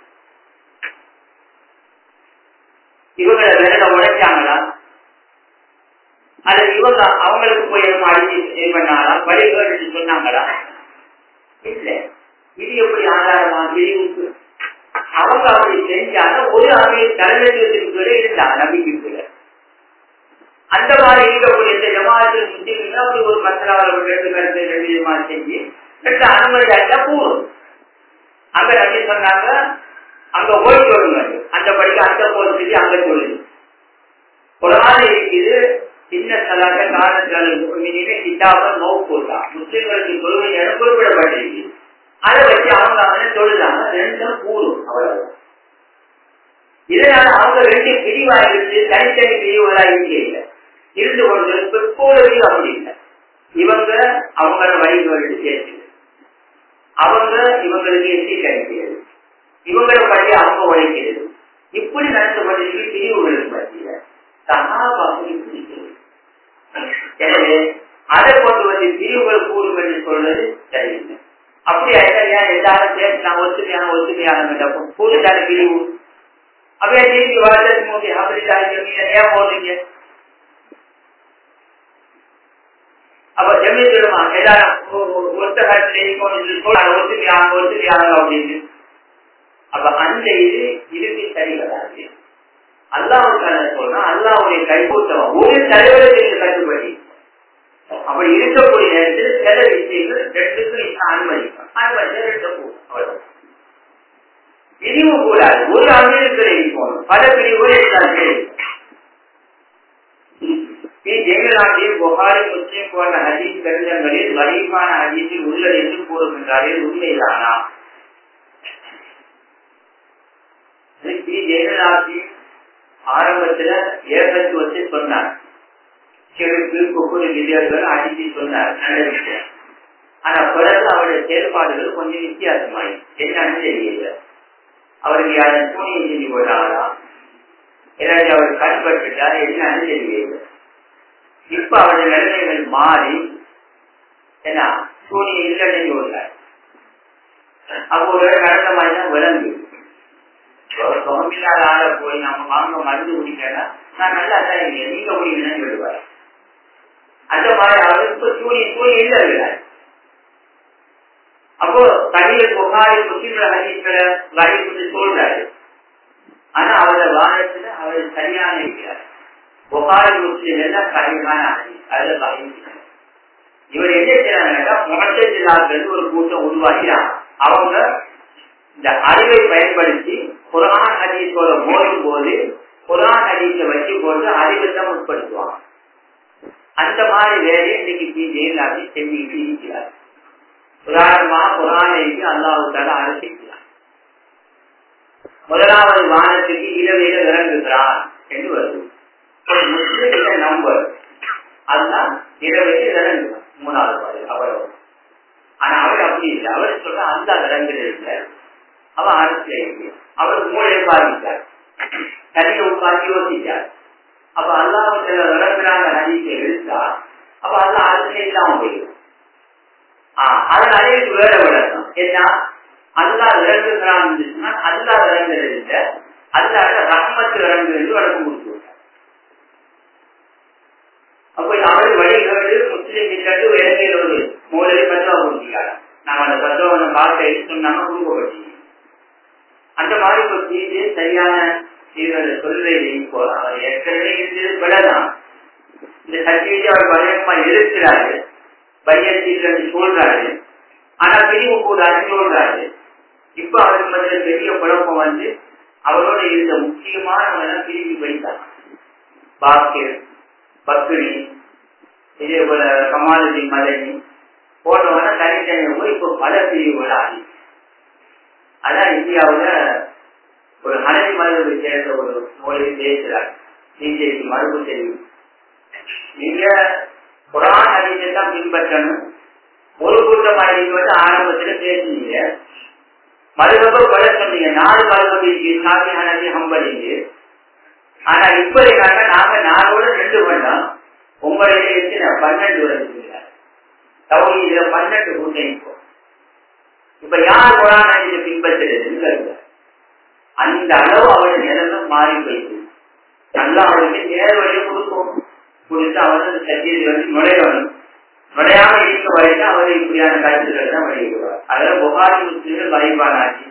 இவங்களை விரல உடைச்சாங்களா, அல்லது இவங்க அவங்களுக்கு போய் அடிச்சு இது பண்ணாங்களா, வழிபாடு சொன்னாங்களா? இல்ல. இது எப்படி ஆதாரமா பிரிவுக்கு? அவங்க அப்படி செஞ்சாங்க. ஒரு அமைப்பு தலைமைத்துவத்திற்கு இருந்தாங்க நம்பிக்கைக்குள்ள. அந்த மாதிரி இருக்கக்கூடிய இந்த ஜமாத்தில் முஸ்லிம்கள் அப்படி ஒரு மசாலாவில் ரெண்டு கருத்து ரெண்டு விதமா செஞ்சு ரெண்டு அனுமதி அடிச்சா போதும். அங்க நம்பி சொன்னாங்க அங்க போய் சொல்லுங்க, அந்த படிக்க அந்த போறதுக்கு அங்க சொல்லுங்க. குரான் இருக்குது சின்ன சலாக காரணங்களுமே கிதாப நோவு போட்டா முஸ்லிம்களுக்கு தொழுகை என குறிப்பிடப்பட்டிருக்கு. அதை வச்சு அவங்க அவனை தொழுதாங்க. ரெண்டும் கூறும் அவ்வளவு. இதனால அவங்க ரெண்டு பிரிவா இருந்து தனித்தனி பிரிவுகளா இருக்க இருந்து கொண்டு பிற்போதையும் அப்படி இல்லை. இவங்க அவங்கள வழிபாடு சேர்த்து அவங்க இவங்களுக்கு எட்டி கிடைக்கிறது. இவங்களை பற்றி அவங்க உழைக்கிறது. இப்படி நடத்தப்பட்ட பிரிவுகளுக்கு பற்றிய சகாபாக்கள் பிடிக்கிறது. எனவே அதை கொண்டு வந்து பிரிவுகள் கூடும் என்று சொல்வது சரியில்லை. அப்படி ஐயா எல்லாரும் சேர்ந்து நான் ஒத்துமையான ஒத்துமையான கூடுதலான பிரிவு அப்படியே திரும்பி வாழ்க்கை மூட்டி அப்படி ஏன் போடுறீங்க? அப்ப ஜமீன் சொல்லுமா எல்லாரும் ஒத்த காலத்துல ஒத்துமையான ஒத்துமையான அப்படின்னு. அப்ப அந்த இது இதுக்கு சரி வராது. அல்லாவுக்கான சொல்றா அல்லாவுடைய கைகூட்டவன் ஒரு தலைவருக்கு கட்டுப்படி அப்படி இருக்கக்கூடிய நேரத்தில் சில விஷயங்கள் ரெண்டுக்கும் அனுமதிப்பான். அனுமதிச்சா ரெண்டு போகும். அவ்வளவு பிரிவு கூடாது. ஒரு அமீருக்கு போகணும், பல பிரிவுகள் இருந்தாலும் ஜெயலலிதாவில் புகாரி முஸ்லிம் போன்ற ஹதீஸ் கடிதங்களில் வலிமான ஹதீஸில் உள்ளது என்று கூறுகின்றார்கள். உண்மைதானா? ஜெயலலிதாவின் ஆரம்பத்துல ஏகத்து வச்சு சொன்னார். கிழக்கு ஒவ்வொரு விதியர்கள் அடித்து சொன்னார், நல்ல விஷயம். ஆனா பிறகு அவருடைய செயல்பாடுகள் கொஞ்சம் வித்தியாசமாயி என்னன்னு தெரியல. அவருக்கு யாரும் துணியை செஞ்சு போட்டாங்களா, ஏதாச்சும் அவர் கண்பட்டுட்டா என்னன்னு தெரியல. இப்ப அவருடைய நிலைமைகள் மாறி ஏன்னா துணி இல்லைன்னு சொல்றார். அப்போ ஒரு நடந்த மாதிரிதான் விளங்கு சுகமில்லாத ஆளை போய் நம்ம வாங்க மருந்து குடிக்கா நான் நல்லா தான் இல்லையா நீங்க குடிக்கணும்னு சொல்லுவார். அந்த மாதிரி அவருக்கு சூனி சூனி இல்லை. அப்போ தனியில் புகாரி முஸ்லிம்ல ஹதீஸ்ல வரைந்து சொல்றாரு. ஆனா அவரோட வாதத்துல அவர் சரியான இருக்கிறார். புகாரி முஸ்லிம் எல்லாம் சரியான ஹதீஸ் அதுல வரைஞ்சிருக்காங்க. இவர் என்ன செய்யறாங்கன்னா முகத்திலாக்கள் ஒரு கூட்டம் உருவாக்கிறாங்க. அவங்க இந்த அறிவை பயன்படுத்தி குர்ஆன் ஹதீஸோட மோதும் போது குர்ஆன் ஹதீஸை வச்சு போட்டு அறிவை தான் உட்படுத்துவாங்க. அந்த மாதிரி வேலையை இன்னைக்கு ஜெயலலிதா செஞ்சுக்கிட்டு இருக்கிறார். உதாரணமா குர்ஆனுக்கு அல்லாஹ்வுத்தாலா அரசிக்கிறார். முதலாவது வானத்துக்கு இரவையில இறங்குகிறார் என்று வருது. ஒரு முஸ்லிம் நம்பர் அதுதான் இரவையில இறங்குகிறார். மூணாவது பாரு அவ்வளவு. ஆனா அவர் அப்படி இல்லை. அவர் சொல்ற அந்த இறங்குறது இல்லை. அவன் அரசியல் அவர் மூளை பாதித்தார், தனியை உட்கார்ந்து யோசித்தார். அப்ப அல்லாஹ்வுத்தாலா இறங்குறாங்க ஹதீஸை எடுத்தா அப்ப அல்லாஹ் அரசியல் இல்லாம போயிடும். ஆஹ் அதன் அறிவுக்கு வேற விளக்கம் என்ன? அல்லாஹ் இறங்குகிறான் அல்லாஹ் இறங்குறது இல்லை, அல்லாஹ் ரஹ்மத்து இறங்குறது வழக்கம் கொடுத்துருக்கார். அப்ப அவள் வழிகேடு முஸ்லிம் இல்லது இலங்கையிலோடு மூலையை பத்தவா கொடுக்கிறார். நாம அந்த பத்தவனை பார்த்து சொன்னாங்க குடும்பப்பட்டீங்க. அந்த மாதிரி ஒரு செய்தி சரியான சொல்வதை போறாங்க. ஏற்கனவே இருந்தது விடலாம். இந்த சத்தியத்தை அவர் பயமா இருக்கிறாரு, பையன் சொல்றாரு. ஆனா பிரிவு கூடாதுன்னு சொல்றாரு. இப்ப அவருக்கு மத்திய பெரிய குழப்பம் வந்து அவரோட இருந்த முக்கியமான பிரிவு படித்தாங்க. பாக்கிர், பக்ரி, இதே போல கமாலுதீன் மதனி போன்றவன தனித்தனியாக போய் இப்போ பல பிரிவுகள் ஆகி அதான் இந்தியாவுல ஒரு ஹனபி மதத்தை சேர்ந்த ஒரு மொழி பேசுறார். பிஜேபி மரபு தெரியும். நீங்க குர்ஆன் ஹதீஸை தான் பின்பற்றணும். ஒரு கூட்டமா நீங்க வந்து ஆரம்பத்துல பேசுனீங்க, மதுகப பல சொன்னீங்க, நாலு மதுகபி சாமி ஹனபி ஹம்பலிங்க. ஆனா இப்ப இருக்காங்க நாங்க நாலோட ரெண்டு பண்ணோம். உங்களுடைய எத்தனை பன்னெண்டு வருஷம் தௌஹீதுல பன்னெண்டு கூட்டம். இப்போ இப்ப யார் குர்ஆன் ஹதீஸை பின்பற்றுறது அந்த அளவு அவருடைய நிலைமை மாறி போயிடுது. நல்லா அவருக்கு நேர்வழியை கொடுக்கும். கொடுத்து அவர் அந்த சத்தியத்தை வந்து நுழையணும். நுழையாம இருக்க வரைக்கும் அவர் இப்படியான கருத்துக்களை தான் வெளியிடுவார். அதெல்லாம் புகாரி முஸ்லிம்கள் வாய்ப்பான ஆட்சி.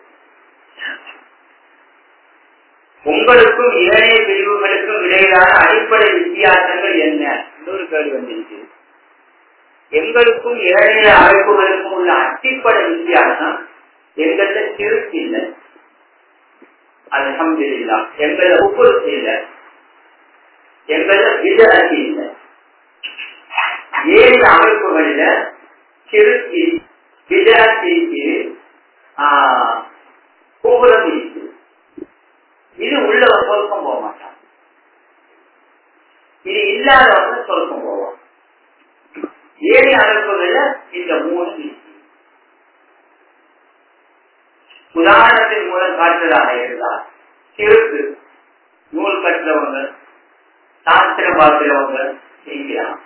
உங்களுக்கும் ஏனைய பிரிவுகளுக்கும் இடையிலான அடிப்படை வித்தியாசங்கள் என்ன? இன்னொரு கேள்வி வந்திருக்கு. எங்களுக்கும் ஏனைய அமைப்புகளுக்கும் உள்ள அடிப்படை வித்தியாசம் எங்கள்ல சிறுக்கு இல்லை, அல்ஹம்துலில்லாஹ். எங்கள உப்புருக்கு இல்லை, எங்கள விதஅத்து இல்லை. ஏழு அமைப்புகளில சிறுக்கு விதஅத்து குஃப்ரும் இருக்கு. இது உள்ளவன் சொர்க்கம் போக மாட்டான், இது இல்லாதவங்க சொர்க்கம் போவான். ஏழு அமைப்புகள்ல இந்த மூணு இருக்கு. உதாரணத்தின் காட்டுறதாக இருந்தால் சிறுக்கு நூல் கட்டுறவங்க சாஸ்திரம் பார்க்கிறவங்க செய்யலாம்.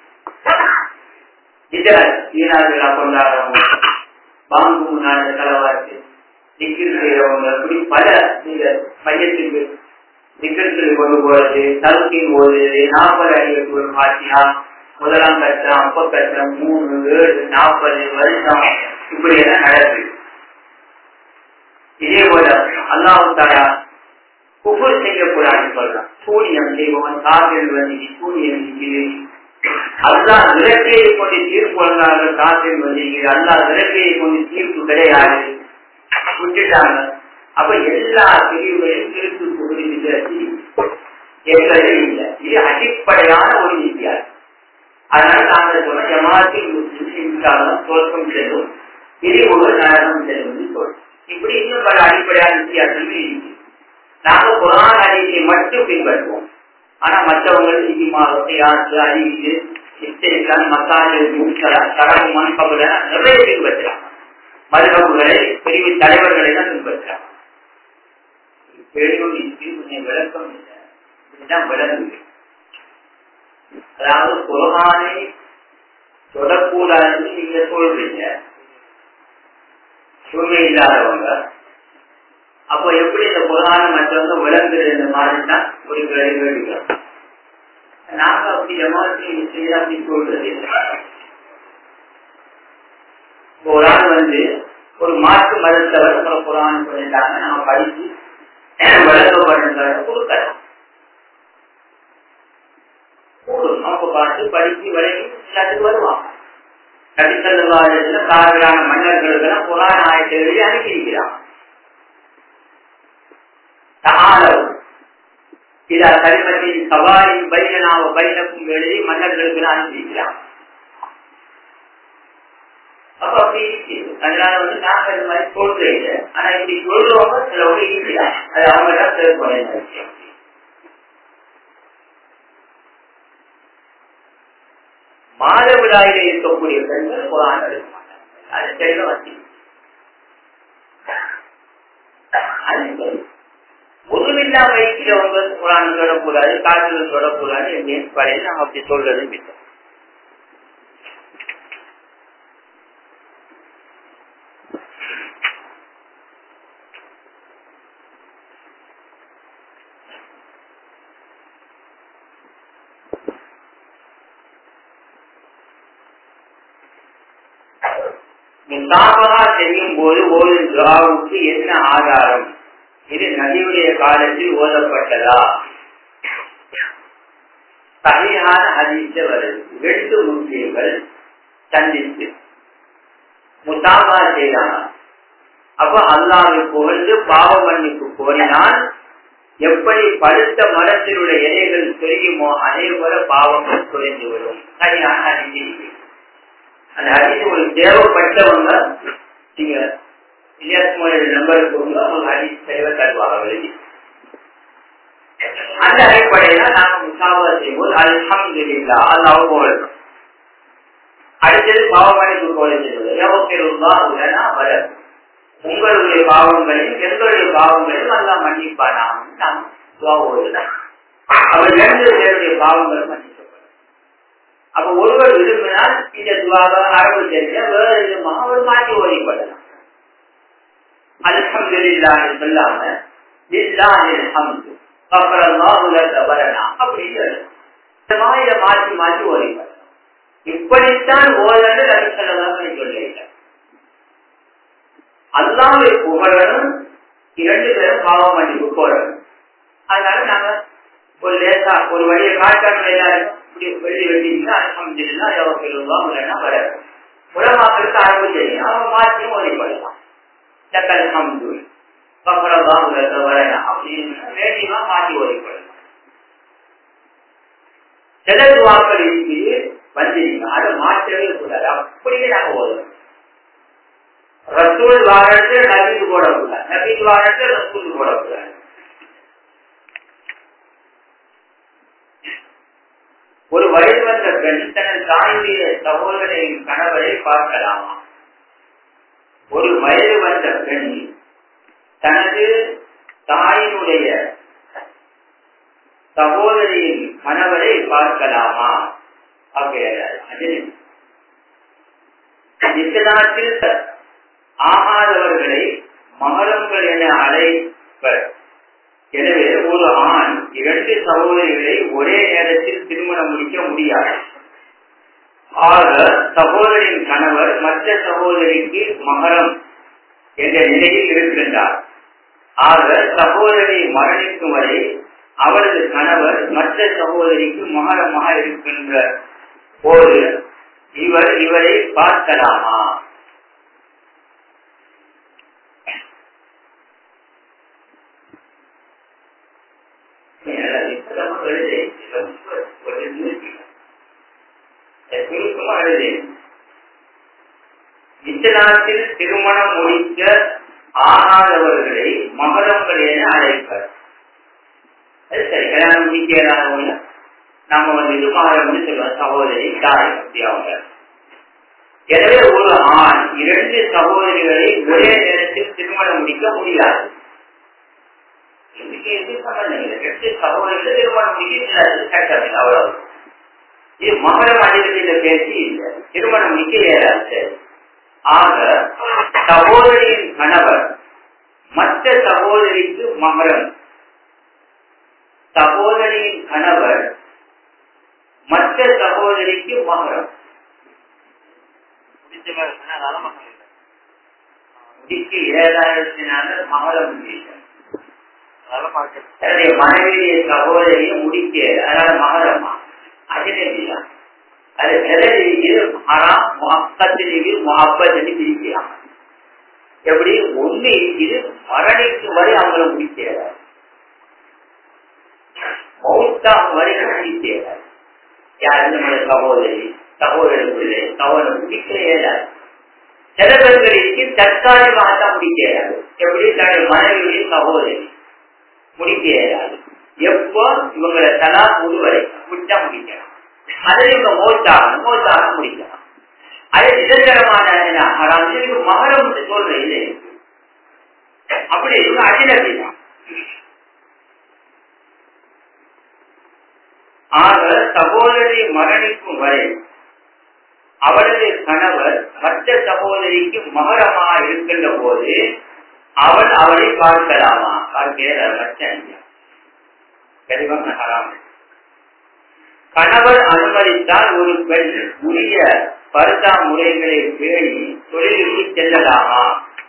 இதர ஈராதுகளா கொண்டாடுறவங்க பாங்கு முன்னாடி செலவாச்சு திக்கில் செய்யறவங்க இப்படி பல இந்த மையத்துக்கு திக்கத்தில் கொண்டு போறது தலுக்கின் போது நாற்பது அடிகளுக்கு ஒரு பாத்தியா முதலாம் கட்டம் அப்ப கட்டம் மூணு ஏழு நாற்பது வருஷம் இப்படி எல்லாம் நடக்குது. இதே போல அல்லாஹ் தஆலா குஃப்ர் செய்யக்கூடாதுன்னு சொல்றான். சூனியம் செய்பவன் காபிர் வந்து சூனியம் அல்லாஹ் விரட்டியை கொண்டு தீர்ப்பு வழங்காத காபிர் வந்து அல்லாஹ் விரட்டியை கொண்டு தீர்ப்பு கிடையாது விட்டுட்டாங்க. அப்ப எல்லா பிரிவுகளையும் திருப்பு புரிந்து எங்களே இல்லை. இது அடிப்படையான ஒரு வித்தியாசம். அதனால நாங்கள் சொன்ன ஜமாத்தில் முஸ்லிம் தோற்றம் செல்லும் பிரிவுகள் நரகம் செல்லும் சொல்றோம். இப்படி இன்னும் பல அடிப்படையான வித்தியாசங்கள் இருக்கு. நாங்க குர்ஆன் ஹதீஸை மட்டும் பின்பற்றுவோம். ஆனா மற்றவங்களுக்கு இஜ்மாஅ் கியாஸ் அறிவு இஸ்திலாஹ் மசாயில் முஸ்தலா தரவு மன்பபுல நிறைய பின்பற்றுறாங்க. மதுஹப்களை பிரிவு தலைவர்களை தான் பின்பற்றுறாங்க. கொஞ்சம் விளக்கம் இல்லை, இதுதான் விளங்குது. அதாவது குர்ஆனை தொடக்கூடாதுன்னு நீங்க சொல்றீங்க சுமை இல்லாதவங்க. அப்ப எப்படி இந்த குர்ஆனை மற்றவங்க விளங்குறது இந்த மாதிரி தான் ஒரு கேள்வி கேட்கிறோம். நாங்க அப்படி ஜமாஅத்தில் செய்ய அப்படி சொல்றது இல்லை. ஒரு ஆள் வந்து ஒரு மாற்று மதத்தவர் ஒரு குர்ஆன் சொல்லிட்டாங்க, நம்ம படிச்சு விளக்கப்படுறத கொடுக்கறோம். அவங்க பார்த்து படிச்சு விளங்கி எல்லாத்துக்கு வருவாங்க. கடித்தல்வாதத்துல காவிரான மன்னர்களுக்கெல்லாம் குர்ஆன் ஆயத்தை எழுதி அனுப்பியிருக்கிறாங்க. இதா கலிமத்தின் சவாரின் பையனாவ பையனுக்கும் எழுதி மன்னர்களுக்கு அனுப்பியிருக்கிறாங்க. அப்ப அப்படி இருக்குது. அதனால வந்து நாங்க இந்த மாதிரி சொல்றீங்க. ஆனா இப்படி சொல்றவங்க சிலவங்க இருக்கிறாங்க. அது அவங்க தான் சிறப்பு விஷயம். மாதவிடாயில இருக்கக்கூடிய பெண்கள் குர்ஆன் எழுத மாட்டாங்க. அது தெளிவா வச்சு ஒருமில்லா வயிற்றுவங்க குர்ஆன் தொடக்கூடாது, காற்றுகள் தொடக்கூடாது எங்கேயும் படையில் நாங்க அப்படி சொல்றது இல்லை. முசாபஹா செய்யும் போது ஓதும் துஆவுக்கு என்ன ஆதாரம்? இது நபியுடைய காலத்தில் ஓதப்பட்டதா? சஹீஹான ஹதீஸ்ல வருது. ரெண்டு முஸ்லிம்கள் சந்தித்து முசாபஹா செய்தாங்க. அப்ப அல்லாஹ்வை புகழ்ந்து பாவ மன்னிப்பு கோரினால் எப்படி பழுத்த மரத்தில் உள்ள இலைகள் தெரியுமோ அதே போல பாவங்கள் குறைந்து வரும். சரியான ஹதீஸ். அந்த ஹதீஸ் உங்களுக்கு தேவைப்பட்டவங்க நீங்க நம்பருக்கு ஒரு ஹதீஸ் தெளிவா தருவாங்க. அந்த அடிப்படையில நாங்க முசாபஹா செய்யும்போது அல்ஹம்துலில்லாஹ் அல்லாஹ் புகழணும். அடுத்தது பாவமன்னிப்பு கோரி செய்வது உங்களுடைய பாவங்களையும் எங்களுடைய பாவங்களையும் அல்லாஹ் மன்னிப்பானா நாம் துஆ ஓதுறோம். அவர் ரெண்டு பேருடைய பாவங்களும் மன்னிக்கப்படும். அப்ப ஒருவர் விரும்பினால் இந்த துஆவை அரபு தெரிஞ்ச வேற விதமாக அவர் மாற்றி ஓதிப்படலாம். அல்ஹம்துலில்லாஹ் சொல்லாம லில்லாஹில் ஹம்து கஃபரல்லாஹு லக வரனா அப்படின்னு இந்த மாதிரி மாற்றி மாற்றி ஓதிப்படலாம். இப்படித்தான் ஓதன்னு நபி ஸல்லல்லாஹு அலைஹி வஸல்லம் சொல்லியிருக்காங்க. அல்லாஹ்வை புகழணும், இரண்டு பேரும் பாவ மன்னிப்பு கோரணும். அதனால நாங்க ஒரு லேசா ஒரு வழியை காட்டாமல் எல்லாரும் வெளி வெட்டிங்கன்னா அல்ஹம்துலில்லாஹ் யக்ஃபிருல்லாஹு லனா வர உலமாக்களுக்கு அரபு தெரியும், அவங்க மாற்றியும் ஓதிப்படலாம். லக்கல் ஹம்து கஃபரல்லாஹு லக வரனா அப்படின்னு வேண்டியமா மாற்றி ஓதிப்படலாம். சில துஆக்கள் இருக்குது வந்தீங்க அதை மாற்றவே கூடாது, அப்படியே நாங்க ஓதணும். ரசூல் வாரத்து நபிக்கு போடக்கூடாது, நபிக்கு வாரத்து ரசூல் போடக்கூடாது. ஒரு வயது வந்த பெண் தனது தாயுடைய சகோதரின் கணவரை பார்க்கலாமா? ஒரு வயது வந்த பெண் தனது சகோதரியின் கணவரை பார்க்கலாமா அப்படிங்கிறார். இஸ்லாத்தில் ஆகாதவர்களை மகரங்கள் என அழைப்பர். எனவே ஒரு ஆண் இரண்டு சகோதரிகளை ஒரே நேரத்தில் திருமணம் முடிக்க முடியாது. ஆக சகோதரின் கணவர் மற்ற சகோதரிக்கு மகரம் என்ற நிலையில் இருக்கின்றார். ஆக சகோதரி மரணிக்கும் வரை அவரது கணவர் மற்ற சகோதரிக்கு மகரமாக இருக்கின்ற போது இவர் இவரை பார்க்கலாமா? இஸ்லாத்தில் திருமணம் முடிக்க ஆகாதவர்களை மகரங்கள் என அழைப்பர். சரி, கல்யாணம் முடிக்கிறாங்க நம்ம வந்து இது மகரம்னு சொல்லுவோம், சகோதரி தாய் அப்படி அவங்க. எனவே ஒரு ஆண் இரண்டு சகோதரிகளை ஒரே நேரத்தில் திருமணம் முடிக்க முடியாது. இதுக்கு எது சம்பந்தம் இல்லை. ரெண்டு சகோதரிகளை திருமணம் முடிக்க சட்டம் அவ்வளவு. இது மகரம் அடிப்படையில் பேசி இல்லை, திருமணம் முடிக்க இயலாது. ஆக சகோதரியின் கணவர் மற்ற சகோதரிக்கு மகரம், சகோதரியின் கணவர் மற்ற சகோதரிக்கு மகரம் முடிக்க ஏழாயிரத்தினால மகரம் மனைவிய சகோதரியை முடிக்க அதனால மகரமா அஜனபியா அது நிலையில் ஹராம் முஹப்பத்திற்கு முஹப்பத்திற்கு பிரிக்கிறாங்க. எப்படி ஒண்ணு இது மரணிக்கும் வரை அவங்கள முடிக்கிறார், மௌத்தாம் வரை முடிக்கிறார். யார் நம்முடைய சகோதரி சகோதரி பிள்ளை சகோதரி முடிக்க இயலாது. சில பெண்களுக்கு தற்காலிகமாகத்தான் முடிக்க இயலாது. எப்படி தன்னுடைய மனைவியுடைய சகோதரி முடிக்க இயலாது. எப்போ இவங்களை தலா முழு வரை முடிச்சா முடிக்கலாம். அதில் இவங்க மோட்டாக மோட்டாக முடிக்கலாம். அது நிரந்தரமான மகரம் சொல்ற இது அப்படி இவங்க அஜினபி தான். ஆக சகோதரி மரணிக்கும் வரை அவளது கணவர் மற்ற சகோதரிக்கு மகரமாக இருக்கின்ற போது அவள் அவளை பார்க்கலாமா? பார்க்கிற கணவர் அனுமதித்தால் ஒரு பெண் உரிய பர்தா முறைகளை பேணி தொழிலுக்கு செல்லலாமா?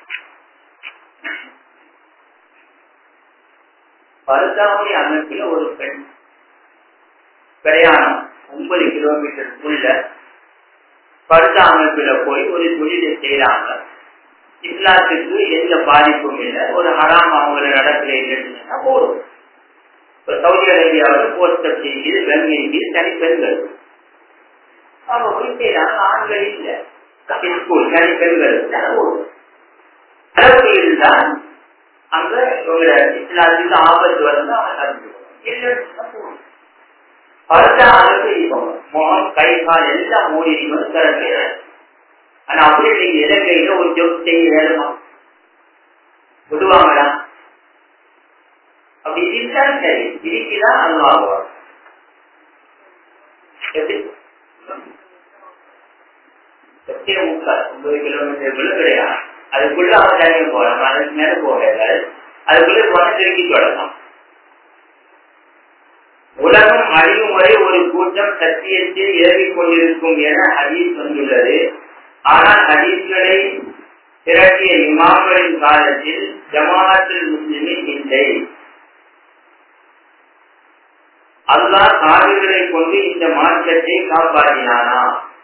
பர்தாவுடைய அமைப்பில் ஒரு பெண் பிரயாணம் ஒன்பது கிலோமீட்டருக்குள்ள பர்தா அமைப்பில போய் ஒரு தொழிலை செய்யறாங்க. இஸ்லாத்துக்கு எந்த பாதிப்பும் இல்லை, ஒரு ஹராம் அவங்கள நடக்கல இல்லைன்னா போதும். இப்ப சவுதி அரேபியாவில் போஸ்டப் செய்கிறது, கங்கை இருக்குது, தனி பெண்கள் அவங்க போய் செய்யறாங்க. ஆண்கள் இல்லை, ஸ்கூல் தனி பெண்கள் போதும். அளவு இருந்தால் அங்க இஸ்லாத்துக்கு ஆபத்து வந்து அவங்க நடந்துருவாங்க. போதும். பர்தா அளவு இருக்கும், முகம் கை கால் எல்லாம் மூடி வந்து திறக்க. ஆனா அப்படி நீங்க இலங்கையில ஒரு ஜோக் செய்ய வேணுமா? விடுவாங்களா? அப்படி இருந்தாலும் சரி, இதுக்குதான் அல்வாகுவாங்க. எப்படி முக்கால் ஒன்பது கிலோமீட்டருக்குள்ள கிடையாது. அதுக்குள்ள அவன் தனியாக போகலாம், அதுக்கு மேல போக அதுக்குள்ள போன திரும்பி தொடலாம். உலகம் அழியும் வரை ஒரு கூட்டம் சத்தியத்தில் ஏறிக் கொண்டிருக்கும் என ஹதீஸ் வந்துள்ளது. ஆனால் ஹதீஸ்களை திரட்டிய இமாம்களின் காலத்தில் ஜமாஅத்துல் முஸ்லிமீன் இல்லை. அல்லாஹ் காவிர்களை கொண்டு இந்த மார்க்கத்தை காப்பாற்றினானா?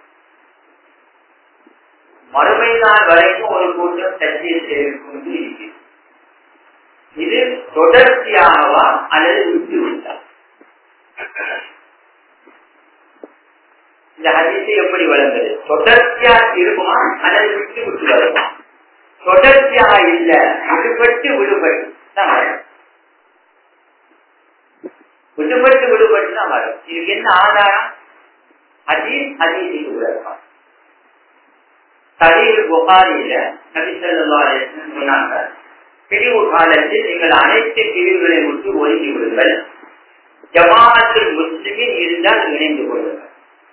மறுமை நாள் வரைக்கும் ஒரு கூட்டம் சத்தியத்தில் இருக்கும் இருக்கு. இது தொடர்ச்சியாகவா அல்லது விட்டு விட்டார்? இந்த ஹதீஸ் எப்படி வளர்ந்தது? தொடர்ச்சியா இருக்குமா அல்லது விட்டு விட்டு வருமா? தொடர்ச்சியாக இல்ல, விடுபட்டு விடுபட்டு தான் வரும். விடுபட்டு விடுபட்டு தான் வரும். இதுக்கு என்ன ஆதாரம்? ஹதீஸ் ஹதீஸுக்கு உலகம். சஹீஹ் புகாரியில நபி ஸல்லல்லாஹு அலைஹி வஸல்லம் சொன்னாங்க, பிரிவு காலத்தில் நீங்கள் அனைத்து பிரிவுகளை விட்டு ஒதுக்கி விடுங்கள், ஜமாஅத்துல் முஸ்லிமின் இருந்தால் இணைந்து கொள்ளுங்கள்.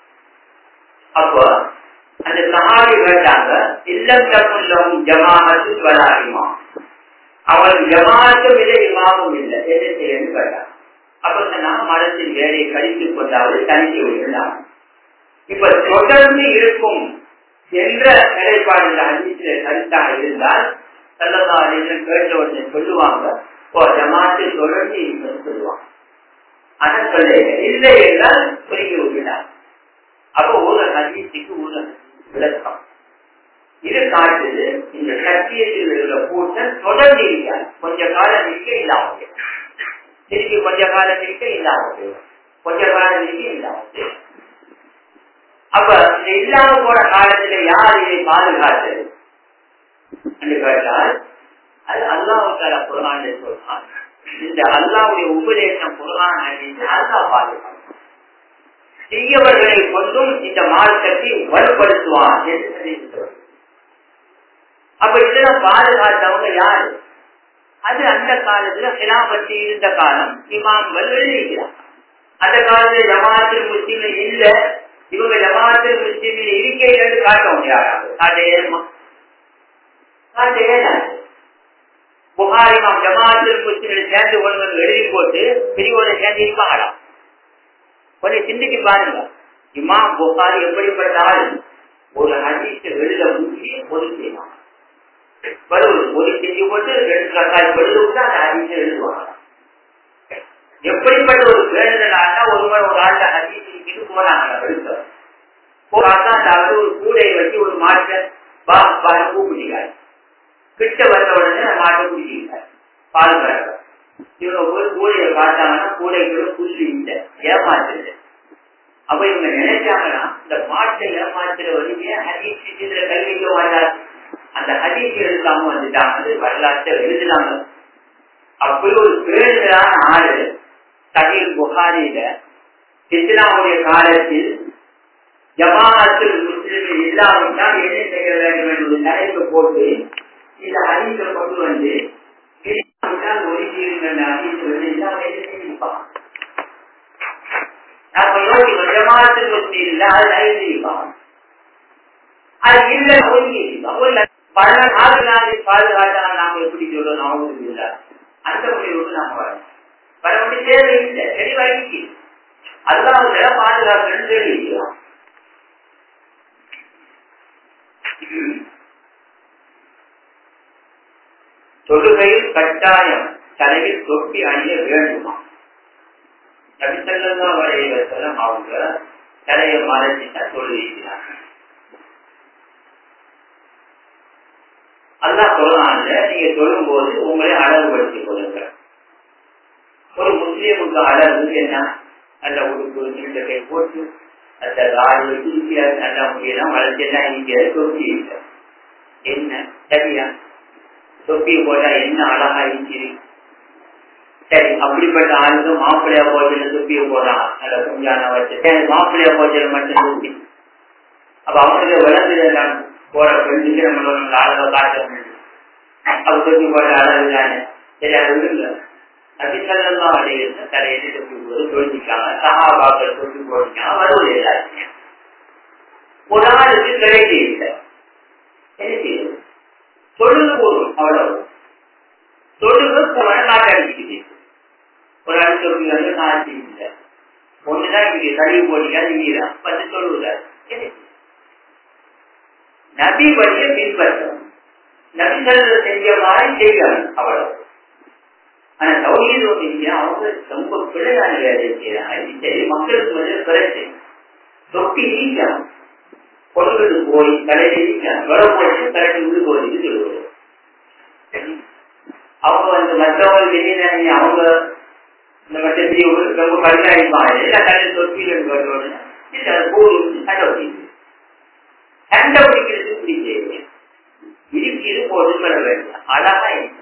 அப்போ அந்த சஹாபி கேட்டாங்க, இல்லம் தகுல்லவும் ஜமாஅத்து வலா இமாம், அவர்கள் ஜமாஅத்தும் இல்லை இமாமும் இல்லை, என்ன செய்யணும்னு கேட்டாங்க. அப்ப சொன்னா மதத்தின் வேலையை கழித்துக் கொண்டாவது தனித்து விடலாம். இப்ப தொடர்ந்து இருக்கும் என்ற நிலைப்பாடு ஹதீஸ்ல கருத்தாக இருந்தால் ஸல்லல்லாஹு அலைஹி வஸல்லம் கேட்டவர்கள் சொல்லுவாங்க, ஓ ஜமாஅத்தில் தொடர்ந்து இருக்குன்னு சொல்லுவாங்க. ஆனா சொல்ல இல்லை என்றால் புரிந்து விடலாம். அப்போ ஒரு ஹதீஸுக்கு ஒரு விளக்கம் இது காட்டுது. இந்த சத்தியத்தில் உள்ள கூட்டம் தொடர்ந்து இருக்காது, கொஞ்ச காலம் இருக்க இல்லாமல் திருப்பி கொஞ்ச காலம் இருக்க இல்லாமல் கொஞ்ச காலம் இருக்க இல்லாமல். அப்ப இந்த இல்லாம போன காலத்துல யார் இதை பாதுகாத்தது என்று கேட்டால் அது அல்லாஹ் தஆலா குர்ஆன்ல சொல்றான். இந்த அல்லாஹ்வுடைய உபதேசம் குர்ஆன் ஹதீஸ் அல்லாஹ் பாதுகாப்பான். தீயவர்களை கொண்டும் இந்த மார்க்கத்தை வலுப்படுத்துவான் என்று சொல்லியிருக்கிறார். அப்ப இதெல்லாம் பாதுகாத்தவங்க யாரு? அது அந்த காலத்துல கிலாபத்து இருந்த காலம் இமாம்கள் எழுதிக்கிறார். அந்த காலத்துல ஜமாஅத்துல் முஸ்லிம் இல்ல, இவங்க ஜமாஅத்துல் முஸ்லிம் இருக்கை என்று காட்ட முடியாது. காட்ட ஏழுமா? காட்ட ஏழாது. புகாரி இமாம் ஜமாஅத்துல் முஸ்லிம் சேர்ந்து கொண்டு எழுதி போட்டு பிரிவோட சேர்ந்து இருப்பாங்களாம். கொஞ்சம் சிந்திக்கு பாருங்க, இமாம் புகாரி எப்படிப்பட்ட ஆள்? ஒரு ஹதீஸ் எழுத முந்தி ஒரு செய்வாங்க, ஒரு செஞ்சு போட்டு ரெண்டு ரக்காய் எழுதுவிட்டு அந்த ஹதீஸை எழுதுவாங்க. எப்படிப்பட்ட ஒரு வேண்டுதலாக ஒருவர் ஒரு ஆண்ட ஹதீஸுக்கு போறாங்க எழுத போறாங்க. அதாவது ஒரு கூடையை வச்சு ஒரு மாட்டை பூ குடிக்காரு, கிட்ட வந்த உடனே மாட்டை குடிக்கிறார், பால் கறக்க. இவங்க போய் கூடையை பார்த்தாங்கன்னா கூடைகளும் புல்லு இல்லை, ஏமாத்துது. அப்ப இவங்க நினைச்சாங்கன்னா இந்த மாட்டை ஏமாத்துற வழியே ஹதீஸ் இதுல கல்விக்க மாட்டார், அந்த ஹதீஸ் எழுதாம வந்துட்டாங்க, அது வரலாற்றை எழுதினாங்க. அப்படி ஒரு பேருதான ஆளு சஹீஹ் புகாரியில இஸ்லாமுடைய காலத்தில் ஜமாஅத்துல் முஸ்லிம் இல்லாவிட்டால் என்ன செய்ய வேண்டும் என்று தலைப்பு போட்டு இந்த ஹதீஸை கொண்டு வந்து ஒதுக்கீடுகள் ஹதீஸ் வந்து எல்லாம் என்ன செய்திருப்பாங்க. நம்ம யோசிப்போம், ஜமாஅத்துல் முஸ்லிம் இல்ல அது எழுதியிருப்பாங்க, அது இல்லை ஒதுக்கி பல நாடுகளாக பாதுகாத்தால் நாம எப்படி சொல்லணும் அவங்களுக்கு இல்லை. அந்த முடிவுக்கு நாம வரணும். வர வேண்டிய தேவை இல்லை, தெளிவாக்கி அல்லாஹ்வுடைய பாதுகாப்பு தெரிவிக்கலாம். தொழுகையில் கட்டாயம் தலையில் தொப்பி அணிய வேண்டுமா? நபி ஸல்லல்லாஹு அலைஹி வஸல்லம் அவங்க தலையை மறைச்சிட்டா தொழுகிறாங்க. அல்லாஹ் குர்ஆன்ல நீங்க சொல்லும் போது உங்களை அழகுபடுத்திக் கொள்ளுங்கள். ஒரு முஸ்லீமுக்கு அழகு என்ன? நல்ல உடுப்பு நீண்டகை போட்டு அந்த ராடு வச்சு நல்ல முடியெல்லாம் வளர்ச்சியெல்லாம் இங்க தொப்பி இல்லை. என்ன சரியா? தொப்பி போட்டா என்ன அழகா இருக்கிறது? சரி, அப்படிப்பட்ட ஆளுக்கு மாப்பிள்ளையா போச்சல தொப்பியை போடுறான், நல்ல குஞ்சான வச்சு மாப்பிள்ளையா போச்சல மட்டும் தொப்பி. அப்ப அவங்களுக்கு விளங்குதான் போற பெண்ணுக்கு நம்ம அழகா காட்ட வேண்டும். அப்ப தொப்பி போட்ட அழகு தானே, சரி அது விடுங்க. நபி ஸல்லல்லாஹு அலைஹி வஸல்லம் தலையில தொப்பி போட்டு தொழுதிக்காங்க, சஹாபாக்கள் தொப்பி போட்டுக்காங்க, வருவது எல்லாருமே. ஒரு ஆளுக்கு கிடைக்க இல்லை, என்ன செய்யுது? தொழுது போதும், அவ்வளவு தொழுது வழக்காட்ட அடிக்குது. ஒரு ஆள் தொப்பி வந்து காட்சி இல்லை, ஒண்ணுதான் இங்க கழிவு போட்டிக்கா நீதான் பத்து தொழுகிறார். நபி வழியை பின்பற்றும், நபி ஸல்லல்லாஹு செஞ்ச மாதிரி செய்யணும், அவ்வளவு. ஆனா தௌஹீத் அவங்க ரொம்ப பிழையான வேலை செய்யறாங்க. சரி, மக்களுக்கு வந்து பிரச்சனை தொப்பி நீக்கலாம், பொருள்கள் போய் தலையில நீக்கலாம், வர போட்டு கரண்டி உள்ள போய் சொல்லுவோம். அவங்க வந்து மற்றவங்க என்ன அவங்க இந்த மற்ற ரொம்ப கல்யாணிப்பாங்க, எல்லா தலையில் தொப்பிகள் வருவோம். சண்டை பிடிக்குது, சண்டை பிடிக்கிறது பிடிக்கிறது இருக்கிறது பொருட்களை வேண்டாம், அழகா இருக்கும்.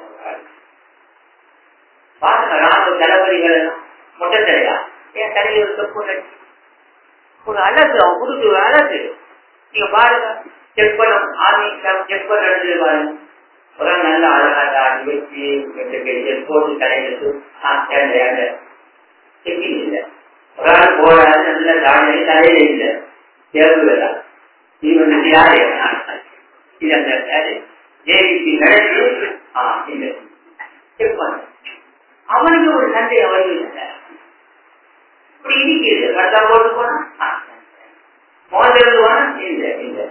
பாருங்க ராணுவ தளபதிகள் எல்லாம் மொட்டை தலையா என் தலையில ஒரு தொப்பு ஒரு அழகு, அவன் புதுசு ஒரு அழகு. நீங்க பாருங்க, செக் பண்ண ஆர்மி செக் பண்ண நடந்தது பாருங்க, ஒரு நல்ல அழகா தாடி வச்சு போட்டு தலையில செக்கிங் இல்லை. ஒரு ஆள் போறாரு நல்ல தாடி தலையில இல்லை தேர்வு வேலை நீ வந்து யாரு இது அந்த ஜேவிபி நடந்து செக் பண்ண அவனுக்கு ஒரு சண்டை அவர்கள் இப்படி இருக்குது. கட்டா போட்டு போனா மோதிரம் போனா இல்ல இல்ல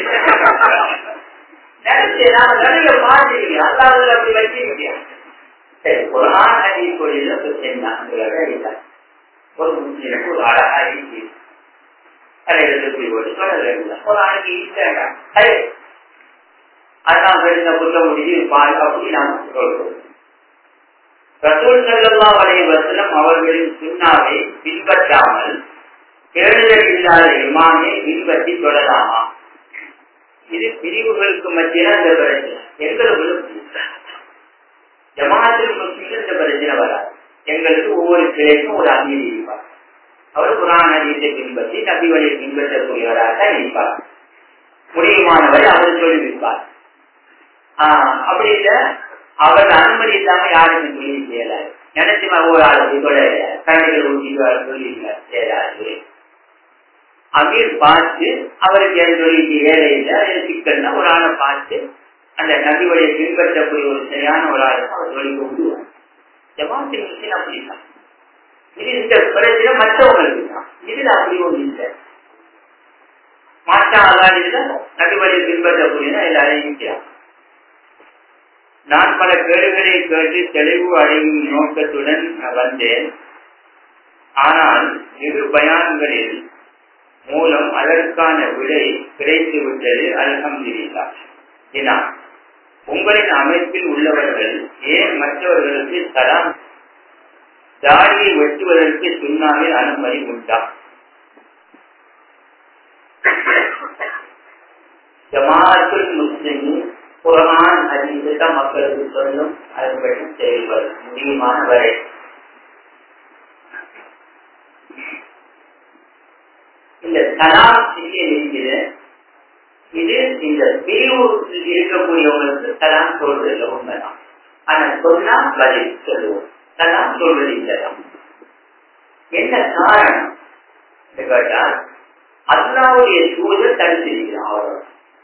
நினைச்சு நாம நிறைய பார்த்துருக்கீங்க. அல்லாத அப்படி வைக்க முடியாது. சரி, ஒரு ஆண் அடி கொடியில பிரச்சனை இல்லை. ஒரு முஸ்லிம் ஒரு அழகா இருக்கு தலையில திருப்பி போட்டு சொல்ல ஒரு ஆணுக்கு இல்லைடா சரி அதான் வெளியில புத்த முடிஞ்சு பால் அப்படி நாம சொல்றோம். ரசூல் ஸல்லல்லாஹு அலைஹி வஸல்லம் அவர்களின் சுன்னாவை பின்பற்றாமல் கேடுதல் இல்லாத இமாமை பின்பற்றி தொடலாமா? இது பிரிவுகளுக்கு மத்தியில இந்த பிரச்சனை. எங்களுக்கு ஜமாஅத்துல் முஸ்லிம்கள் இந்த பிரச்சனை வராது. எங்களுக்கு ஒவ்வொரு கிளைக்கும் ஒரு அமீர் இருப்பார். அவர் குர்ஆன் ஹதீஸை பின்பற்றி நபி வழியை பின்பற்றக்கூடியவராக இருப்பார். முடியுமானவரை அவர் சொல்லியிருப்பார். ஆஹ் அப்படி இல்ல அவர் அனுமதி இல்லாம யாருக்கும் சொல்லி செய்யலாது. நினைச்சு ஒரு ஆளுக்கு சொல்ல கண்ணிகள் ஊட்டிக்கு சொல்லி அமீர் பார்த்து அவருக்கு என் சொல்லிக்கு வேலை இல்லை சிக்கல்னா ஒரு ஆளை பார்த்து அந்த நபி வழியை பின்பற்றக்கூடிய ஒரு சரியான ஒரு ஆளுக்கு அவர் சொல்லி கொண்டுவார். ஜமாஅத்துல் முஸ்லிம் அப்படின்னா இது இந்த பிரச்சனை மற்றவங்களுக்கு தான். இதுல அப்படி ஒன்று இல்லை. மாற்றா அல்லாஹ் இதுல நபி வழியை பின்பற்றக்கூடியதா எல்லாரையும் இருக்கிறார். நான் பல கேள்விகளை கேட்டு தெளிவு அடையும் நோக்கத்துடன் வந்தேன். ஆனால் இரு பயான்களில் மூலம் அதற்கான விடை கிடைத்து விட்டது. அல்ஹம்துலில்லாஹ். ஏன்னா உங்களின் அமைப்பில் உள்ளவர்கள் ஏன் மற்றவர்களுக்கு சலாம் தாடியை வெட்டுவதற்கு சுன்னாவில் அனுமதி உண்டா? ஜமாஅத்துல் முஸ்லிம் குர்ஆன் ஹதீஸை மக்களுக்கு சொல்லும் அதன்படி செயல்பட முடியுமான வரை இந்த சலாம் செய்ய இருக்கிறது. இது இந்த பிரிவு இருக்கக்கூடியவங்களுக்கு சலாம் சொல்றது உண்மைதான். ஆனா சொன்னா பதில் சொல்லுவோம். சலாம் சொல்வது இல்லதான். என்ன காரணம் கேட்டால் அல்லாஹ்வுடைய தூதர் தடுத்திருக்கிறார். அவர்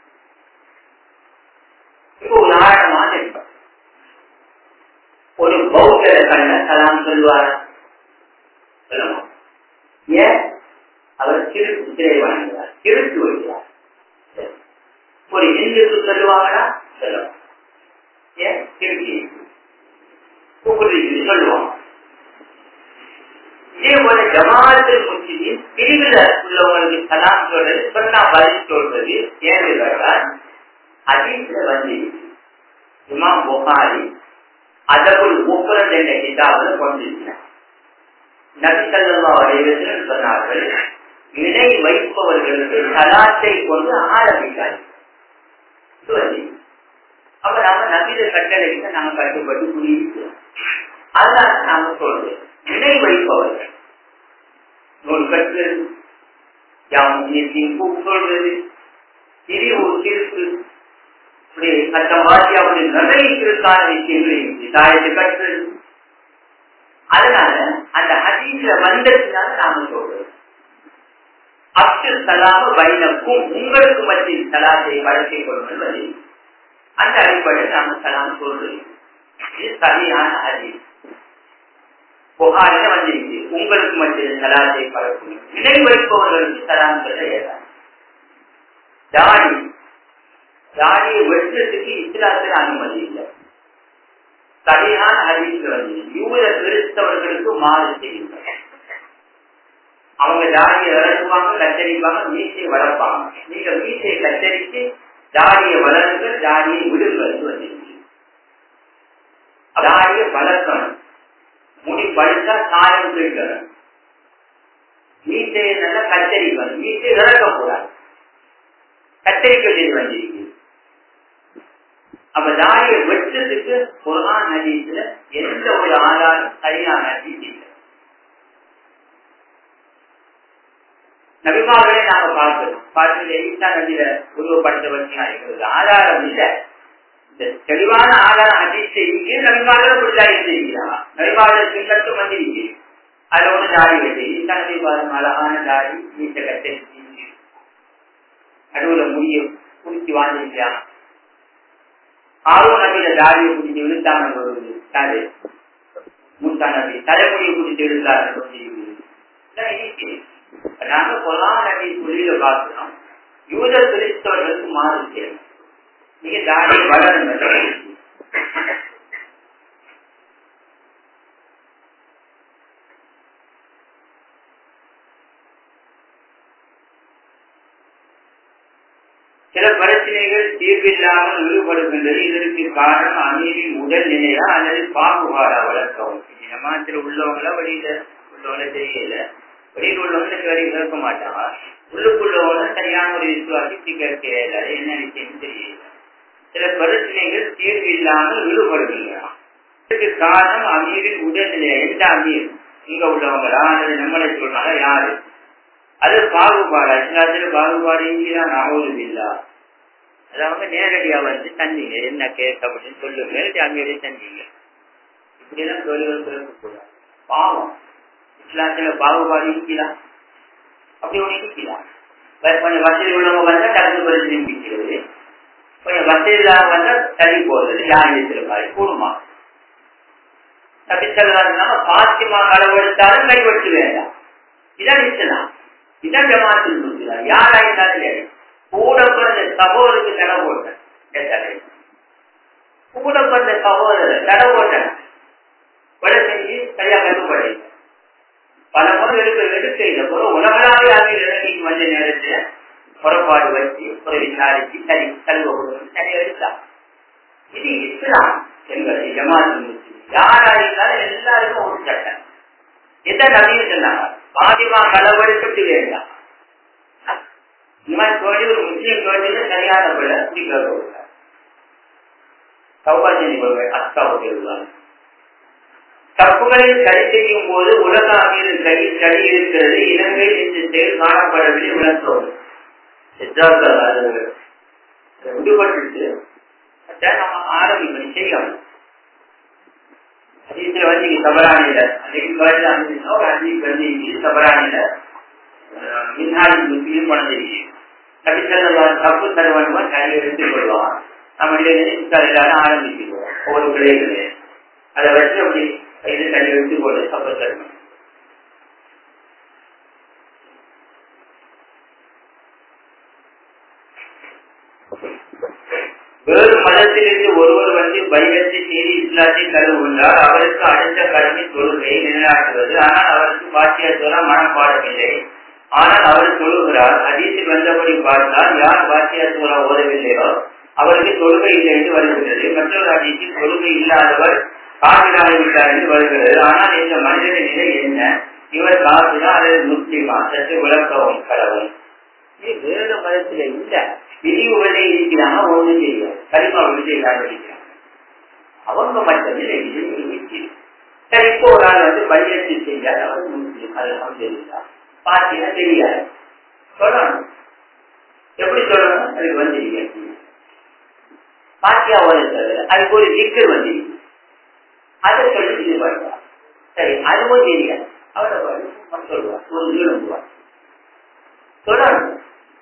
இப்போ உதாரணமாக இருப்பார். ஒரு பௌத்தர கண்ண சலாம் சொல்லுவார். சொல்லுவோம். ஏன் அவர் திருட்டு சிறை வாங்குகிறார், திருட்டு வருகிறார். ஒரு இந்துக்கு சொல்லுவாங்களா? சொல்லுவோம். ஏன் திருட்டி சொல்லுவோம். இதே போல ஜமாஅத்துல் முஸ்லிமின் பிரிவில் உள்ளவங்களுக்கு சலாம் சொல்றது சொன்னா பதில் சொல்றது ஏன் கேட்டால் ஹதீஸ்ல வந்து இமாம் புகாரி அதபுல் முஃபரத் என்ற கிதாபுல கொண்டிருக்கிறார். நபி ஸல்லல்லாஹு அலைஹி வஸல்லம் சொன்னார்கள், இணை வைப்பவர்களுக்கு சலாத்தை கொண்டு ஆரம்பிக்காது. அப்ப நாம நபித கட்டளைக்கு நாம கட்டுப்பட்டு புரியிருக்கிறோம். அதனால நாம சொல்றோம் இணை வைப்பவர்கள் நூல் கட்டுறது யாமும் சொல்றது திரிவு திருப்பு இப்படி கட்டமாட்டி அப்படி நிறைய திருக்கான விஷயங்கள் தாயத்தை கட்டுறது. அதனால அந்த ஹதீஸ்ல வந்ததுனால நாம சொல்றோம் அப்துல் சலாம பைனக்கும் உங்களுக்கு மத்தியில் சலாத்தை வழக்கை கொள்வது வழி. அந்த அடிப்படையில் நாம சலாம் சொல்றோம். இது சரியான ஹதீஸ். புகாரில வந்திருக்கு உங்களுக்கு மத்தியில் சலாத்தை பழக்கும் இணை வைப்பவர்களுக்கு சலாம் சொல்ல ஏதாவது தாடி தாடியை வெட்டுறதுக்கு இஸ்லாத்தில் அனுமதி இல்லை. சரியான ஹதீஸ்ல வந்து யூத கிறிஸ்தவர்களுக்கு மாறு செய்யுங்க. அவங்க தாடியை வளர்க்குவாங்க, கத்தரிப்பாங்க, மீசையை வளர்ப்பாங்க. நீங்க மீசையை கத்தரிச்சு தாடியை வளருங்க, தாடியை விடுங்கள் வந்து தாடியை வளர்க்கணும். முடி பழுத்தா சாயம் தூக்கணும். மீசையை நல்லா கத்தரிக்கணும். மீசையை இறக்கக்கூடாது, கத்தரிக்க செய்து வந்திருக்கு. அப்ப தாடியை வெட்டுறதுக்கு குர்ஆன் ஹதீஸ்ல எந்த ஒரு ஆதாரம் சரியான ஹதீஸ் இல்லை. நபிமார்களை நாம பார்க்கிறோம். பார்த்து ஈசா நபியில உருவப்படுத்தப்பட்ட இருக்கிறது ஆதாரம் இல்லை. இந்த தெளிவான ஆதாரம் ஹதீஸ் இருக்கு. நபிமார்கள் புரிதா இருக்கிறார். நபிமார்கள் பின்பற்ற வந்திருக்கு. அதுல ஒண்ணு தாடி வச்சு தனது பாருங்க அழகான தாடி வீட்ட கட்டை நடுவுல முடிய குடிச்சு வாழ்ந்துட்டான். ஆர்வம் நம்பியில தாடியை குடிச்சு விழுத்தான ஒரு தாடு மூத்தா நம்பி தலைமுடியை குடிச்சு விழுந்தாரு. நாங்க பொல்லாத நபி தொழில பார்க்கிறோம். யூத கிறிஸ்தவர்களுக்கு மாறு நீங்க தாடி வளருங்க. சில பிரச்சனைகள் தீர்வில்லாமல் ஈடுபடுகின்றது. இதற்கு காரணம் அமீரின் உடல் நிலையா அல்லது பாகுபாடா வளர்க்கவும். ஜமாத்தில் உள்ளவங்கள வெளியில உள்ளவங்கள தெரியல, வெளியில் உள்ளவங்க வரைக்கும் கேட்க மாட்டாங்க. உள்ளுக்குள்ளவங்க சரியான ஒரு விசுவாசி கேட்க என்ன விஷயம் தெரியல. சில பிரச்சனைகள் தீர்வு இல்லாமல் ஈடுபடுகின்றன. இதற்கு காரணம் அமீரின் உடல் நிலையா. எந்த அமீர் இங்க உள்ளவங்களா அல்லது நம்மளை சொல்றாங்க யாரு? அது பாகுபாடு. இஸ்லாத்துல பாகுபாடு இங்கதான் நாவலும் இல்லா. அது அவங்க நேரடியா வந்து தந்தீங்க என்ன கேட்க அப்படின்னு சொல்லுங்க, நேரடி அங்கேயே தந்தீங்க. இப்படிதான் தொழில்கள் கேட்கக்கூடாது. பாவம் இஸ்லாத்துல பாகுபாடு இருக்கலாம், அப்படி ஒண்ணு இருக்கலாம். கொஞ்சம் வசதி உள்ளவங்க வந்தா டக்கு பரிசு நிம்பிக்கிறது, கொஞ்சம் வசதி இல்லாம வந்தா தள்ளி போறது. யாரு மாதிரி கூடுமா தப்பித்தல்லாம பாத்திமா அளவெடுத்தாலும் கைவெட்டு வேண்டாம். இதான் இஸ்லாம், இதான் ஜமாத்தில் சொல்கிறார். யாராயிருந்தாலும் கூட பிறந்த சகோதரருக்கு தடை போட்டேன், கூட பிறந்த சகோதரர் தடை போட்டேன் கொலை செஞ்சு சரியா கட்டுப்படை பல முறை எடுக்க எடுக்க இல்லை. உலகளாவே ஆகிய வந்த நேரத்துல புறப்பாடு வச்சு ஒரு விசாரிச்சு சரி கழுவ கொடுத்து சரியா எடுக்கலாம். இது இஸ்லாம் எங்களை ஜமாத்தில் முஸ்லிம். யாராயிருந்தாலும் எல்லாருக்கும் ஒரு சட்டம். எந்த நபின்னு சொன்னாங்க பாத்திமா களவெடுத்து வேண்டாம். இந்த மாதிரி சொல்லி ஒரு முஸ்லீம் சொல்லி சரியான பிள்ளை இப்படி கேட்க சௌபா செஞ்சு கொள்வேன் அஸ்காவுக்கு எழுதுவாங்க. தப்புகளில் சரி செய்யும் போது உலக அமையில் சரி சரி இருக்கிறது. இலங்கையில் இந்த செயல் காணப்படவில்லை விளக்கம் விடுபட்டு நம்ம ஆரம்பிக்கணும் செய்யணும். அதிகத்துல வந்து தபராணியில அன்னைக்கு வந்து தபராணியில மின்னாடி முஸ்லீம் பணம் தப்பு தருவானுமா கையில் எடுத்துக் கொள்வான். நம்ம எல்லாரும் ஆரம்பிச்சுக்குவோம் ஒவ்வொரு பிள்ளைகளே அதை வச்சு அப்படி கையில் கையில் எடுத்துக் கொள்ள தப்பு தருவன். வேறு மதத்திலிருந்து ஒருவர் வந்து பைபத்தை மீறி இஸ்லாத்தை கருவுண்டால் அவருக்கு அடுத்த கடமை தொழுகையை நிலைநாட்டுவது. ஆனால் அவருக்கு பாத்தியாத்துவம் மனப்பாடமில்லை. ஆனால் அவர் தொழுகிறார். ஹதீஸில் வந்தபடி பார்த்தால் யார் பாத்தியாத்துவம் ஓதவில்லையோ அவருக்கு தொழுகை இல்லை என்று வருகிறது. மற்றொரு ஹதீஸில் தொழுகை இல்லாதவர் காபிராகிவிட்டார் என்று வருகிறது. ஆனால் இந்த மனிதனின் நிலை என்ன? இவர் காபிரா அல்லது முஸ்லிமா? சற்று விளக்கவும் கடவும். இது வேறு மதத்தில இல்ல. விரிவுகளை இருக்கிறாங்க, ஒன்றும் செய்யாது. கரிமா விடுதலாக இருக்கிறாங்க. அவங்க மட்டுமே சரி. இப்போ ஒரு ஆள் வந்து பையத்தை செஞ்சார், அவர் முஸ்லீம். அது அவங்க பார்த்தீங்கன்னா தெரியாது. சொல்லணும் எப்படி சொல்லணும்? அதுக்கு வந்து பாத்தியா ஓடுறது, அதுக்கு ஒரு திக்கர் வந்து அதை சொல்லி இது பண்ணுவார். சரி, அதுவும் தெரியாது. அவரை சொல்லுவார், ஒரு எழும்புவார். சொல்லணும்.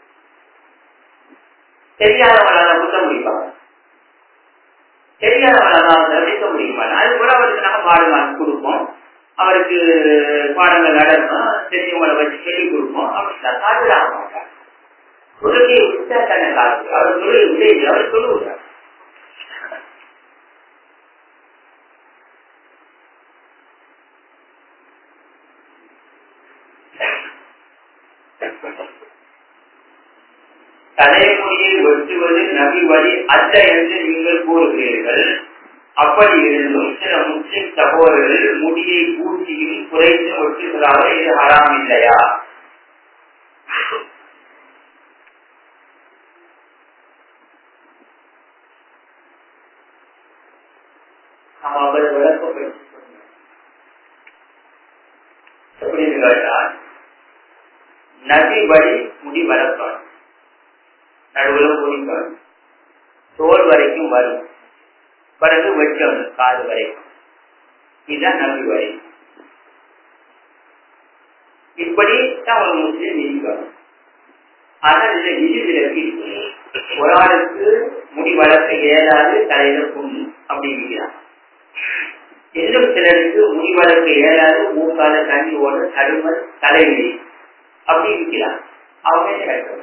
தெரியாதவங்களால குத்த முடியுமா? தெரியாதவங்களால நிற்க முடியுமா? அது கூட அவருக்கு நாங்கள் பாடமாக கொடுப்போம். அவருக்கு பாடங்கள் நடக்கும், தெரிஞ்சவங்களை வச்சு சொல்லிக் கொடுப்போம். அப்படின்னா காதலாக மாட்டார். தொழுகையை விட்டா தானே காது. அவர் தொழிலை விட அவர் சொல்லுவார். தலைமுடியை வெட்டுவது நபி வழி அல்ல என்று நீங்கள் கூறுகிறீர்கள். அப்படி இருந்தும் சில முஸ்லிம் சகோதரர்கள் முடியை பூச்சியும் குறைந்து வெட்டுகிறாக, இது ஹராம் இல்லையா? அவர் விளக்கப்பட்டு நபி வழி முடி வளர்ப்பார், நடுவுல முடிப்பார், தோல் வரைக்கும் வரும், பிறகு வெட்டணும் காது வரைக்கும். இதுதான் நபி வழி. ஒரு முஸ்லீம் இருக்கணும். ஆனால் இந்த விதிவிலக்கு ஒரு ஆளுக்கு முடி வளர்க்க இயலாது, தலையில புண்ணு அப்படி இருக்கிறான். இன்னும் சிலருக்கு முடி வளர்க்க இயலாது, மூக்கால தண்ணி ஓட தடுமல் தலைவிதி அப்படி இருக்கிறான். அவங்க கிடைக்கணும்.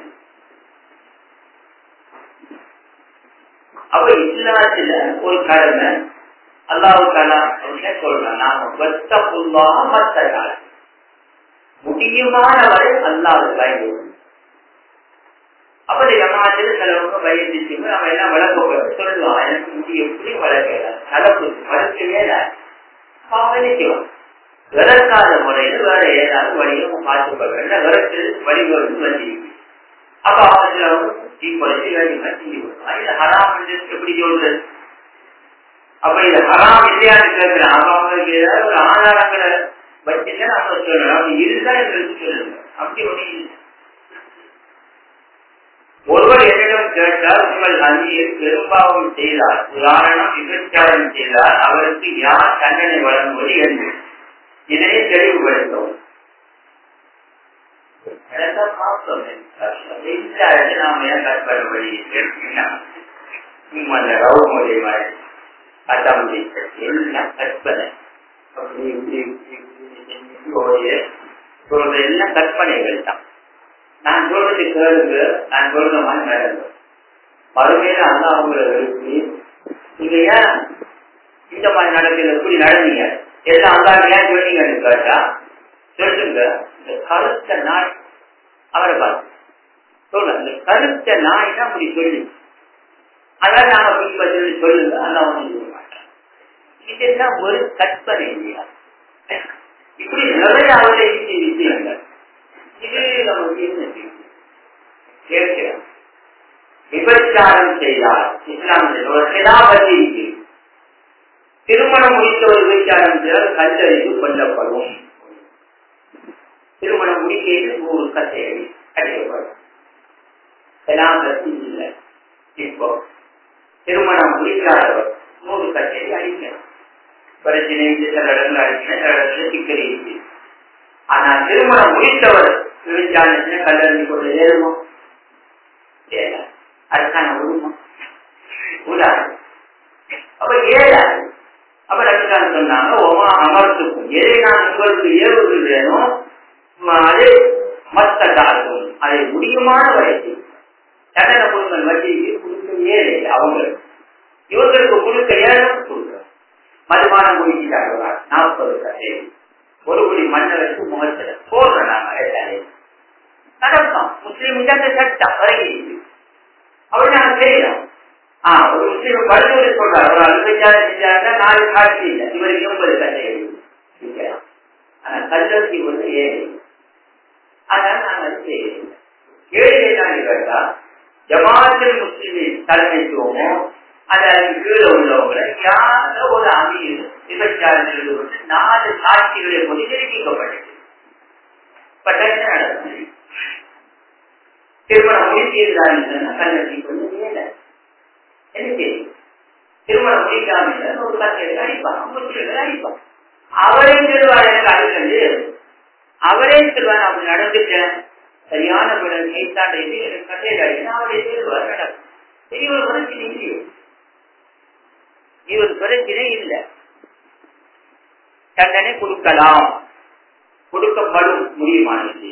அப்ப இஸ்லாத்துல ஒரு கடமை அல்லாஹ்வுத்தாலா என்ன சொல்றான், நாம வத்த புல்லாக மத்த காலம் முடியுமானவரை அல்லாஹ் பயன்படும். அப்படி ஜமாத்துல சிலவங்க வயதிச்சு நம்ம எல்லாம் வளர்க்க சொல்லுவான், எனக்கு முடி எப்படி வளர்க்கல கலப்பு வளர்க்கவே நினைக்குவோம். விளக்காத முறையில வேற ஏதாவது வழியை பார்த்துக்க விளக்கு வழிபடுத்து வச்சிருக்கு. அப்ப அவங்க சிலவங்க குத்தி குறைச்சி வேண்டிய செஞ்சு கொடுப்பாங்க. இது ஹராம் எப்படி சொல்றது? அப்ப இது ஹராம் இல்லையான்னு கேட்கிறேன். அப்ப அவங்களுக்கு ஏதாவது ஒரு ஆதாரங்களை வச்சுதான் நம்ம சொல்லணும். அப்படி இதுதான் எங்களுக்கு சொல்லுங்க. அப்படி ஒண்ணு இல்லை. ஒருவர் என்னிடம் கேட்டால், உங்கள் அணியில் பெரும்பாவம் செய்தார், உதாரணம் விபச்சாரம் செய்தால் அவருக்கு யார் தண்டனை வழங்குவது என்று இதனை தெளிவுபடுத்தவும். நாம ஏன் கற்பனை எல்லாம் கற்பனை எல்லாம் கற்பனைகள் தான். நான் சொல்றது கேளுங்க, நான் சொல்ற மாதிரி நடக்கும். மறுமையில அல்லா அவங்களை எழுப்பி நீங்க ஏன் இந்த மாதிரி நடக்கல, எப்படி நடந்தீங்க எல்லாம் அல்லாஹ் ஏன் சொன்னீங்கன்னு கேட்டா சொல்லுங்க. இந்த கருத்த நாய் அவரை பார்த்து சொல்ல, இந்த கருத்த நாய் தான் அப்படி சொல்லி அதான் நாம பின்பற்றி சொல்லுங்க, அல்லாஹ் ஒன்றும் சொல்ல மாட்டேன். இதெல்லாம் ஒரு கற்பனை இல்லையா? இப்படி நிறைய அவரை விஷயங்கள் இது நமக்கு என்ன கேட்கிறோம். விபச்சாரம் செய்தால் இஸ்லாம் திருமணம் முடித்த ஒரு விபச்சாரம் செய்தால் கல்லறிவு கொல்லப்படும். திருமணம் முடிக்கையில் நூறு கட்டையடி அடையப்படும். இல்லை. இப்போ திருமணம் முடிக்காதவர் நூறு கட்டையடி அடிக்கணும். பிரச்சனை சில இடங்கள் அடிக்கணும், சில இடத்துல சிக்கல் இருக்கு. ஆனா திருமணம் முடித்தவர் விபச்சாரத்தின கல்லறிந்து கொண்டு ஏறுமா? அதுக்கான உரிமை உதாரணம். அப்ப ஏழாது. அப்ப ரவிதான் சொன்னாங்க, ஒமா அமர்த்துக்கும் எதை நான் உங்களுக்கு ஏவுகிறேனோ அதை மத்த காலத்தும் அதை முடியுமான வயசு தண்டனை கொடுங்கள். வட்டிக்கு கொடுக்க ஏழை அவங்களுக்கு, இவங்களுக்கு கொடுக்க ஏழும் கொடுக்க மதுமானம் முடிச்சுட்டாங்க. நாற்பது கதை ஒரு குடி மண்ணை வச்சு முகத்துல போடுறோம். நாம எல்லாரையும் நடக்கும். முஸ்லீம் சட்டம் வரைக்கும் அப்படி நாங்க செய்யலாம். ஆஹ் ஒரு முஸ்லீம் படுகொலை சொல்றாரு, ஒரு அலுவலகம் செஞ்சாருன்னா நாலு காட்சி இல்லை, இவருக்கு எண்பது கதை எழுதிக்கலாம். ஆனா கல்லூரி வந்து ஏழை. அதனால நாங்க அது செய்யலாம். ஏழை தான் கேட்டா ஜமாத்தில் முஸ்லிமின் தலைமைத்துவமோ அதற்கு கீழே உள்ளவங்களை யாரோ ஒரு அமீர் விபச்சாரத்தில் வந்து நாலு சாட்சிகளை போது தெரிவிக்கப்பட்டது. என்ன நடக்கும்? திருமணம் முடித்திருந்தாருன்னா கல்லூரி வந்து ஏழை என்ன செய்யும்? திருமணம் முடிக்காம ஒரு கல்வியை அடிப்பான், முஸ்லிம்கள் அடிப்பான். அவரே திருவார் எனக்கு அடிக்கிறது, அவரே திருவார் அப்படி நடந்துட்டேன் சரியான பிறகு கைத்தாண்டை எனக்கு கட்டையில் அடிக்கணும், அவரே திருவார் நடக்கும். பெரிய ஒரு பிரச்சனை இல்லையோ? இவர் பிரச்சனை இல்லை. தண்டனை கொடுக்கலாம், கொடுக்கப்படும் முடியுமானது.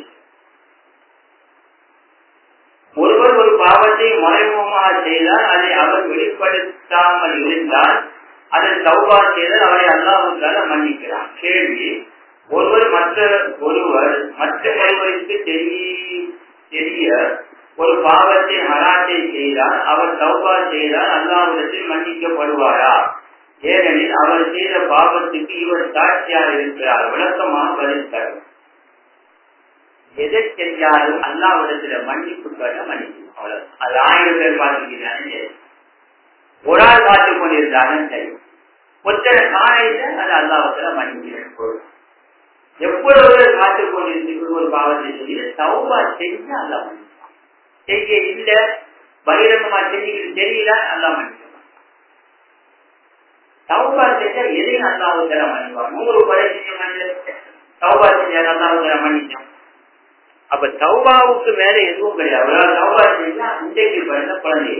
ஒருவர் ஒரு பாவத்தை மறைமுகமாக செய்தால் அதை அவர் வெளிப்படுத்தாமல் இருந்தால் அதை தௌபா செய்தால் அவரை அல்லாஹ்வுத்தாலா மன்னிக்கிறான். கேள்வி, ஒருவர் மற்ற ஒருவர் மற்ற ஒருவருக்கு தெரிய ஒரு பாவத்தை ஹராத்தை செய்தால் அவர் தௌபா செய்தால் அல்லாஹ்விடத்தில் மன்னிக்கப்படுவாரா? ஏனெனில் அவர் செய்த பாவத்துக்கு இவர் சாட்சியாக இருக்கிறார். விளக்கமாக பதில் தரும். எதை செஞ்சாலும் அல்லாஹ்விடத்துல மன்னிப்பு கேட்ட மன்னிக்கும். அவ்வளவு. அது ஆயிரம் பேர் பார்த்துக்கிறாங்க, ஒரு ஆள் பார்த்துக் கொண்டிருந்தாலும் சரி, ஒத்தனை காலையில அது அல்லாஹ்விடத்துல மன்னிக்கிறேன். எப்பொழுது பார்த்துக் கொண்டிருந்த ஒரு பாவத்தை சொல்லி தௌபா செஞ்சு அல்லாஹ் மன்னிப்பான். செய்ய இல்ல பகிரங்கமா செஞ்சுக்கிட்டு தெரியல அல்லாஹ் மன்னிப்பான். தௌபா செஞ்சா எதையும் அல்லாஹ்விடத்துல மன்னிப்பான். நூறு கொலை செஞ்ச மனிதர் தௌபா செஞ்சா அல்லாஹ்விடத்துல மன்னிச்சான். அப்ப தௌபாவுக்கு மேல எதுவும் கிடையாது. அவரால் தௌபா செஞ்சா இன்றைக்கு பிறந்த குழந்தை.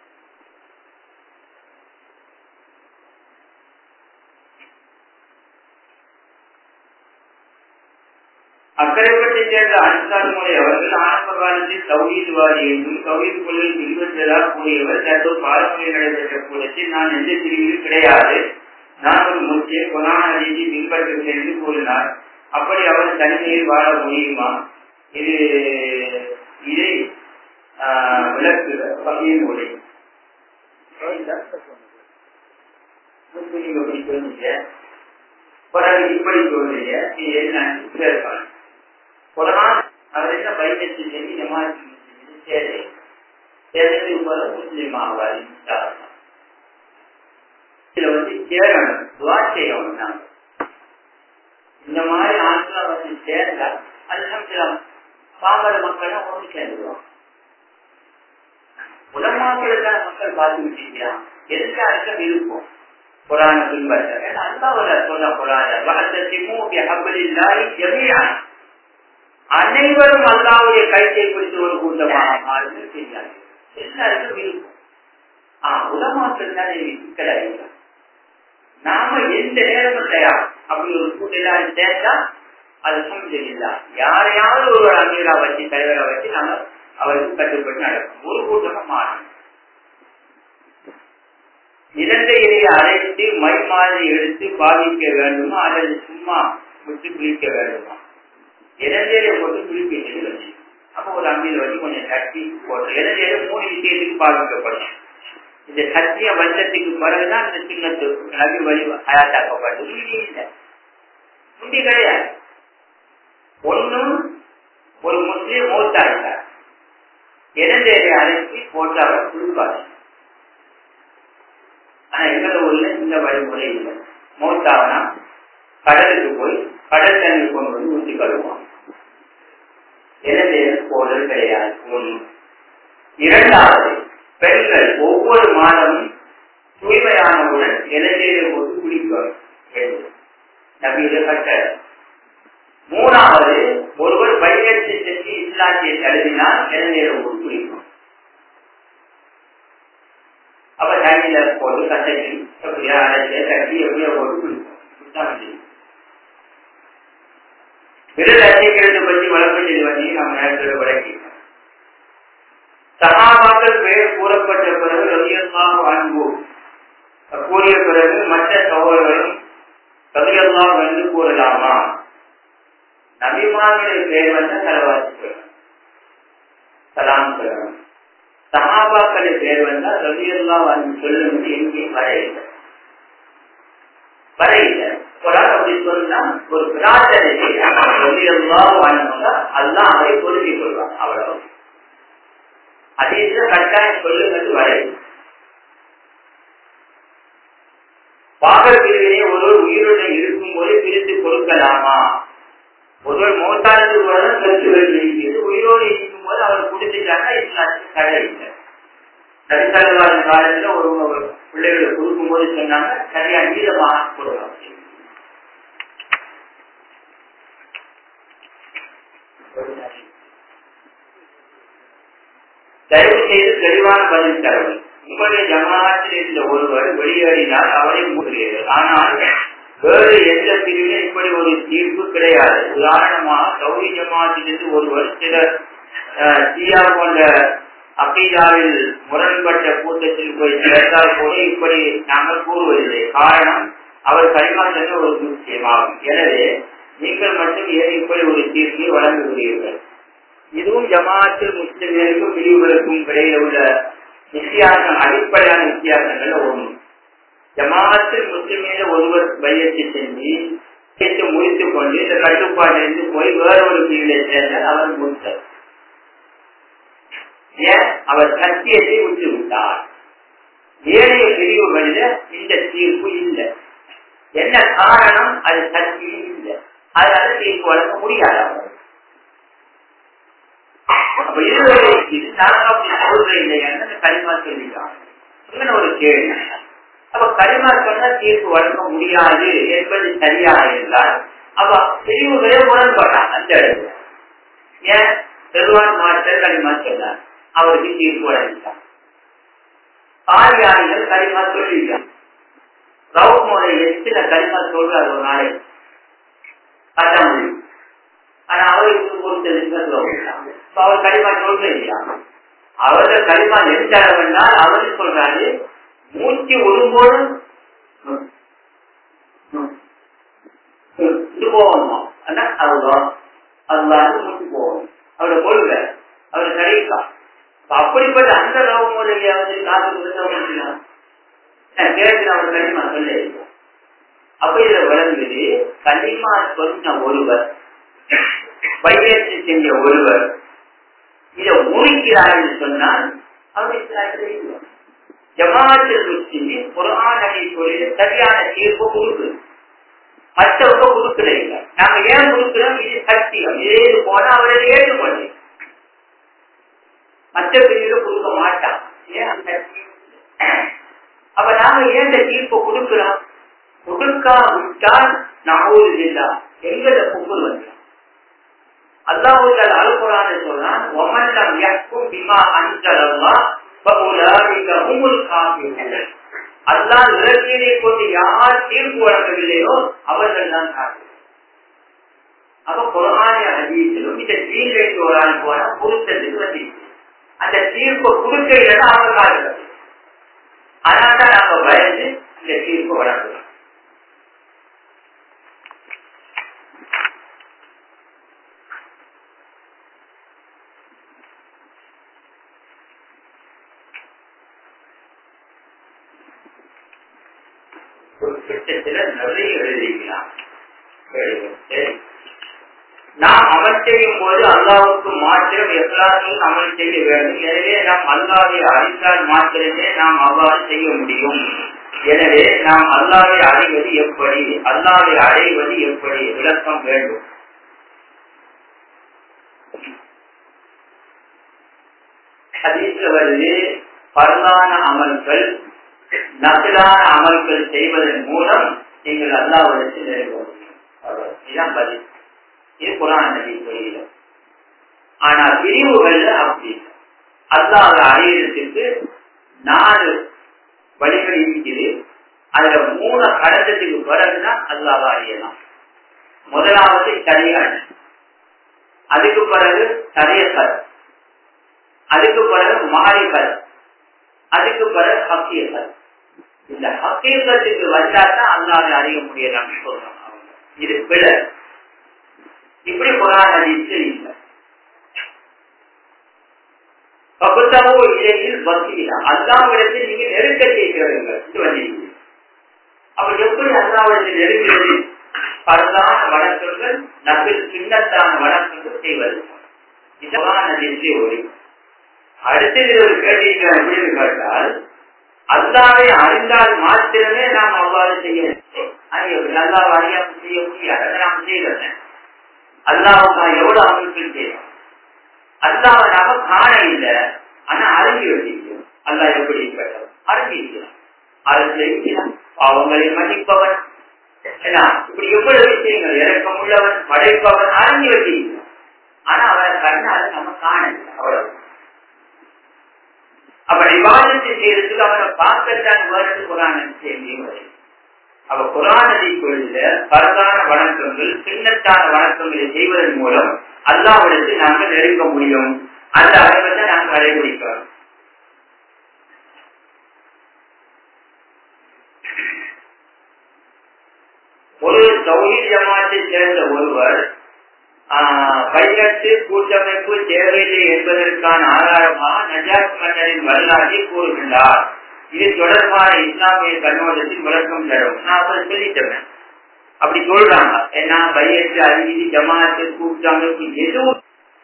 அக்கறைப்பட்டு சேர்ந்த அன்சார் முறை அவர்கள் ஆரம்ப காலத்தில் தௌஹீத்வாதி என்றும் தௌஹீத் கொள்கை பின்பற்றுவதாக கூறியவர் தற்போது பாரம்பரிய நடைபெற்ற கூடத்தில் நான் எந்த பிரிவிலும் கிடையாது, நான் ஒரு முஸ்லிம் குர்ஆன் ஹதீஸை பின்பற்றுகிறேன் என்று கூறினார். அப்படி அவர் தனிமையில் வாழ முடியுமா? இது இதை விளக்குகிற வகையில் மொழி இப்படி சொல்றீங்க, நீ என்ன இருப்பாங்க குர்ஆன் அவர் என்ன பைபிள் செஞ்சு ஜமாத் சேரை சேர்ந்ததுக்கு போல முஸ்லீம் ஆவார். இதுல வந்து சேரணும், துவா செய்யணும். நாங்க இந்த மாதிரி ஆண்கள் வந்து சேர்ந்தா அல்ஹம்துலில்லாஹ் பாமர மக்கள் ஒன்று சேர்ந்துருவோம். உலமாக்களுக்கான மக்கள் பார்த்துக்கிட்டு இருக்கிறான். எதுக்காக விருப்பம் குர்ஆனை பின்பற்ற அல்லாஹ் சொல்ல குர்ஆன் அனைவரும் அல்லாஹ்வுடைய கைத்தை பிடித்து ஒரு கூட்டமாக மாறுது செய்யாங்க. எல்லாருக்கும் விருப்பம். ஆஹ் உலமாக்கள் தான் சிக்கலாயிருக்க நாம எந்த நேரமும் தயார். அப்படி ஒரு கூட்டம் எல்லாரும் சேர்ந்தா அது சமஜில்லா யாரையாவது ஒரு அமீரா வச்சு தலைவரை வச்சு நாம அவருக்கு கட்டுப்பட்டு நடக்கும். ஒரு கூட்டமா மாறும். இலங்கையிலேயே அழைத்து மை மாதிரி எடுத்து பாதிக்க வேண்டுமா அல்லது சும்மா விட்டு பிடிக்க வேண்டுமா? இலங்கையில போட்டு பிடிக்கிறது வச்சு அப்ப ஒரு அமீர் வச்சு கொஞ்சம் சக்தி போடுற இலங்கையில மூணு விஷயத்துக்கு பாதிக்கப்படும். இந்த சத்திய வஞ்சத்துக்கு பிறகுதான் இந்த சின்னத்து நபி வழி அயாத்தாக்கப்பட்டது. இல்லை முந்தி கிடையாது. ஒன்னும் ஒரு முஸ்லீம் மௌத்தா இருக்கார், இலங்கையை அழைச்சி போட்டு அவர் கொடுப்பாரு. ஆனா எங்களை ஊர்ல இந்த வழிமுறை இல்லை. மௌத்தாவனா கடலுக்கு போய் கடல் தண்ணி கொண்டு வந்து ஊற்றி கழுவோம். இலங்கையில போதல் கிடையாது. ஒன்று. இரண்டாவது, பெண்கள் ஒவ்வொரு மாதமும் தூய்மையானவுடன் இலங்கையில போட்டு குளிப்பார் நபியுடைய கட்டளை. மூணாவது, ஒருவர் பயிற்சி செஞ்சு இஸ்லாத்தை தழுவினால் இலங்கையில போட்டு குளிக்கும். அப்ப தண்ணியில போட்டு கசக்கி எப்படியா அரைச்ச கட்டி எப்படியா போட்டு குளிக்கும். விரல் அசைக்கிறது பற்றி வளர்ப்பு செல்வதை நாம் நேரத்தில் விளக்கிட்டோம். சஹாபாக்கள் பெயர் கூறப்பட்ட பிறகு ரலியல்லாஹு அன்ஹு கூறிய பிறகு மற்ற சகோதரர்களும் ரலியல்லாஹு என்று கூறலாமா? நபிமானுடைய பெயர் வந்த தலவாசி சலாம் சொல்லணும். சஹாபாக்களை பெயர் வந்தா ரலியல்லாஹு அன்ஹு சொல்லுவது எங்கேயும் வரையில்லை வரையில்லை அப்படி சொன்னா ஒரு பிரார்த்தனை அல்லாஹ் அவரை பொருந்திக் கொள்வார். அவ்வளவு அதே கட்டாயம் சொல்லுவது வரை. பாகல் பிரிவினை ஒருவர் உயிருடன் இருக்கும் போது பிரித்து கொடுக்கலாமா? ஒருவர் மோட்டாருக்கு கருத்து வருகிறது, உயிரோடு இருக்கும் போது அவர் குடிச்சிட்டாங்க, இஸ்லாத்துக்கு தடை இல்லை. நபிசல்லல்லாஹு அலைஹி காலத்துல ஒரு பிள்ளைகளை கொடுக்கும் போது சொன்னாங்க சரியா நீளமாக கொடுக்கலாம். தயவு செய்து தெளிவான பதில் தரவும். உங்களுடைய ஜமாத்தில் இருந்த ஒருவர் வெளியேறினால் அவரை மூடுகிறீர்கள். ஆனால் வேறு எந்த பிரிவிலும் இப்படி ஒரு தீர்ப்பு கிடையாது. உதாரணமாக சௌரி ஜமாத்திலிருந்து ஒருவர் சில சியா போன்ற அகீதாவில் முரண்பட்ட கூட்டத்தில் போய் சேர்ந்தால் கூட இப்படி நாங்கள் கூறுவதில்லை. காரணம் அவர் கலிமா சென்ற ஒரு முக்கியமாகும். எனவே நீங்கள் மட்டும் ஏன் இப்படி ஒரு தீர்ப்பை வழங்குகிறீர்கள்? இதுவும் ஜமாத்தில் முஸ்லிம்களுக்கும் பிரிவுகளுக்கும் இடையில உள்ள வித்தியாசம், அடிப்படையான வித்தியாசங்கள் ஒன்று. ஜமாத்தில் முஸ்லிமில ஒருவர் பையத்தை செஞ்சு முடித்துக் கொண்டு இந்த கட்டுப்பாட்டிலிருந்து போய் வேற ஒரு பிரிவிலை சேர்ந்தால் அவர் முடித்தார். ஏன்? அவர் சத்தியத்தை விட்டு விட்டார். ஏனைய பிரிவுகளில இந்த தீர்ப்பு இல்லை. என்ன காரணம்? அது சத்தியம் இல்லை. அதனால தீர்ப்பு வழங்க முடியாது. அப்ப இதுவரை இது நாங்க அப்படி சொல்ற இல்லையான்னு கலிமா சொல்லிட்டாங்க. ஒரு கேள்வி. அப்ப கலிமா சொன்னா தீர்ப்பு வழங்க முடியாது என்பது சரியாக இருந்தால் அப்ப பிரிவுகளே முரண்பட்டாங்க. அந்த இடத்துல ஏன் செல்வான் மாஸ்டர் களிமா சொன்னார், அவருக்கு தீர்ப்பு வழங்கிட்டார். காரியாளிகள் களிமா சொல்லிட்டார். ரவுப் முறை எத்தனை களிமா சொல்றாரு ஒரு நாளை கட்ட முடியும். ஆனா அவருக்கு பொறுத்தது அவர் களிமா சொல்ற இல்லையா? அவர்கள் களிமா நெருச்சாளர் அவரு சொல்றாரு, மூச்சு விடும்போது போகணுமா அதுதான் அதுதான் மூச்சு போகணும். அவரை கொள்க அவரை கழிக்கா. அப்படிப்பட்ட அந்த ரவு முறையை வந்து காத்து கேட்டு அவர் களிமா சொல்ல. அப்ப இதுல விளங்குது, களிமா சொன்ன ஒருவர், பயிற்சி செஞ்ச ஒருவர் இதை முடிக்கிறார் சொன்னால் அவர் ஜமாஅத்துல் முஸ்லிமீன் குர்ஆன் ஹதீஸோட சரியான தீர்ப்பு கொடுக்குது. மற்றவங்க கொடுக்கல. நாங்க ஏன் கொடுக்கிறோம்? இது சத்தியம், ஏது போனா அவரை ஏற்றுக்கொள்ள. மற்ற பிரிவுல கொடுக்க மாட்டான். அப்ப நாங்க ஏன் இந்த தீர்ப்பை கொடுக்கிறோம்? கொடுக்காவிட்டால் நகூது இல்லா எங்களை புகழ் வந்து அல்லாஹ் அல் குர்ஆன் சொல்றான், வமன் லம் யஹ்கும் பிமா அன்ஸலல்லாஹ் ஃபஉலாயிக ஹுமுல் காஃபிரூன். அல்லாஹ் இறக்கியதை கொண்டு யார் தீர்ப்பு வழங்கவில்லையோ அவர்கள் தான் காஃபிர். அப்ப குர்ஆனிய ஹதீஸிலும் இந்த தீர்ப்பு ஒரு ஆள் போனா பொருத்தத்துக்கு வந்து அந்த தீர்ப்பை கொடுக்க இல்லைன்னா அவங்க காஃபிர். அதனால்தான் நாம பயந்து இந்த தீர்ப்பு வழங்குறோம். நிறைய எழுதிக்கலாம். நாம் அமல் செய்யும் போது அல்லாஹ்வுக்கு மாத்திரம் எல்லாத்தையும் அமல் செய்ய வேண்டும். எனவே நாம் அல்லாஹ்வை அறிந்தால் மாத்திரமே நாம் அவ்வாறு செய்ய முடியும். எனவே நாம் அல்லாஹ்வை அறிவது எப்படி, அல்லாஹ்வை அடைவது எப்படி விளக்கம் வேண்டும். ஹதீஸ்ல வருது, பரலான அமல்கள் நபிலான அமல்கள் செய்வதன் மூலம் நீங்கள் அல்லாஹ்விடத்தில் நெருங்க முடியும். இதுதான் பதில். இது குர்ஆன் ஹதீஸ் வழியில. ஆனா பிரிவுகள்ல அப்படி அல்லாஹ்வை அடையிறதுக்கு நாலு வழிகள் இருக்குது. அதுல மூணு கடந்ததுக்கு பிறகுதான் அல்லாஹ்வை அறியலாம். முதலாவது சரியான, அதுக்கு பிறகு சரியக்கர், அதுக்கு பிறகு மாறிக்கர், அதுக்கு பிறகு ஹக்கீகத். இந்த ஹக்கீகத்துக்கு வந்தாதான் அல்லாஹ்வை அறிய முடியலாம் சொல்றாங்க. இது பிழை. இப்படி குர்ஆன் ஹதீஸ்ல இல்லை. பகுத்தவோ இடையில் வசீலா, அல்லாஹ்விடத்தில் நீங்க நெருக்கத்தை தேடுங்கள். இது வந்தீங்க. அப்ப எப்படி அல்லாஹ்விடத்தில் நெருங்கிறது? பரலான வழக்கங்கள் நபில் சின்னத்தான வழக்கங்கள் செய்வது. இது குர்ஆன் ஹதீஸ்ல ஒரு. அடுத்தது ஒரு கேள்வி அப்படின்னு கேட்டால், அல்லாஹ்வை அறிந்தால் மாத்திரமே நாம் அவ்வாறு செய்ய வேண்டும். அல்லாஹ் அறியாம செய்ய முடியாது. நாம் செய்யறேன். அல்லாஹ்வுக்கு எவ்வளவு அமைப்புகள் செய்யணும். அல்லாஹ் நாம காண இல்லை, ஆனா அறிஞ்சு வச்சிருக்கோம். அல்லாஹ் எப்படி கேட்டோம் அறிஞ்சிருக்கிறோம். அறிஞ்சிருக்கிறான். பாவங்களை மன்னிப்பவன், இப்படி எவ்வளவு விஷயங்கள் இறக்கம் உள்ளவன், படைப்பவன் அறிஞ்சு வச்சிருக்கிறோம். ஆனா அவரை கண்ணால் நம்ம காணல. அவ்வளவு. அப்ப இபாதத்தை செய்யறதுக்கு அவனை பார்க்கத்தான் வருது குர்ஆன் செய்தியும் வருது. அப்ப குர்ஆன் ஹதீஸ்ல பரதான வணக்கங்கள் சின்னத்தான வணக்கங்களை செய்வதன் மூலம் அல்லாஹ்விடத்தில் நாங்கள் நெருங்க முடியும். அந்த அறிவை நாங்கள் கடைபிடிக்கிறோம். ஒரு தௌஹீத் ஜமாத்தை சேர்ந்த ஒருவர் பையத்து கூட்டமைப்பு தேவையில்லை என்பதற்கான ஆதாரமாக நஜாத் மன்னரின் வரலாற்றை கூறுகின்றார். இது தொடர்பான இஸ்லாமிய கண்ணோட்டத்தில் விளக்கம் தரும். நான் அப்ப சொல்லிட்டேன். அப்படி சொல்றாங்க. ஏன்னா பையத்து அறிவிதி ஜமாத்து கூட்டமைப்பு எதுவும்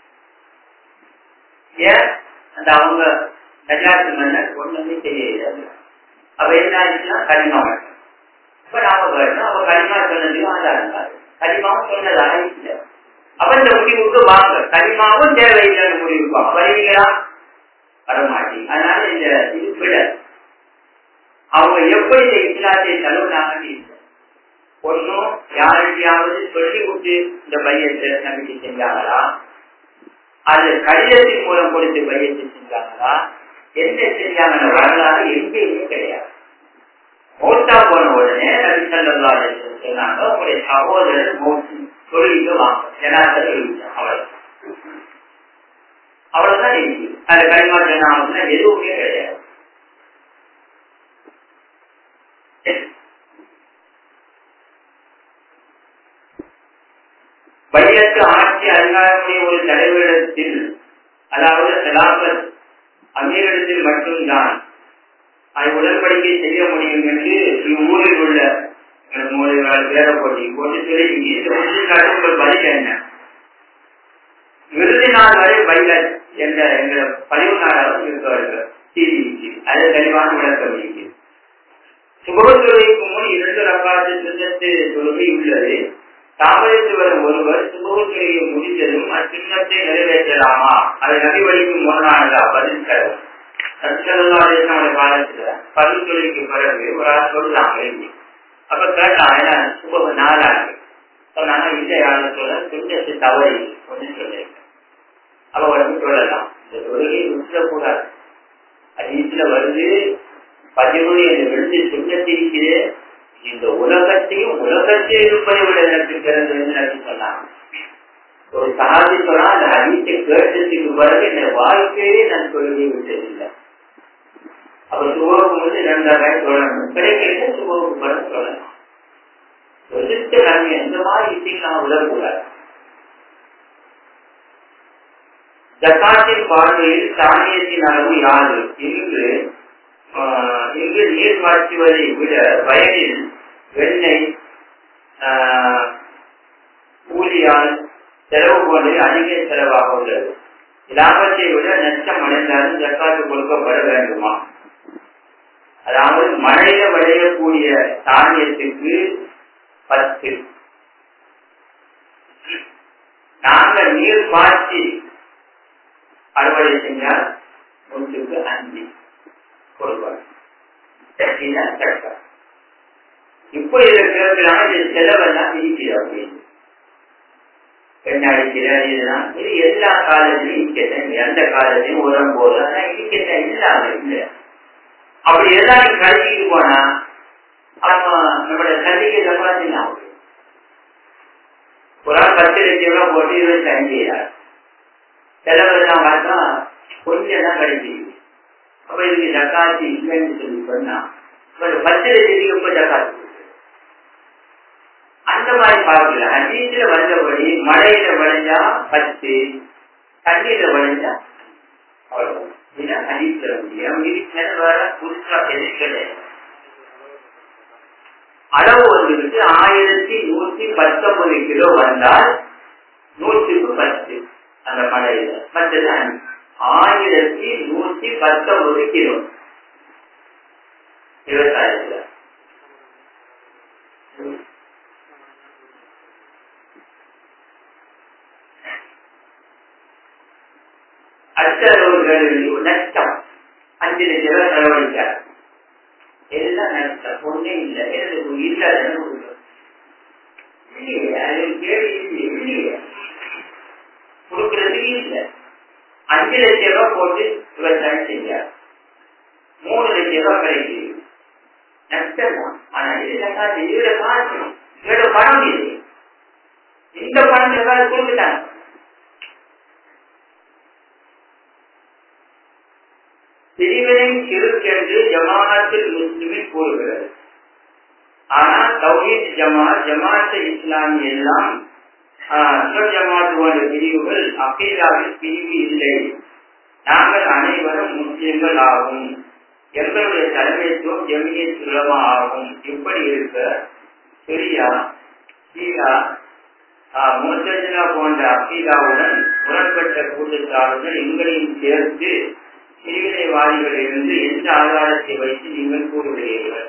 ஏன் அந்த அவங்க நஜாத் மன்னர் ஒண்ணுமே தெரியல. அப்ப என்ன ஆச்சுன்னா கனிமா மட்டும். இப்ப நாம வரணும். அவ கனிமா சொன்னதையும் ஆதாரம் கனிமாவும் சொன்னதாக இல்லை. அப்ப இந்த முடிவுக்கு வாங்க. கனிமாவும் தேவையில்லைன்னு முடிவுக்கு வருவீங்களா? வரமாட்டீங்க. அதனால இந்த இது விட அவங்க எப்படி இந்த இஸ்லாத்தை தழுவினாங்கன்னு ஒன்னும் யாரையாவது சொல்லி விட்டு இந்த பையத்தை நம்பிக்கை செஞ்சாங்களா, அது கடிதத்தின் மூலம் கொடுத்து பயிற்சி செஞ்சாங்களா, என்ன செஞ்சாங்க வரலாறு எங்கேயுமே கிடையாது. மௌத்தா போன உடனே நபி ஸல்லல்லாஹு அலைஹி வஸல்லம் சொன்னாங்க, உங்களுடைய சகோதரர் மௌத்து தொழுவிட்டு வாங்க, ஜனாஸா தொழுவிட்டாங்க. அவ்வளவு அவ்வளவுதான் இருக்கு. அது களிமா சொன்னாங்கன்னா எதுவுமே கிடையாது. பையத்து ஆட்சி அதிகாரமுடைய ஒரு தலைவரிடத்தில், அதாவது சலாபத் அமீரிடத்தில் மட்டும்தான் அது உடன்படிக்கை செய்ய முடியும் என்று இவ்வூரில் உள்ள வேத போட்டி போட்டு சொல்லி உங்கள் பதில் என்ன? விருது நாள் வரை பைலட் என்ற என்ற பதிவு நாளாக இருக்கிறார்கள். டிவிக்கு அது தெளிவான விளக்கம் இருக்கு. சுப தொழுகைக்கு முன் இரண்டு ரக்காத்து சுன்னத்து தொழுகை உள்ளது. தாமதித்து வரும் ஒருவர் சுப தொழுகையை முடித்ததும் அச்சுன்னத்தை நிறைவேற்றலாமா? அது நபி வழிக்கு முன்னாளா? பதில் தரும். காலத்துல பதில் தொழிலுக்கு பிறகு ஒரு ஆள் சொல்லலாம். அப்ப கேட்டான், ஏன்னா சுப நாளாக சொன்னாங்க, இந்த காலத்துல சுண்ணத்து தவறி ஒன்னு சொல்லியிருக்கேன். அவ உடம்பு சொல்லலாம், இந்த தொழுகையை விட்டுறக்கூடாது. அதீத்துல வருது பதிவு என்று விழுந்து சுண்ணத்திருக்கிறே, இந்த உலகத்தையும் உலகத்தில் இருப்பதை விட எனக்கு பிறந்தது சொன்னாங்க. ஒரு சகாதி சொன்னா அந்த அதித்தை கேட்டதுக்கு பிறகு இந்த வாழ்க்கையே நான் தொழுகை விட்டதில்லை. அப்ப சுபவுக்கு வந்து இரண்டாயிரம் சொல்லணும், கிடைக்கிற சுபவுக்கு பிறகு சொல்லலாம். எதிர்த்து நன்மை எந்த மாதிரி விஷயம் நான் விடக்கூடாது. ஜகாத்தின் பார்வையில் தானியத்தின் அளவு யாது? இன்று இங்கு நீர் மாற்றுவதை விட வயலில் வெண்ணெய் கூலியால் செலவு போன்றே அதிக செலவாக உள்ளது. லாபத்தை விட நஷ்டம் அடைந்தாலும் ஜக்காத்து கொடுக்கப்பட வேண்டுமா? அதாவது மழையில விளையக்கூடிய தானியத்துக்கு பத்து, நாங்கள் நீர் பாய்ச்சி அறுவடை செஞ்சால் ஒன்றுக்கு அஞ்சு கொடுப்பாங்க. இப்போ இதை கேட்கிறாங்க, இது செலவெல்லாம் இருக்கிறது அப்படின்னு. பெண் அடிக்கிறார், இதுதான் இது எல்லா காலத்திலும் இருக்கட்டும், எந்த காலத்தையும் உரம் போது ஆனா இருக்கட்டும் இல்லாம இல்லை. அப்படி எல்லாம் நீ கழிக்கிட்டு போனா அப்ப நம்மளோட கல்விக்கு சம்பாதிக்கலாம். ஒரு ஆள் பத்து லட்சம் ரூபாய் போட்டு இருபத்தி அஞ்சு செலவெல்லாம் பார்த்தா கொஞ்சம் தான் கிடைக்குது. அப்ப இதுக்கு ஜக்காத்து இல்லைன்னு சொல்லி சொன்னா ஒரு பத்து லட்சத்துக்கு ரொம்ப ஜக்காத்து அந்த மாதிரி பார்க்கல. அஜீத்துல வந்தபடி மழையில விளைஞ்சா பத்து, தண்ணீர்ல விளைஞ்சா அவ்வளவு. இதுதான் அஜீத்துல முடியும். வேற புதுசா எதிர்க்கல அளவு வந்துட்டு ஆயிரத்தி நூத்தி பத்தொன்பது கிலோ வந்தால் நூற்றுக்கு பத்து அந்த மழையில, மற்றதான் ஆயிரத்தி நூத்தி பத்தொன்பது கிலோ விவசாயத்துல. அச்சரவுகளில் நஷ்டம் அஞ்சு லட்சம் ரூபாய் செலவழித்தார், எல்லாம் நஷ்டம், ஒன்னே இல்லை. எனக்கு இல்லாத கொடுக்கறதுக்கு இல்லை. அஞ்சு லட்சம் ரூபாய் போட்டு விவசாயம் செஞ்சார், மூணு லட்சம் ரூபாய் கிடைக்குது, நஷ்டம் தான். ஆனா இதுல காசு, இதுல காசு, இதோட பணம் இது, இந்த பணம் எதாவது கொடுத்துட்டாங்க. பிரிவினை சிறுக்கென்று ஜமாஅத்துல் முஸ்லிமின் கூறுகிறது. ஆனால் தௌஹீத் ஜமாத், ஜமாஅத் இஸ்லாமி எல்லாம் ஜமாத் போன்ற பிரிவுகள் அகீதாவில் பிரிவு இல்லை. நாங்கள் அனைவரும் முஸ்லிம்கள் ஆகும். எங்களுடைய தலைமைத்துவம் ஜமியத் உலமா ஆகும். இப்படி இருக்க சிரியா, சீரா, முத்தஜிலா போன்ற அகீதாவுடன் முரண்பட்ட கூட்டத்தாருடன் எங்களையும் சேர்த்து பிரிவினைவாதிகள் இருந்து எந்த ஆதாரத்தை வைத்து நீங்கள் கூறுகிறீர்கள்?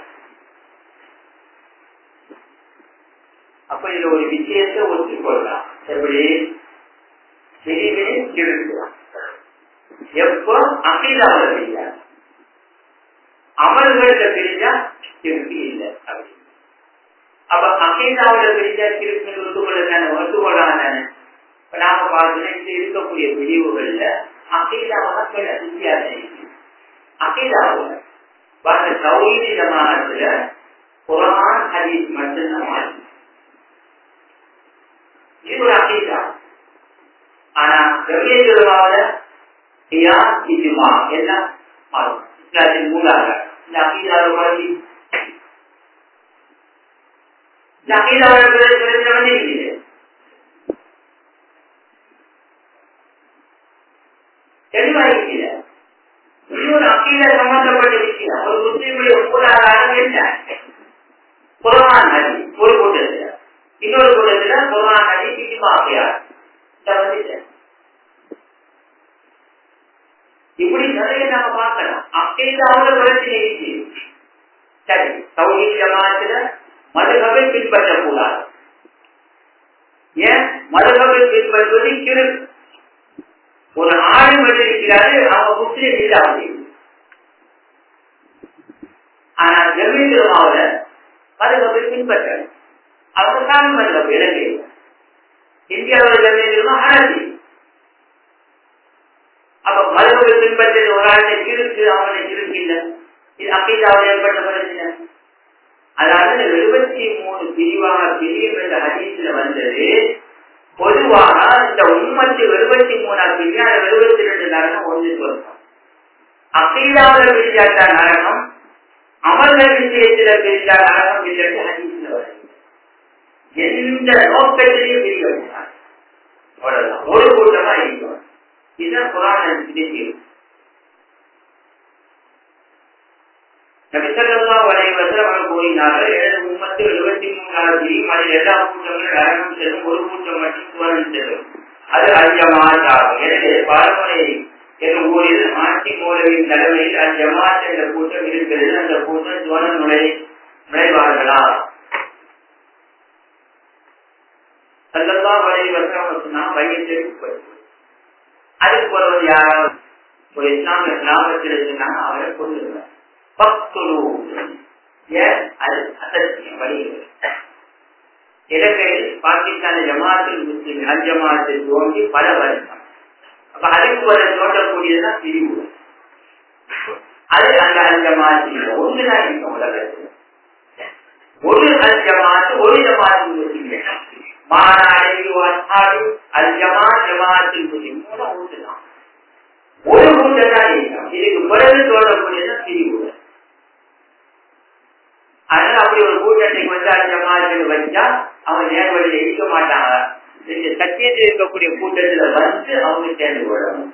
அப்ப இதுல ஒரு விஷயத்தை ஒத்துக்கொள்ளலாம். எப்படி பிரிவினை திருக்கலாம் எப்போ அகீதாவுல பிரியா, அமல்கள்ல பிரிஞ்சா திருப்பி இல்லை அப்படி. அப்ப அகீதாவுல பிரிஞ்சா திருப்பி ஒத்துக்கொள்ள தானே, ஒத்துக்கொள்ளலாம் தானே. இப்ப நாம பார்த்து இருக்கக்கூடிய பிரிவுகள்ல அகீதாவாக சில வித்தியாசம் இருக்கு. அகீதாவில் வந்த தௌஹீத் ஜமாஅத்துல குர்ஆன் ஹதீஸ் மட்டும்தான் இது ஒரு அகீதா. ஆனா ஜமீஅத் உலமாவுல கியாஸ் இஜ்மா எல்லாம் மாறும். இஸ்லாத்தின் மூலாக இந்த அகீதாவை வழங்கி இந்த அகீதாவை வந்து இருக்குது. தெளிவாக இன்னொரு அக்கீத சம்பந்தப்பட்ட விஷயம் ஒரு முஸ்லிமுடைய மூலாதாரம் என்ன? குர்ஆன் ஹதீஸ் ஒரு கூட்டத்துல, இன்னொரு கூட்டத்துல குர்ஆன் ஹதீஸ் இஜ்மா கியாஸ். இப்படி நிறைய நாம பார்க்கலாம். அக்கீதாவுல பிரச்சனை இருக்கு. சரி, தௌஹீத் ஜமாஅத்துல மதுஹபை பின்பற்றக்கூடாது. ஏன் மதுஹபை பின்பற்றுவது கிருக். ஒரு ஆளும் இருக்கிறாரு, அவங்க முஸ்லிம் இல்லாமல். ஆனா ஜமீஅத் உலமாவுல மதுஹபை பின்பற்ற அவங்க சாமி மதுஹப் இலங்கை. இந்தியாவில் ஜமீஅத் உலமா ஹனஃபி. அப்ப மதுஹபை பின்பற்றது ஒரு ஆளுடைய கிருக்கு, அவனுடைய கிருக்கு இல்லை. இது அக்கீதாவில் ஏற்பட்ட பிரச்சனை. அதாவது எழுபத்தி மூணு பிரிவாக பிரியும் என்ற ஹதீஸ்ல வந்தது. பொதுவாக இந்த உம்மத்து எழுபத்தி மூணாம் பிரிவு எழுபத்தி ரெண்டு நரகம் ஒன்று சொல்லணும். அக்கீதாவில் பிரிச்சாட்டா நரகம், அமல்கள் விஷயத்தில பிரிச்சா நரகம் இல்லைன்னு ஹதீஸ்ல வருது. எந்த நோக்கத்திலையும் பிரிக்க முடியாது. அவ்வளவுதான், ஒரு கூட்டமா இருக்கும். இதுதான் குர்ஆன் பிரிவு. நபி ஸல்லல்லாஹு அலைஹி வஸல்லம் அவர்கள் கூறினார்கள், எனது உம்மத்து எழுபத்தி மூன்றாவது பிரிவு, அதில் எல்லா கூட்டங்களும் நரகம் செல்லும், ஒரு கூட்டம் மட்டும் சுவனம் செல்லும். அது அல் ஜமாஅத் ஆகும். எனவே பாரமுறை என்ற ஊரில் ஆட்சி மௌலவியின் தலைமையில் அல் ஜமாஅத் என்ற கூட்டம் இருக்கிறது. அந்த கூட்டம் சுவனம் நுழை நுழைவார்களா? ஸல்லல்லாஹு அலைஹி வஸல்லம் சொன்னா வையத்திற்கு அதுக்கு ஒரு யாராவது ஒரு இஸ்லாமிய கிராமத்தில் இருந்தாங்க, அவரை கொள்ளுங்க. இலங்கையில் பாகிஸ்தான் ஜமாஅத்துல் முஸ்லிம் அல் ஜமாஅத்தை தோன்றி பல வருஷம். அப்ப அதுக்கு வர தோன்றக்கூடியதுதான் பிரிவு. அது அந்த அல் ஜமாஅத் ஒன்றுதான் இருக்கும் உலகத்தில். ஒரு அல் ஜமாஅத் ஒரு ஜமாஅத்துல் முஸ்லிம் மாநாடு அல் ஜமாஅத் ஜமாஅத்துல் முஸ்லிம் ஒன்றுதான், ஒரு கூட்டம் தான் இருக்கும். இதுக்கு பிறகு தோன்றக்கூடியதான் பிரிவு. அதனால அப்படி ஒரு கூட்டத்தை வந்து அல் ஜமாஅத் வச்சா அவங்க நேர்வழியில் இருக்க மாட்டாங்க. இந்த சத்தியத்தில் இருக்கக்கூடிய கூட்டத்துல வந்து அவங்க சேர்ந்து கொள்ளணும்.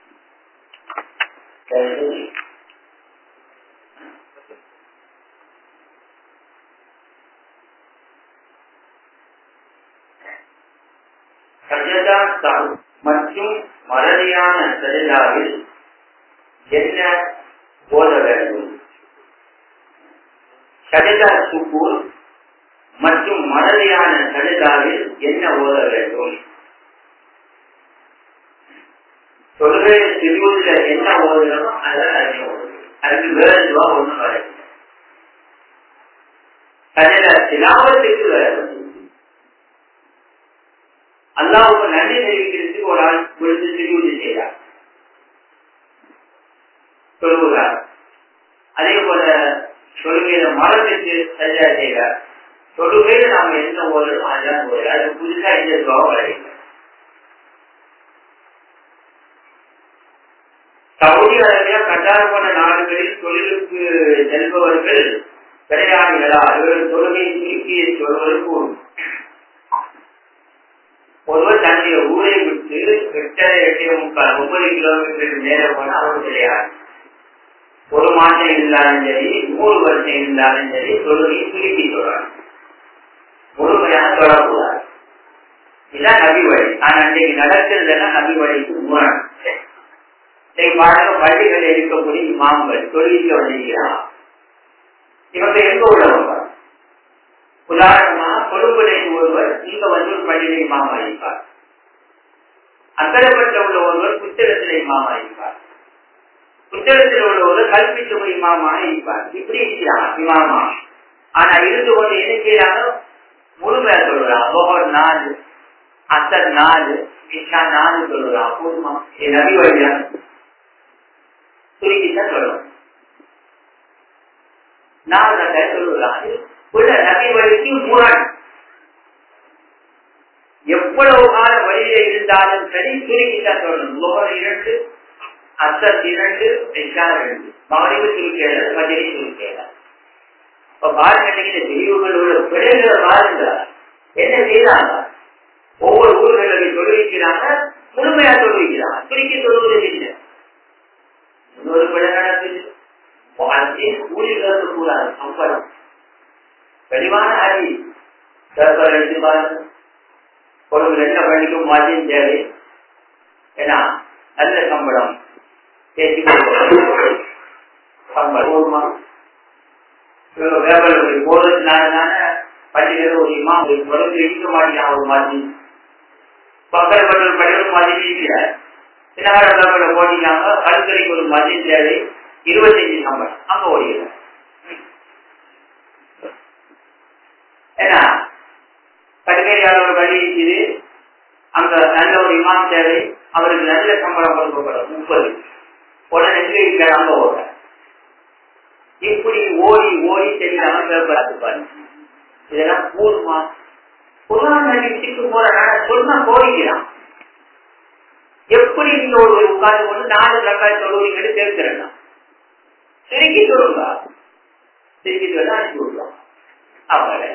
சஜதா மற்றும் மறதியான சஜதாவில் என்ன போத வேண்டும்? சஜதா சுக்கூர் மற்றும் மறதியான சஜதாவில் என்ன ஓத வேண்டும்? தொழுகை திருவுள்ள என்ன ஓதணும்? அதுக்கு வேறுவா ஒண்ணும் வர சஜதா திலாவத்துக்கு வேற அல்லாஹ்வுக்கு நன்றி தெரிவிக்கிறதுக்கு ஒரு ஆள் விழுந்து திருவுள்ள செய்யறார், சொல்லுகிறார். அதே போல தொழுகையில மரத்துக்கு சஜதா செய்கிறார். தொழுகையில நாம என்ன ஓதணும் அதுதான் ஓது. அது புதுசா இந்த துவாவை வரைக்கும் சவுதி அரேபியா கட்டார் போன்ற நாடுகளில் தொழிலுக்கு செல்பவர்கள் பிரயாணிகளா இவர்கள் தொழுகை திருப்பிய சொல்வதற்கு ஒருவர் தன்னுடைய ஊரை விட்டு எட்டரை எட்டே முக்கால் ஒன்பது கிலோமீட்டருக்கு மேல போன அவர் கிடையாது. ஒரு மாசம் இருந்தாலும் சரி, நூறு வருஷம் இருந்தாலும் சரி, தொழுகையை திருப்பி சொல்றாங்க. முழுமையாக தொடரக்கூடாது. இதுதான் நபி வழி. ஆனா அன்றைக்கு நடக்கிறதெல்லாம் நபி வழிக்கு முரண். பாருங்க, பள்ளிகள் இருக்கக்கூடிய இமாம்கள் தொழிலுக்கு வந்திருக்கிறான். இவங்க எங்க உள்ளவங்க? உதாரணமா கொழும்புலை ஒருவர் இங்க வந்து ஒரு பள்ளியில இமாம் அளிப்பார். அக்கறைப்பட்ட உள்ள ஒருவர் புத்தகத்தில இமாம் அளிப்பார். புத்தகத்தில் உள்ள ஒருவர் கல்பித்து இமாமாக இருப்பார். இப்படி இருக்கிறான் இமாமா. ஆனா இருந்து கொண்டு என்ன செய்யறாங்க? முழுமையா சொல்றாங்க. ஒவ்வொரு நாள் அசர் நாலு இஷா நாலு சொல்லுறான். போதுமா? என் நபி வழியா சுருக்கித்தான் சொல்லணும். நாலு ரக்காத் சொல்லுறான். உள்ள நபி வழிக்கு முரண். எவ்வளவு கால வழியில இருந்தாலும் சரி சுருக்கித்தான் சொல்லணும். லோகர் இரண்டு, அசர் இரண்டு, இஷா ரெண்டு. மகரிபு சுருக்கேல, மஜ்ரி சுருக்கேல. இப்ப பாருங்க, இந்த பிரிவுகளோட பிழைகளை பாருங்க. என்ன செய்யறாங்க? ஒவ்வொரு ஊர்களில் தொழுவிக்கிறாங்க, முழுமையா தொழுவிக்கிறாங்க, சுருக்கி தொழுவது இல்லை. இன்னொரு பிழை நடக்குது. ஊழியர்களுக்கு கூடாது சம்பளம் தெளிவான அறி எடுத்து பாருங்க. ஒரு ரெண்டு பள்ளிக்கும் மாற்றியும் தேவை. ஏன்னா நல்ல சம்பளம் பேசி சம்பளம் வியாபாரம் போறதுனால பள்ளிகள் ஒரு இமா தொடர்ந்து இருக்க மாட்டேன். ஒரு மாதிரி பக்கத்தில் பட்ட பள்ளிகள் மாதிரி இருக்கிறார். சின்னகார போட்டிக்காங்க. கல்கரைக்கு ஒரு மதிய தேவை இருபத்தஞ்சு சம்பளம் அங்க ஓடுகிறார். ஏன்னா கல்கரையாளர் ஒரு வழி இருக்குது. அங்க நல்ல ஒரு இமாம் தேவை. அவருக்கு நல்ல சம்பளம் கொடுக்கப்படும் முப்பது. உடனே எங்க அங்க ஓடுற இப்படி ஓடி ஓடி தெரியாம பாருங்க. இதெல்லாம் போதுமா? குர்ஆன் ஹதீஸுக்கு போறனால சொன்னா போயிடலாம். எப்படி நீங்க ஒரு உட்கார்ந்து கொண்டு நாலு ரக்காத் தொழுவீங்கன்னு தெரிஞ்சிடலாம். திருக்கி சொல்லுங்க, திருக்கி சொல்ல அனுப்பி விடலாம். அவங்கள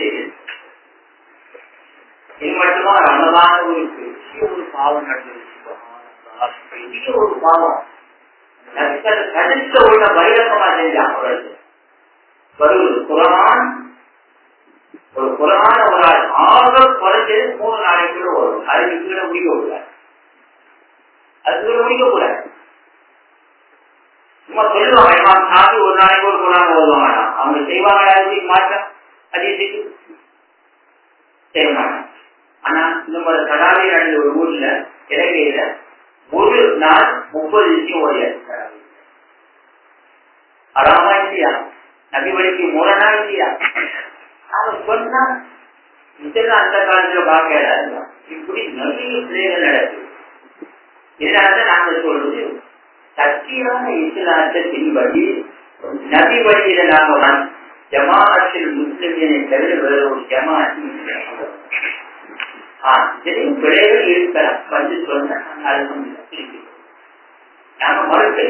இது மட்டுமா ரமலான ஒரு பெரிய ஒரு பாவம் நடந்துருச்சு. பெரிய ஒரு பாவம் கணித்த உள்ள பகிரங்கமா செஞ்சாங்க. வருவது குர்ஆன் ஒரு குர்ஆன ஒரு ஆள் ஆக குறைஞ்சது மூணு நாளைக்குள்ள வரும். அதுக்கு கீழே முடிக்க கூடாது. அதுக்கு முடிக்க கூடாது. சும்மா சொல்லுவாங்க சாப்பி ஒரு நாளைக்கு ஒரு குர்ஆன் ஓதுவாங்க. அவங்க செய்வாங்க மாற்றம் அதிகத்துக்கு செய்ய மாட்டாங்க. ஆனா இந்த மாதிரி கடாவி நடந்த ஒரு ஊர்ல இலங்கையில ஒரு நாள் முப்பது விஷயம் ஓடியாச்சு. அறாமா இல்லையா? நபி வழிக்கு முரணா இல்லையா? அவன் சொன்னா இதெல்லாம் அந்த காலத்துல பார்க்க இப்படி நிறைய பிள்ளைகள் நடக்குது. இதனால நாங்கள் சொல்றது சத்தியான இஸ்லாத்தை பின்பற்றி நபி வழியில நாங்க ஜமாஅத்தில் முஸ்லிமினை தவிர வேற ஒரு ஜமாஅத்தில் இதையும் பிழைகள் இருக்கலாம். வந்து சொன்ன நாங்க மறுக்கை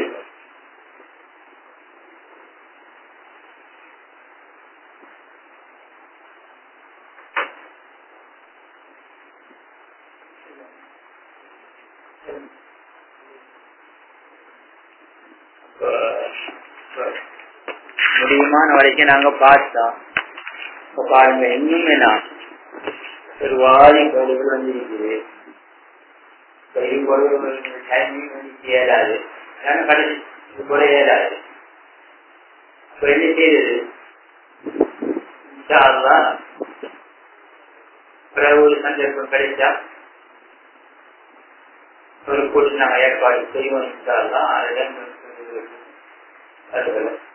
முடியுமான வரைக்கும் நாங்க பார்த்தோம். பாருங்க இன்னும் என்ன ஒரு வாரி கோடுகள் வந்துருக்குது. டைமிங் வந்து ஏறாது. கடைசி கூட ஏறாது. இப்ப என்ன செய்யுது? ஒரு சந்தர்ப்பம் கிடைச்சா ஒரு கூட்டு நாங்க ஏற்பாடு செய்வோம். அதுதான்